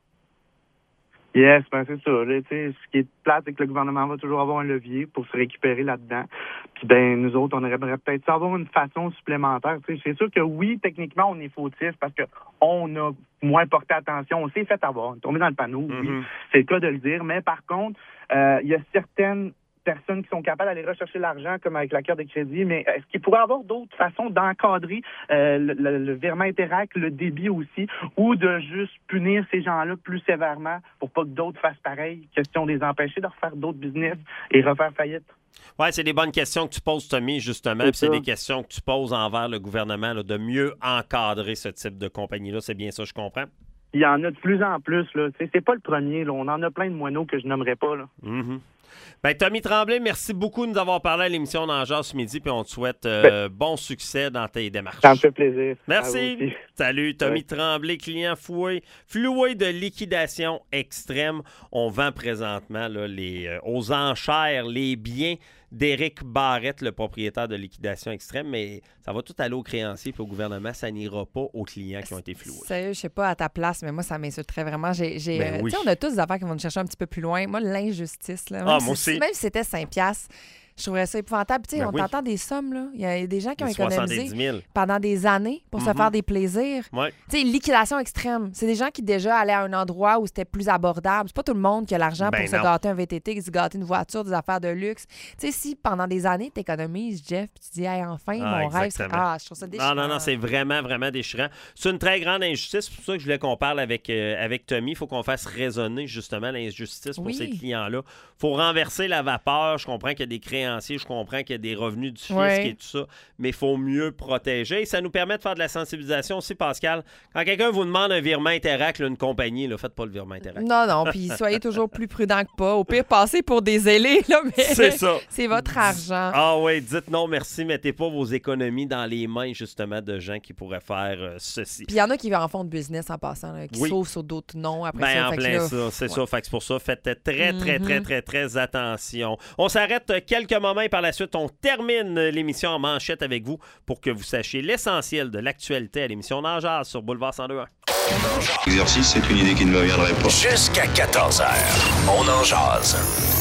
Yes, ben c'est ça. Là, tu sais, ce qui est plate, c'est que le gouvernement va toujours avoir un levier pour se récupérer là-dedans. Puis ben nous autres, on aimerait peut-être avoir une façon supplémentaire. Tu sais, c'est sûr que oui, techniquement, on est fautif parce que on a moins porté attention. On s'est fait avoir. On est tombé dans le panneau. Oui, c'est le cas de le dire. Mais par contre, euh, il y a certaines personnes qui sont capables d'aller rechercher l'argent, comme avec la carte de crédit, mais est-ce qu'il pourrait y avoir d'autres façons d'encadrer euh, le, le, le virement Interact, le débit aussi, ou de juste punir ces gens-là plus sévèrement pour pas que d'autres fassent pareil? Question de les empêcher de refaire d'autres business et refaire faillite. Oui, c'est des bonnes questions que tu poses, Tommy, justement. C'est Puis c'est ça. des questions que tu poses envers le gouvernement là, de mieux encadrer ce type de compagnie-là. C'est bien ça, je comprends. Il y en a de plus en plus, là. Tu sais, c'est pas le premier, là. On en a plein de moineaux que je nommerai pas, là. Mhm. Ben, Tommy Tremblay, merci beaucoup de nous avoir parlé à l'émission d'Angers ce midi, puis on te souhaite euh, bon succès dans tes démarches. Ça me fait plaisir. À Merci. vous aussi. Salut, Tommy Ouais. Tremblay, client floué, floué de liquidation extrême. On vend présentement là, les, euh, aux enchères les biens d'Éric Barrette, le propriétaire de liquidation extrême, mais ça va tout aller aux créanciers puis au gouvernement, ça n'ira pas aux clients qui ont été floués. Sérieux, je sais pas à ta place, mais moi, ça m'insulterait vraiment. J'ai, j'ai, Ben euh, oui. tu sais, on a tous des affaires qui vont nous chercher un petit peu plus loin. Moi, l'injustice, là, même, Ah, si, moi aussi. même si c'était cinq piastres, je trouverais ça épouvantable. Tu sais, Ben on oui. t'entend des sommes, là. Il y a des gens qui ont Des économisé soixante-dix mille. pendant des années pour se Mhm. faire des plaisirs. Ouais. Tu sais, liquidation extrême. C'est des gens qui déjà allaient à un endroit où c'était plus abordable. C'est pas tout le monde qui a l'argent Ben pour se non. gâter un V T T, se gâter une voiture, des affaires de luxe. Tu sais, si pendant des années, tu économises, Jeff, puis tu dis, hey, enfin, Ah, mon rêve, exactement. c'est- ah, je trouve ça déchirant. Non, non, non, c'est vraiment, vraiment déchirant. C'est une très grande injustice. C'est pour ça que je voulais qu'on parle avec, euh, avec Tommy. Il faut qu'on fasse résonner justement l'injustice pour Oui. ces clients-là. Il faut renverser la vapeur. Je comprends qu'il y a des créanciers créanciers. Je comprends qu'il y a des revenus du fisc Ouais. et tout ça, mais il faut mieux protéger. Et ça nous permet de faire de la sensibilisation aussi, Pascal. Quand quelqu'un vous demande un virement Interac, là, une compagnie, ne faites pas le virement Interac. Non, non, puis soyez toujours plus prudent que pas. Au pire, passez pour des ailés, là, mais C'est ça. c'est votre argent. Ah oui, dites non merci, mettez pas vos économies dans les mains justement de gens qui pourraient faire euh, ceci. Puis il y en a qui en font de business en passant, là, qui Oui. sauvent sur d'autres noms après Ben, ça. en Fait que plein là, ça, c'est ouais. ça. Fait que c'est pour ça, faites très, très, très, Mhm. très, très, très attention. On s'arrête quelques moments et par la suite, on termine l'émission en manchette avec vous pour que vous sachiez l'essentiel de l'actualité à l'émission On en jase sur Boulevard cent deux point un. L'exercice, c'est une idée qui ne me viendrait pas. Jusqu'à quatorze heures, on en jase.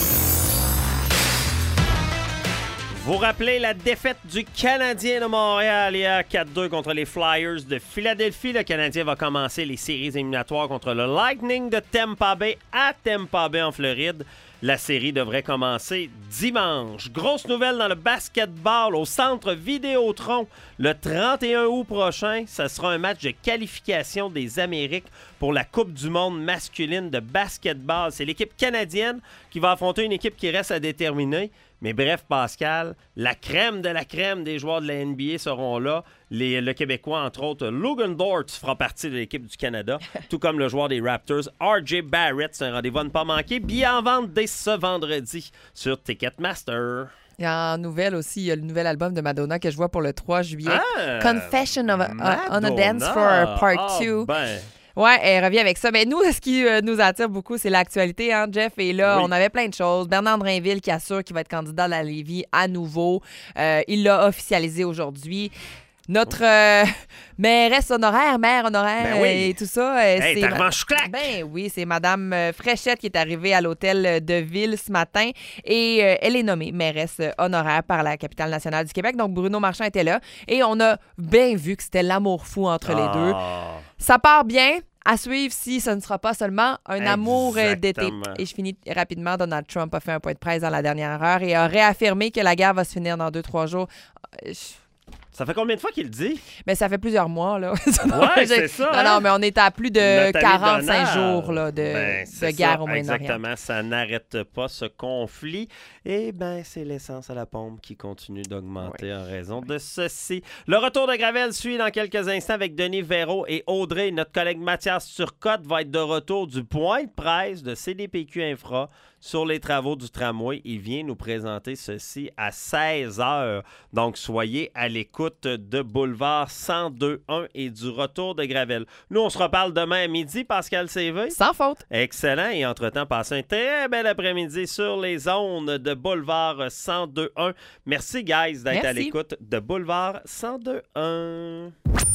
Vous rappelez la défaite du Canadien de Montréal hier quatre deux contre les Flyers de Philadelphie. Le Canadien va commencer les séries éliminatoires contre le Lightning de Tampa Bay à Tampa Bay en Floride. La série devrait commencer dimanche. Grosse nouvelle dans le basketball au Centre Vidéotron. Le trente et un août prochain, ce sera un match de qualification des Amériques pour la Coupe du monde masculine de basketball. C'est l'équipe canadienne qui va affronter une équipe qui reste à déterminer. Mais bref, Pascal, la crème de la crème des joueurs de la N B A seront là. Les, le Québécois, entre autres, Logan Dort fera partie de l'équipe du Canada, tout comme le joueur des Raptors, R J Barrett. C'est un rendez-vous à ne pas manquer. Billets en vente dès ce vendredi sur Ticketmaster. Et en nouvelle aussi, il y a le nouvel album de Madonna que je vois pour le trois juillet. Ah, Confession of a, on a Madonna. Dance Floor Part Ah, deux. ben. Ouais, elle revient avec ça. Mais nous, ce qui euh, nous attire beaucoup, c'est l'actualité, hein, Jeff? Et là, Oui. on avait plein de choses. Bernard Drainville qui assure qu'il va être candidat à la Lévis à nouveau. Euh, il l'a officialisé aujourd'hui. Notre euh, mairesse honoraire, maire honoraire Ben oui. euh, et tout ça. euh, Hey, c'est t'as ma- revanche claque. Ben oui, c'est Madame euh, Fréchette qui est arrivée à l'hôtel de ville ce matin et euh, elle est nommée mairesse honoraire par la capitale nationale du Québec. Donc Bruno Marchand était là et on a bien vu que c'était l'amour fou entre les deux. Ah. Ça part bien. À suivre si ce ne sera pas seulement un amour euh, d'été. Exactement. Et je finis rapidement. Donald Trump a fait un point de presse dans la dernière heure et a réaffirmé que la guerre va se finir dans deux, trois jours. Euh, je- Ça fait combien de fois qu'il le dit? Mais ça fait plusieurs mois, là. Ouais, c'est ça, Non, hein? non, mais on est à plus de Nathalie quarante-cinq Donald. jours là, de, Ben, de c'est guerre ça, au Moyen-Orient. Exactement, ça n'arrête pas ce conflit. Et ben c'est l'essence à la pompe qui continue d'augmenter en raison de ceci. Le retour de Gravel suit dans quelques instants avec Denis Véro et Audrey. Notre collègue Mathias Turcotte va être de retour du point de presse de C D P Q Infra sur les travaux du tramway. Il vient nous présenter ceci à seize heures. Donc, soyez à l'écoute de Boulevard cent deux point un et du retour de Gravel. Nous, on se reparle demain à midi, Pascal C V. Sans faute. Excellent. Et entre-temps, passez un très bel après-midi sur les ondes de Boulevard cent deux point un. Merci, guys, d'être Merci. à l'écoute de Boulevard cent deux point un.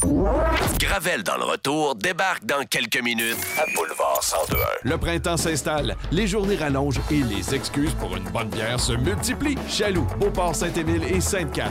Gravel dans le retour débarque dans quelques minutes à Boulevard cent deux point un. Le printemps s'installe, les journées rallongent et les excuses pour une bonne bière se multiplient. Chaloux, Beauport, Saint-Émile et Sainte-Cat.